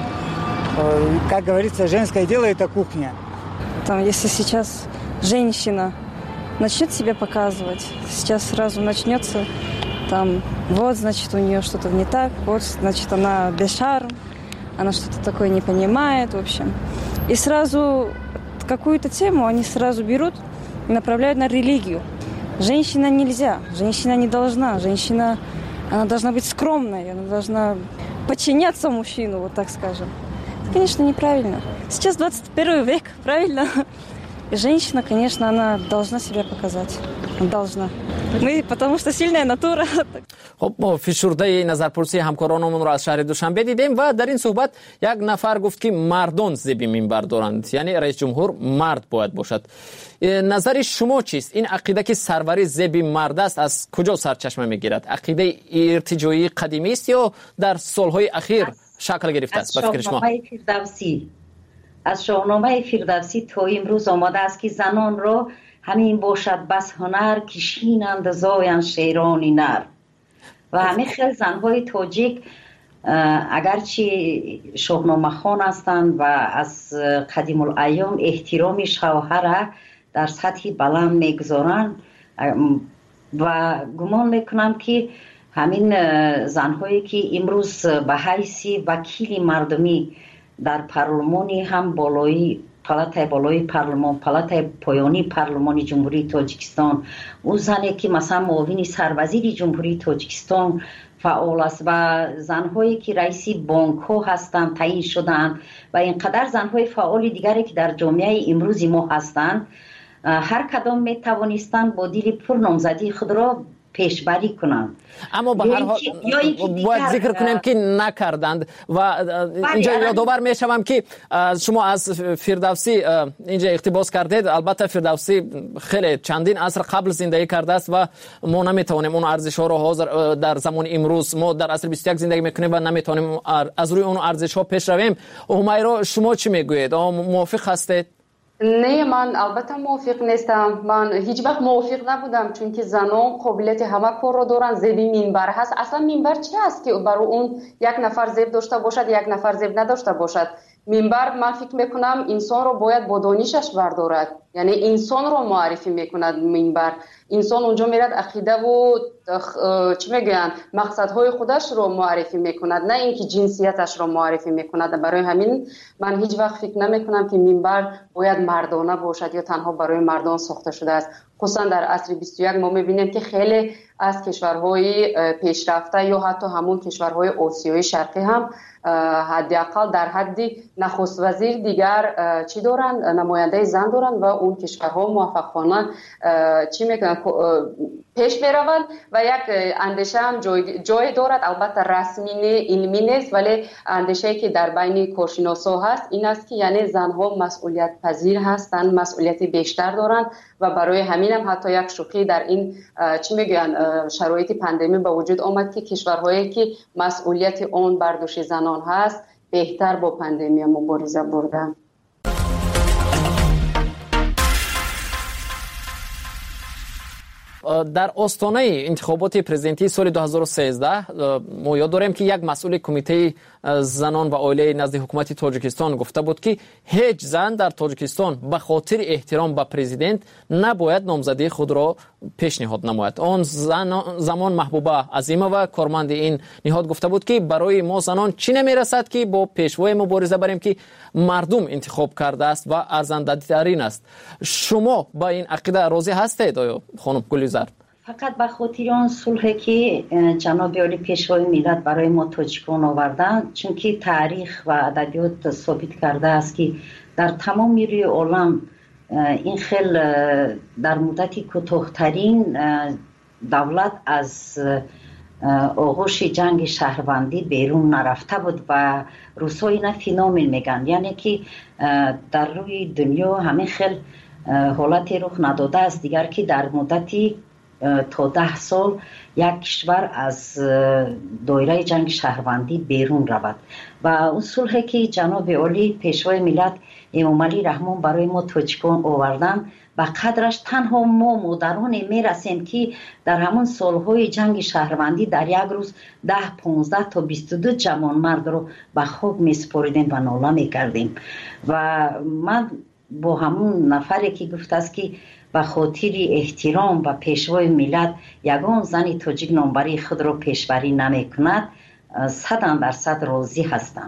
как говорится женское дело это кухня. Там если сейчас женщина начнет себя показывать, сейчас сразу начнется там, вот, значит, у нее что-то не так, вот, значит, она без шарм, она что-то такое не понимает, в общем. И сразу какую-то тему они сразу берут и направляют на религию. Женщина нельзя, женщина не должна, женщина она должна быть скромной, она должна подчиняться мужчину, вот так скажем. Это, конечно, неправильно. Сейчас двадцать первый век, правильно? И женщина, конечно, она должна себя показать. Должна. Мы, потому что сильная натура. خب ما فشرده نظرپرسی همکارانمون رو از شهر دوشنبه دیدیم و در این صحبت یک نفر گفت که مردان زیب منبر دارند، یعنی رئیس جمهور مرد باید باشد. نظر شما چیست؟ این عقیده که سروری زیب مرد است از کجا سرچشمه میگیرد؟ عقیده ارتجاعی قدیمی است یا در سالهای اخیر شکل گرفته است؟ از شاهنامه فردوسی از شاهنامه فردوسی تا امروز آمده است که زنان را همین باشد بس هنر که شینند زاین شیرانی نر. و همه خیلی زنهای تاجیک اگرچه شاهنامه خوان هستند و از قدیم الایام احترام شوهر در سطح بلند میگذارند و گمان میکنم که همین زنهایی که امروز به حیث وکیل مردمی در پارلمانی هم بالایی پالاتای بالای پارلمان، پالاتای پایانی پارلمان جمهوری تاجیکستان، او زنی که مثلا معاون سروزیر جمهوری تاجیکستان فعال است و زنهایی که رئیس بانک ها هستند تعیین شدند و اینقدر زنهای فعال دیگری که در جامعه امروز ما هستند، هر کدام می توانستند با دل پر نامزدی خود را پیشبری کنند. اما به هر حال باید ذکر کنیم که نکردند و اینجا یادآور میشوم که شما از فردوسی اینجا اقتباس کردید. البته فردوسی خیلی چندین عصر قبل زندگی کرده است و ما نمیتونیم اون ارزش ها رو حاضر در زمان امروز، ما در عصر بیست و یک زندگی میکنیم و نمیتونیم از روی اون ارزش ها پیش رویم. همیرا شما چی میگویید؟ موافق هستید؟ نه، من البته موافق نیستم. من هیچ وقت موافق نبودم، چون که زنان قابلیت همه کار رو دارن. زیبی منبر هست. اصلا منبر چی است که برای اون یک نفر زیب داشته باشد یک نفر زیب نداشته باشد؟ منبر من فکر میکنم انسان رو باید با دانشش بردارد، یعنی انسان رو معرفی میکند. منبر انسان اونجا میرد عقیده و چی میگن مقصدهای خودش رو معرفی میکند، نه اینکه جنسیتش رو معرفی میکند. برای همین من هیچ وقت فکر نمیکنم که منبر باید مردانه باشد یا تنها برای مردان ساخته شده است. خصوصا در عصر بیست و یک ما میبینیم که خیلی از کشورهای پیشرفته یا حتی همون کشورهای آسیای شرقی هم حداقل در حد نخست وزیر دیگر چی دارن، نماینده زن دارن و اون کشورها موفقانه چی میکنن پیش میروند و یک اندیشه هم جای, جای دارد. البته رسمی علمی نیست، ولی اندیشه که در بین کارشناسا هست این است که یعنی زنها مسئولیت پذیر هستند، مسئولیت بیشتر دارند و برای همین هم حتی یک شوخی در این چی میگن شرایط پاندمی به وجود آمد که کشورهایی که مسئولیت اون بر دوش زنان هست بهتر با پاندمی مبارزه بردن. در آستانه انتخابات پرزیدنتی سال دو هزار و سیزده ما یاد داریم که یک مسئول کمیته زنان و عائله نزد حکومت تاجیکستان گفته بود که هیچ زن در تاجیکستان به خاطر احترام به پرزیدنت نباید نامزدی خود را پیشنهاد نماید. آن زمان محبوبه عظیمه و کارمند این نهاد گفته بود که برای ما زنان چی نمیرسد که با پیشوای مبارزه بریم که مردم انتخاب کرده است و ارزنده ترین است. شما با این عقیده راضی هستید آیا خانم گلیزر؟ فقط به خاطر آن صلحی که جناب عالی پیشوای ملت برای ما تاجیکان آوردن، چون که تاریخ و ادبیات ثابت کرده است که در تمام روی عالم این خیل در مدت کوتاه‌ترین دولت از آغوش جنگ شهروندی بیرون نرفته بود و روس‌ها اینا فینومن میگن، یعنی که در روی دنیا همه خیل حالتی رخ نداده است دیگر که در مدتی تا ده سال یک کشور از دایره جنگ شهروندی بیرون رود و اون صلحی که جناب عالی پیشوای ملت امام علی رحمان برای ما تاجیکان آوردن و قدرش تنها ما مادران میرسیم که در همون سالهای جنگ شهروندی در یک روز ده پانزده تا بیست و دو جوان مرد رو به خواب میسپاریدیم و ناله میکردیم و من با همون نفری که گفت است که به خاطر احترام و پیشوای ملت یگان زن تاجیک نامبری خود را پیشبری نمی کند، صد درصد راضی هستم.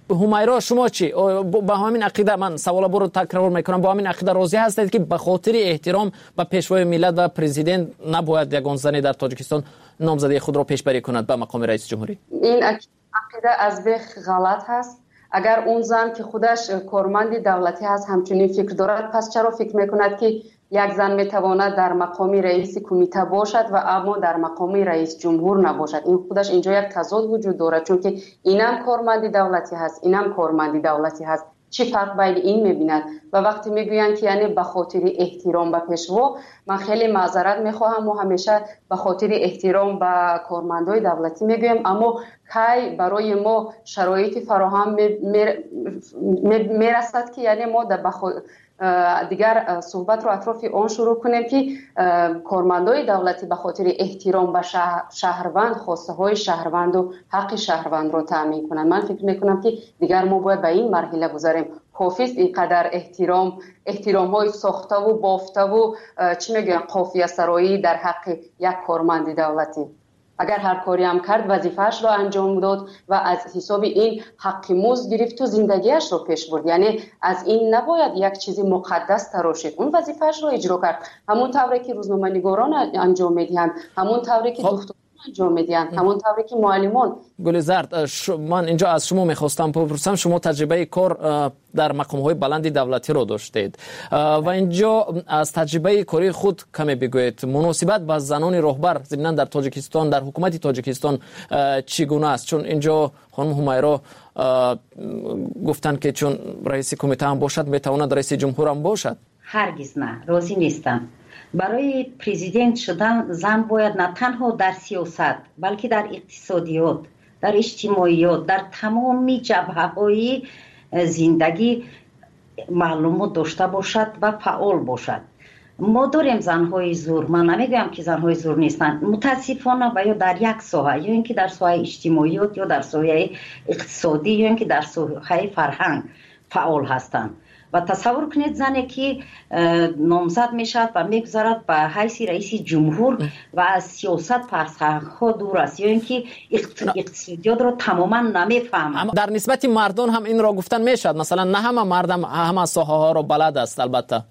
همیرا شما چی با همین عقیده، من سوال برو تکرار میکنم، با همین عقیده راضی هستید که به خاطر احترام به پیشوای ملت و پرزیدنت نباید یگان زنی در تاجیکستان نامزدی خود را پیشبری کند به مقام رئیس جمهوری؟ این عقیده از بیخ غلط هست. اگر اون زن که خودش کارمند دولتی هست همچنین فکر دارد، پس چرا فکر میکند که یک زن میتواند در مقام رئیس کمیته باشد و اما در مقام رئیس جمهور نباشد؟ این خودش اینجا یک تضاد وجود دارد، چون که اینم کارمند دولتی هست اینم کارمند دولتی هست. چی فرق بین این میبیند؟ و وقتی میگویند که یعنی به خاطر احترام به پیشوا، من خیلی معذرت میخواهم و همیشه به خاطر احترام به کارمندای دولتی میگویم، اما کی برای ما شرایط فراهم میرسد که یعنی ما در دیگر صحبت رو اطراف آن شروع کنیم که کارمندای دولتی به خاطر احترام به شهروند خواسته های شهروند و حق شهروند رو تامین کنند. من فکر میکنم که دیگر ما باید به این مرحله گذاریم. کافیست اینقدر احترام احترام های ساخته و بافته و چی میگن قافیه سرایی در حق یک کارمند دولتی. اگر هر کاری هم کرد وظیفه‌اش را انجام داد و از حساب این حق مزد گرفت و زندگیش را پیش برد، یعنی از این نباید یک چیزی مقدس تراشید. اون وظیفه‌اش را اجرا کرد، همون طوری که روزنامه‌نگاران انجام میدهند، همون طوری که دکتران انجام میدهند، همون طوری که معلمان. گلزرد، من اینجا از شما میخواستم بپرسم، شما تجربه کار در مقام‌های بلند دولتی رو داشتید و اینجا از تجربه کاری خود کمی بگویید. مناسبت با زنان راهبر ضمن در تاجیکستان، در حکومت تاجیکستان چگونه است؟ چون اینجا خانم همیرا گفتن که چون رئیس کمیته هم باشد میتواند رئیس جمهور هم باشد. هرگز نه، راضی نیستم. برای پرزیدنت شدن زن باید نه تنها در سیاست بلکه در اقتصادیات، در اجتماعیات، در تمامی جبهه‌های زندگی معلومات داشته باشد و فعال باشد. ما داریم زنهای زور، من نمیگم که زنهای زور نیستند، متاسفانه و یا در یک ساحه، یا اینکه در ساحه اجتماعیات یا در ساحه اقتصادی یا اینکه در ساحه فرهنگ فعال هستند. و تصور کنید زنی که نامزد میشد و میگذارد به حیث رئیس جمهور و از سیاست فرسخها دور است، یا اینکه اقتصادیات رو تماما نمیفهمد. در نسبت مردان هم این را گفتن میشد، مثلا نه همه مردم همه ساحه ها رو بلد است. البته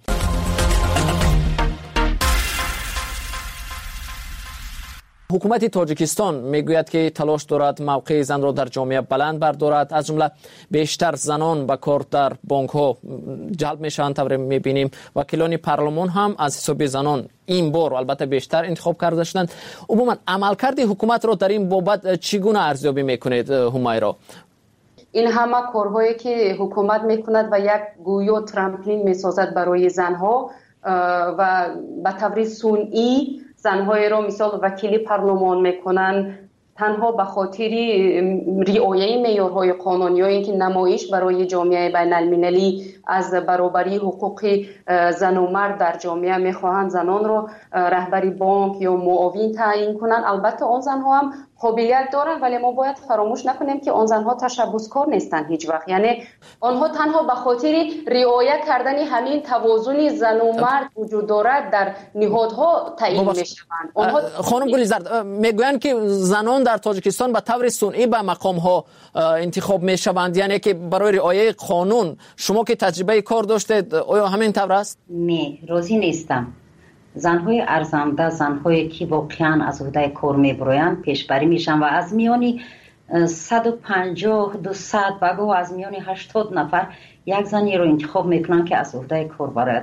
حکومت تاجیکستان میگوید که تلاش دارد موقع زن را در جامعه بلند بردارد، از جمله بیشتر زنان به کار در بانک ها جلب میشن. طور میبینیم وکیلان پارلمان هم از حساب زنان این بار البته بیشتر انتخاب کرده شدند. عموما عملکرد حکومت را در این بابت چگونه ارزیابی میکنید همیرا؟ این همه کارهایی که حکومت میکند و یک گویا ترامپلین میسازد برای زنها و به طور صنعی زنهای را مثال وکیلی پارلمان میکنن تنها به خاطر رعایت معیارهای قانونی، اینکه نمایش برای جامعه بین المللی از برابری حقوق زن و مرد در جامعه میخواهند زنان را رهبری بانک یا معاون تعیین کنند. البته آن زنها هم قابلیت دارن، ولی ما باید فراموش نکنیم که آن زنها تشبثکار نیستن هیچ وقت، یعنی آنها تنها به خاطر رعایت کردن همین توازن زن و مرد وجود دارد در نهادها تعیین میشوند. آنها خانم گلیزرد میگویند که زنان در تاجیکستان به طور صنعی به مقام ها انتخاب میشوند، یعنی که برای رعایت قانون. شما که تجربه کار داشتید آیا همین طور است؟ نه، راضی نیستم. زنهای ارزنده، زنهایی که واقعا از عهده کار میبرویند پیشبری میشن و از میانی صد و پنجاه دویست و گاه از میانی هشتاد نفر یک زنی رو انتخاب میکنن که از عهده کار برد.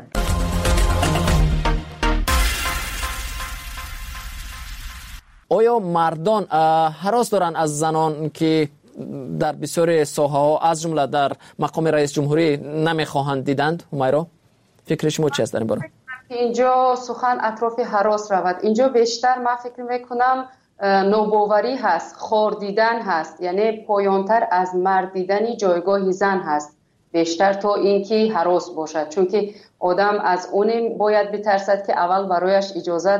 آیا مردان هراس دارن از زنان که در بسیار ساحه ها از جمله در مقام رئیس جمهوری نمیخواهند دیدند؟ همیرا فکر شما چی است در این باره؟ اینجا سخن اطراف هراس رود. اینجا بیشتر من فکر میکنم نوباوری هست، خور دیدن هست، یعنی پایانتر از مرد دیدنی جایگاه زن هست بیشتر تا اینکه هراس باشد، چون که آدم از اون باید بترسد که اول برایش اجازت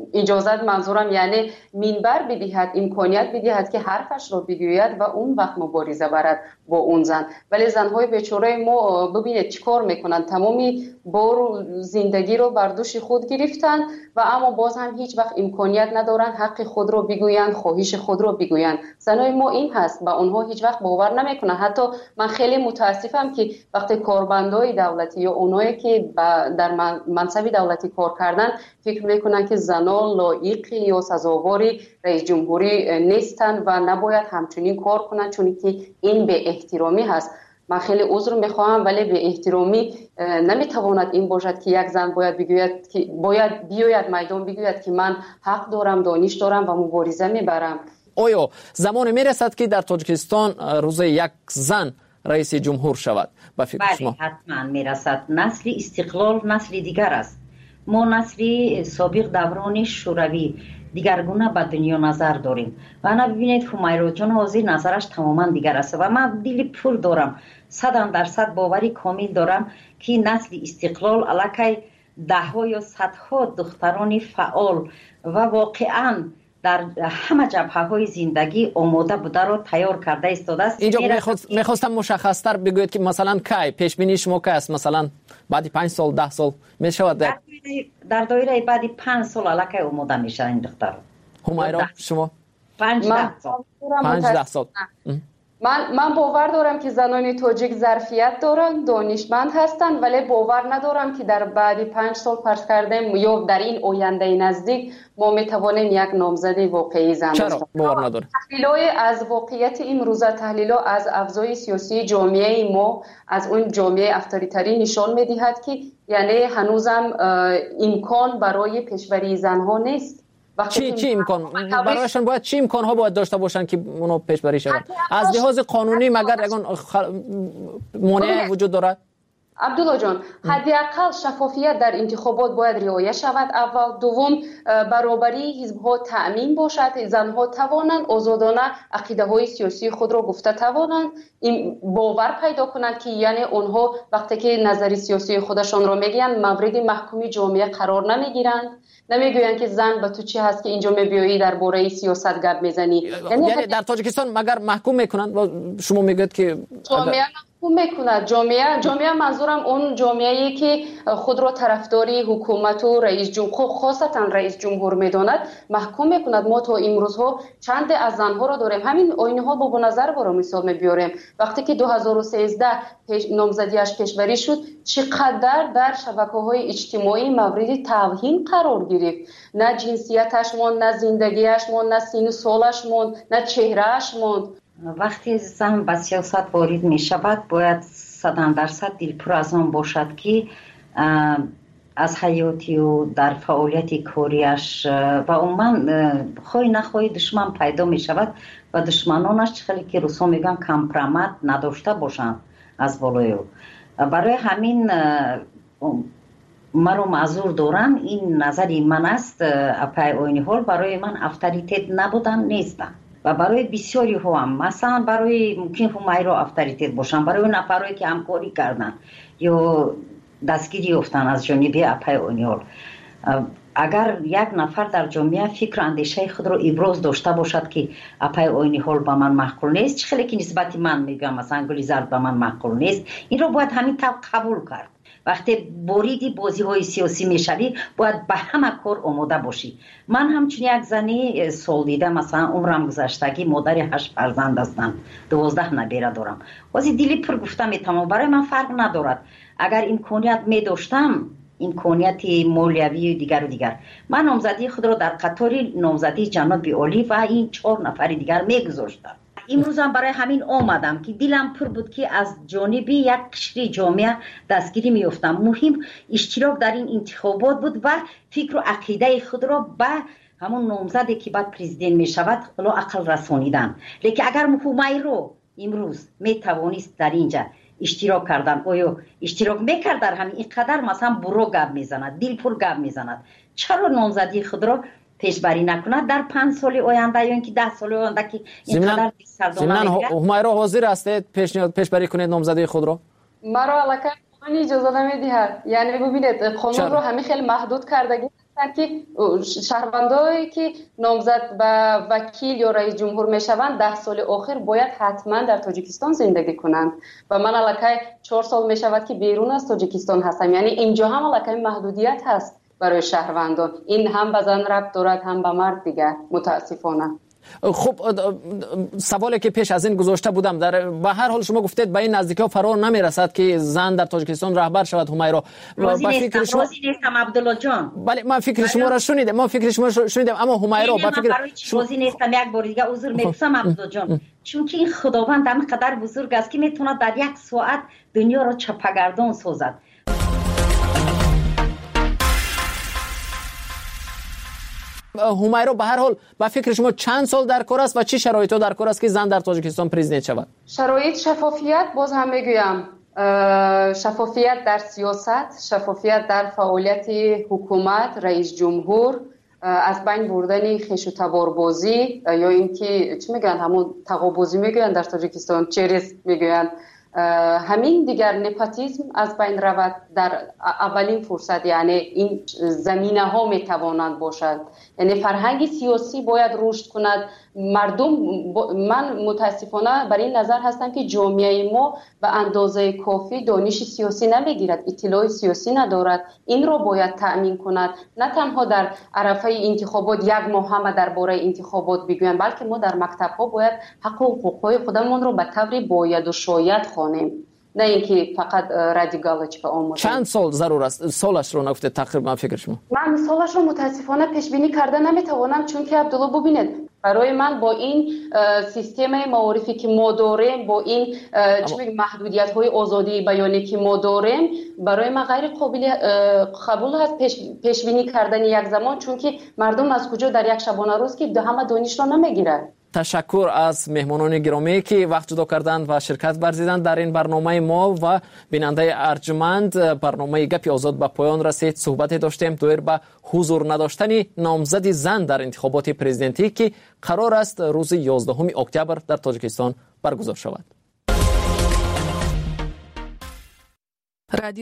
اجازت منظورم یعنی منبر بدهد، امکانیت بدهد که حرفش رو بگوید و اون وقت مبارزه برد با اون زن. ولی زنهای بیچاره ما ببینید چیکار میکنن، تمامی بار زندگی رو بر دوش خود گرفتن و اما باز هم هیچ وقت امکانیت ندارن حق خود رو بگویند، خواهش خود رو بگویند. زنای ما این هست و اونها هیچ وقت باور نمیکنن. حتی من خیلی متاسفم که وقتی کارمندای دولتی یا اونایی که در منصب دولتی کار کردن فکر میکنن که زنان لایق یا سزاواری رئیس جمهوری نیستن و نباید همچنین کار کنن، چون که این به احترامی هست. من خیلی عذر میخواهم ولی به احترامی نمیتواند این باشد که یک زن باید بگوید که باید بیاید میدان بگوید که من حق دارم، دانش دارم و مبارزه میبرم. آیا زمان میرسد که در تاجیکستان روز یک زن رئیس جمهور شود؟ با فکر شما؟ بله حتما میرسد. نسل استقلال نسل دیگر است. ما نسل سابق دوران شوروی دیگرگونه به دنیا نظر داریم و انا ببینید همیرا جان حاضر نظرش تماما دیگر است و من دل پر دارم، صد درصد باوری کامل دارم که نسل استقلال علاقه ده ها یا صدها دختران فعال و واقعا در همه جبهه های زندگی آماده بوده رو تیار کرده ایستاده است. اینجا میخواستم مشخصتر بگوید که مثلا کی پیش بینی شما که است، مثلا بعد پنج سال ده سال میشود در در دایره بعد پنج سال علاقه آماده میشه این دختر. همیرا شما پنج ده سال پنج ده سال من من باور دارم که زنان تاجیک ظرفیت دارن، دانشمند هستن، ولی باور ندارم که در بعد پنج سال فرض کردیم یا در این آینده نزدیک ما میتوانیم یک نامزد واقعی زن چرا باور نداریم؟ تحلیل‌های از واقعیت امروزه، تحلیل‌ها از ابزار سیاسی جامعه ما، از اون جامعه اتوریتری نشان میدهد که یعنی هنوزم امکان برای پیشبری زنها نیست. چی چی امکان برایشان باید چی امکان ها باید داشته باشن که اونو پیشبری شود؟ از لحاظ قانونی مگر یگان مانع وجود دارد؟ عبدالله جان، حداقل شفافیت در انتخابات باید رعایت شود. اول، دوم برابری حزب‌ها تأمین باشد، زنها توانند آزادانه عقیده‌های سیاسی خود را گفته توانند، این باور پیدا کنند که یعنی اونها وقتی که نظر سیاسی خودشان را میگن مورد محکومی جامعه قرار نمیگیرند، نمیگویند که زن به تو چی هست که اینجا میبیایی درباره سیاست گپ میزنی. یعنی, یعنی در تاجیکستان مگر محکوم میکنند و شما میگید که جامعه محکوم میکند. جامعه جامعه منظورم اون جامعه‌ای که خود را طرفداری حکومت و رئیس جمهور خاصتا رئیس جمهور میداند محکوم میکند. ما تا امروزها چند از زنها را داریم. همین آینها با نظر برای مثال میبیاریم. وقتی که دو هزار و سیزده پیش نامزدیش پیشبری شد چقدر در شبکه‌های اجتماعی مورد توهین قرار گرفت. نه جنسیتش موند، نه زندگیش موند، نه سن و سالش موند، نه چهرهش موند. وقتی زن به سیاست وارد می شود باید صد درصد دلپر از آن باشد که از حیاتی و در فعالیت کاریش و عموما خواهی نخواهی دشمن پیدا می شود و دشمنانش خیلی که روسا میگن کمپرامت نداشته باشند از بالای او. برای همین مرا معذور دارم، این نظری من است. اپای آینی حال برای من اتوریته نبودن نیستن و برای بسیاری هم، مثلا برای ممکن همیرا اتوریته باشن، برای نفرایی که همکاری کردن یا دستگیری افتن از جانب اپای آینی حال. اگر یک نفر در جامعه فکر اندیشه خود را ابراز داشته باشد که اپای آینی حال با من معقول نیست، چه خیلی که نسبت من میگم مثلا گلی زرد با من معقول نیست، این را باید همین طور قبول کرد. وقتی بریدی بازی های سیاسی میشوی باید به همه کار آماده باشی. من همچنین یک زنی سال دیده، مثلا عمرم گذشتگی مادر هشت فرزند هستم، دوازده نبیره دارم. بازی دلی پر گفتم میتونم، برای من فرق ندارد. اگر امکانیت می داشتم، امکانیت مالیوی و دیگر و دیگر، من نامزدی خود را در قطار نامزدی جناب عالی و این چهار نفر دیگر میگذاشتم. امروز هم برای همین آمدم که دلم پر بود که از جانب یک قشر جامعه دستگیری میافتم. مهم اشتراک در این انتخابات بود و فکر و عقیده خود را به همون نامزدی که بعد پرزیدنت می شود حالا عقل رسانیدن. لیکن اگر مفهومی رو امروز می توانست در اینجا اشتراک کردن، آیا اشتراک میکرد در همین اینقدر مثلا برو گپ میزند، دل پر گپ میزند، چرا نامزدی خود را پیشبری نکند در پنج سال آینده یا اینکه ده سال آینده که اینقدر سردانه میگیرد؟ همیرا حاضر هستید پیشنهاد پیشبری کنید نامزدی خود را؟ مرا علاقه قانون اجازه نمیدهد. یعنی ببینید قانون رو همه خیلی محدود کردگی هستند که شهروندایی که نامزد به وکیل یا رئیس جمهور میشوند ده سال آخر باید حتما در تاجیکستان زندگی کنند و من الکی چهار سال میشود که بیرون از تاجیکستان هستم. یعنی اینجا هم الکی محدودیت هست برای شهروندان. این هم به زن ربط دارد هم به مرد دیگر متاسفانه. خب سوالی که پیش از این گذاشته بودم، در به هر حال شما گفتید به این نزدیکی ها فرار نمیرسد که زن در تاجیکستان رهبر شود. همیرا راضی نیستم شما... راضی نیستم عبدالله جان. بله من فکر شما را شنیدم، من فکر شما را شنیدم، اما همیرا با فکر شما راضی نیستم. یک بار دیگه عذر میخوام عبدالله جان، چون که این خداوند همینقدر بزرگ است که میتونه در یک ساعت دنیا را چپگردان سازد. همیرا به هر حال با فکر شما چند سال در کار است و چه شرایطی در کار است که زن در تاجیکستان پرزیدنت شود؟ شرایط شفافیت، باز هم میگویم شفافیت در سیاست، شفافیت در فعالیت حکومت، رئیس جمهور، از بین بردن خیش و تباربازی یا اینکه چی میگن همون تقابوزی میگن در تاجیکستان، چریس میگن، همین دیگر نپاتیزم از بین رود در اولین فرصت. یعنی این زمینه ها میتوانند باشد. یعنی فرهنگ سیاسی باید رشد کند. مردم با... من متاسفانه بر این نظر هستم که جامعه ما به اندازه کافی دانش سیاسی نمیگیرد، اطلاع سیاسی ندارد. این را باید تأمین کند. نه تنها در عرفه انتخابات یک ماه همه درباره انتخابات بگویند، بلکه ما در مکتب ها باید حق و حقوق خودمون را به طور باید و شاید خوانیم، نه اینکه فقط رادیکالش به آموزش. چند سال ضرور است؟ سالش رو نگفته تقریبا فکر شما؟ من سالش رو متاسفانه پیش بینی کرده نمیتوانم، چون که عبدالله ببینید برای من با این سیستم معارفی که ما داریم، با این محدودیت های آزادی بیانی که ما داریم، برای من غیر قابل قبول هست پیش, پیش بینی کردن یک زمان، چون که مردم از کجا در یک شبانه روز که همه دانش را نمیگیرند. تشکر از مهمانان گرامی که وقت جدا کردند و شرکت ورزیدند در این برنامه ما و بیننده ارجمند. برنامه گپی آزاد به پایان رسید. صحبت داشتیم دویر به حضور نداشتن نامزد زن در انتخابات پرزیدنتی که قرار است روز یازدهم اکتبر در تاجیکستان برگزار شود.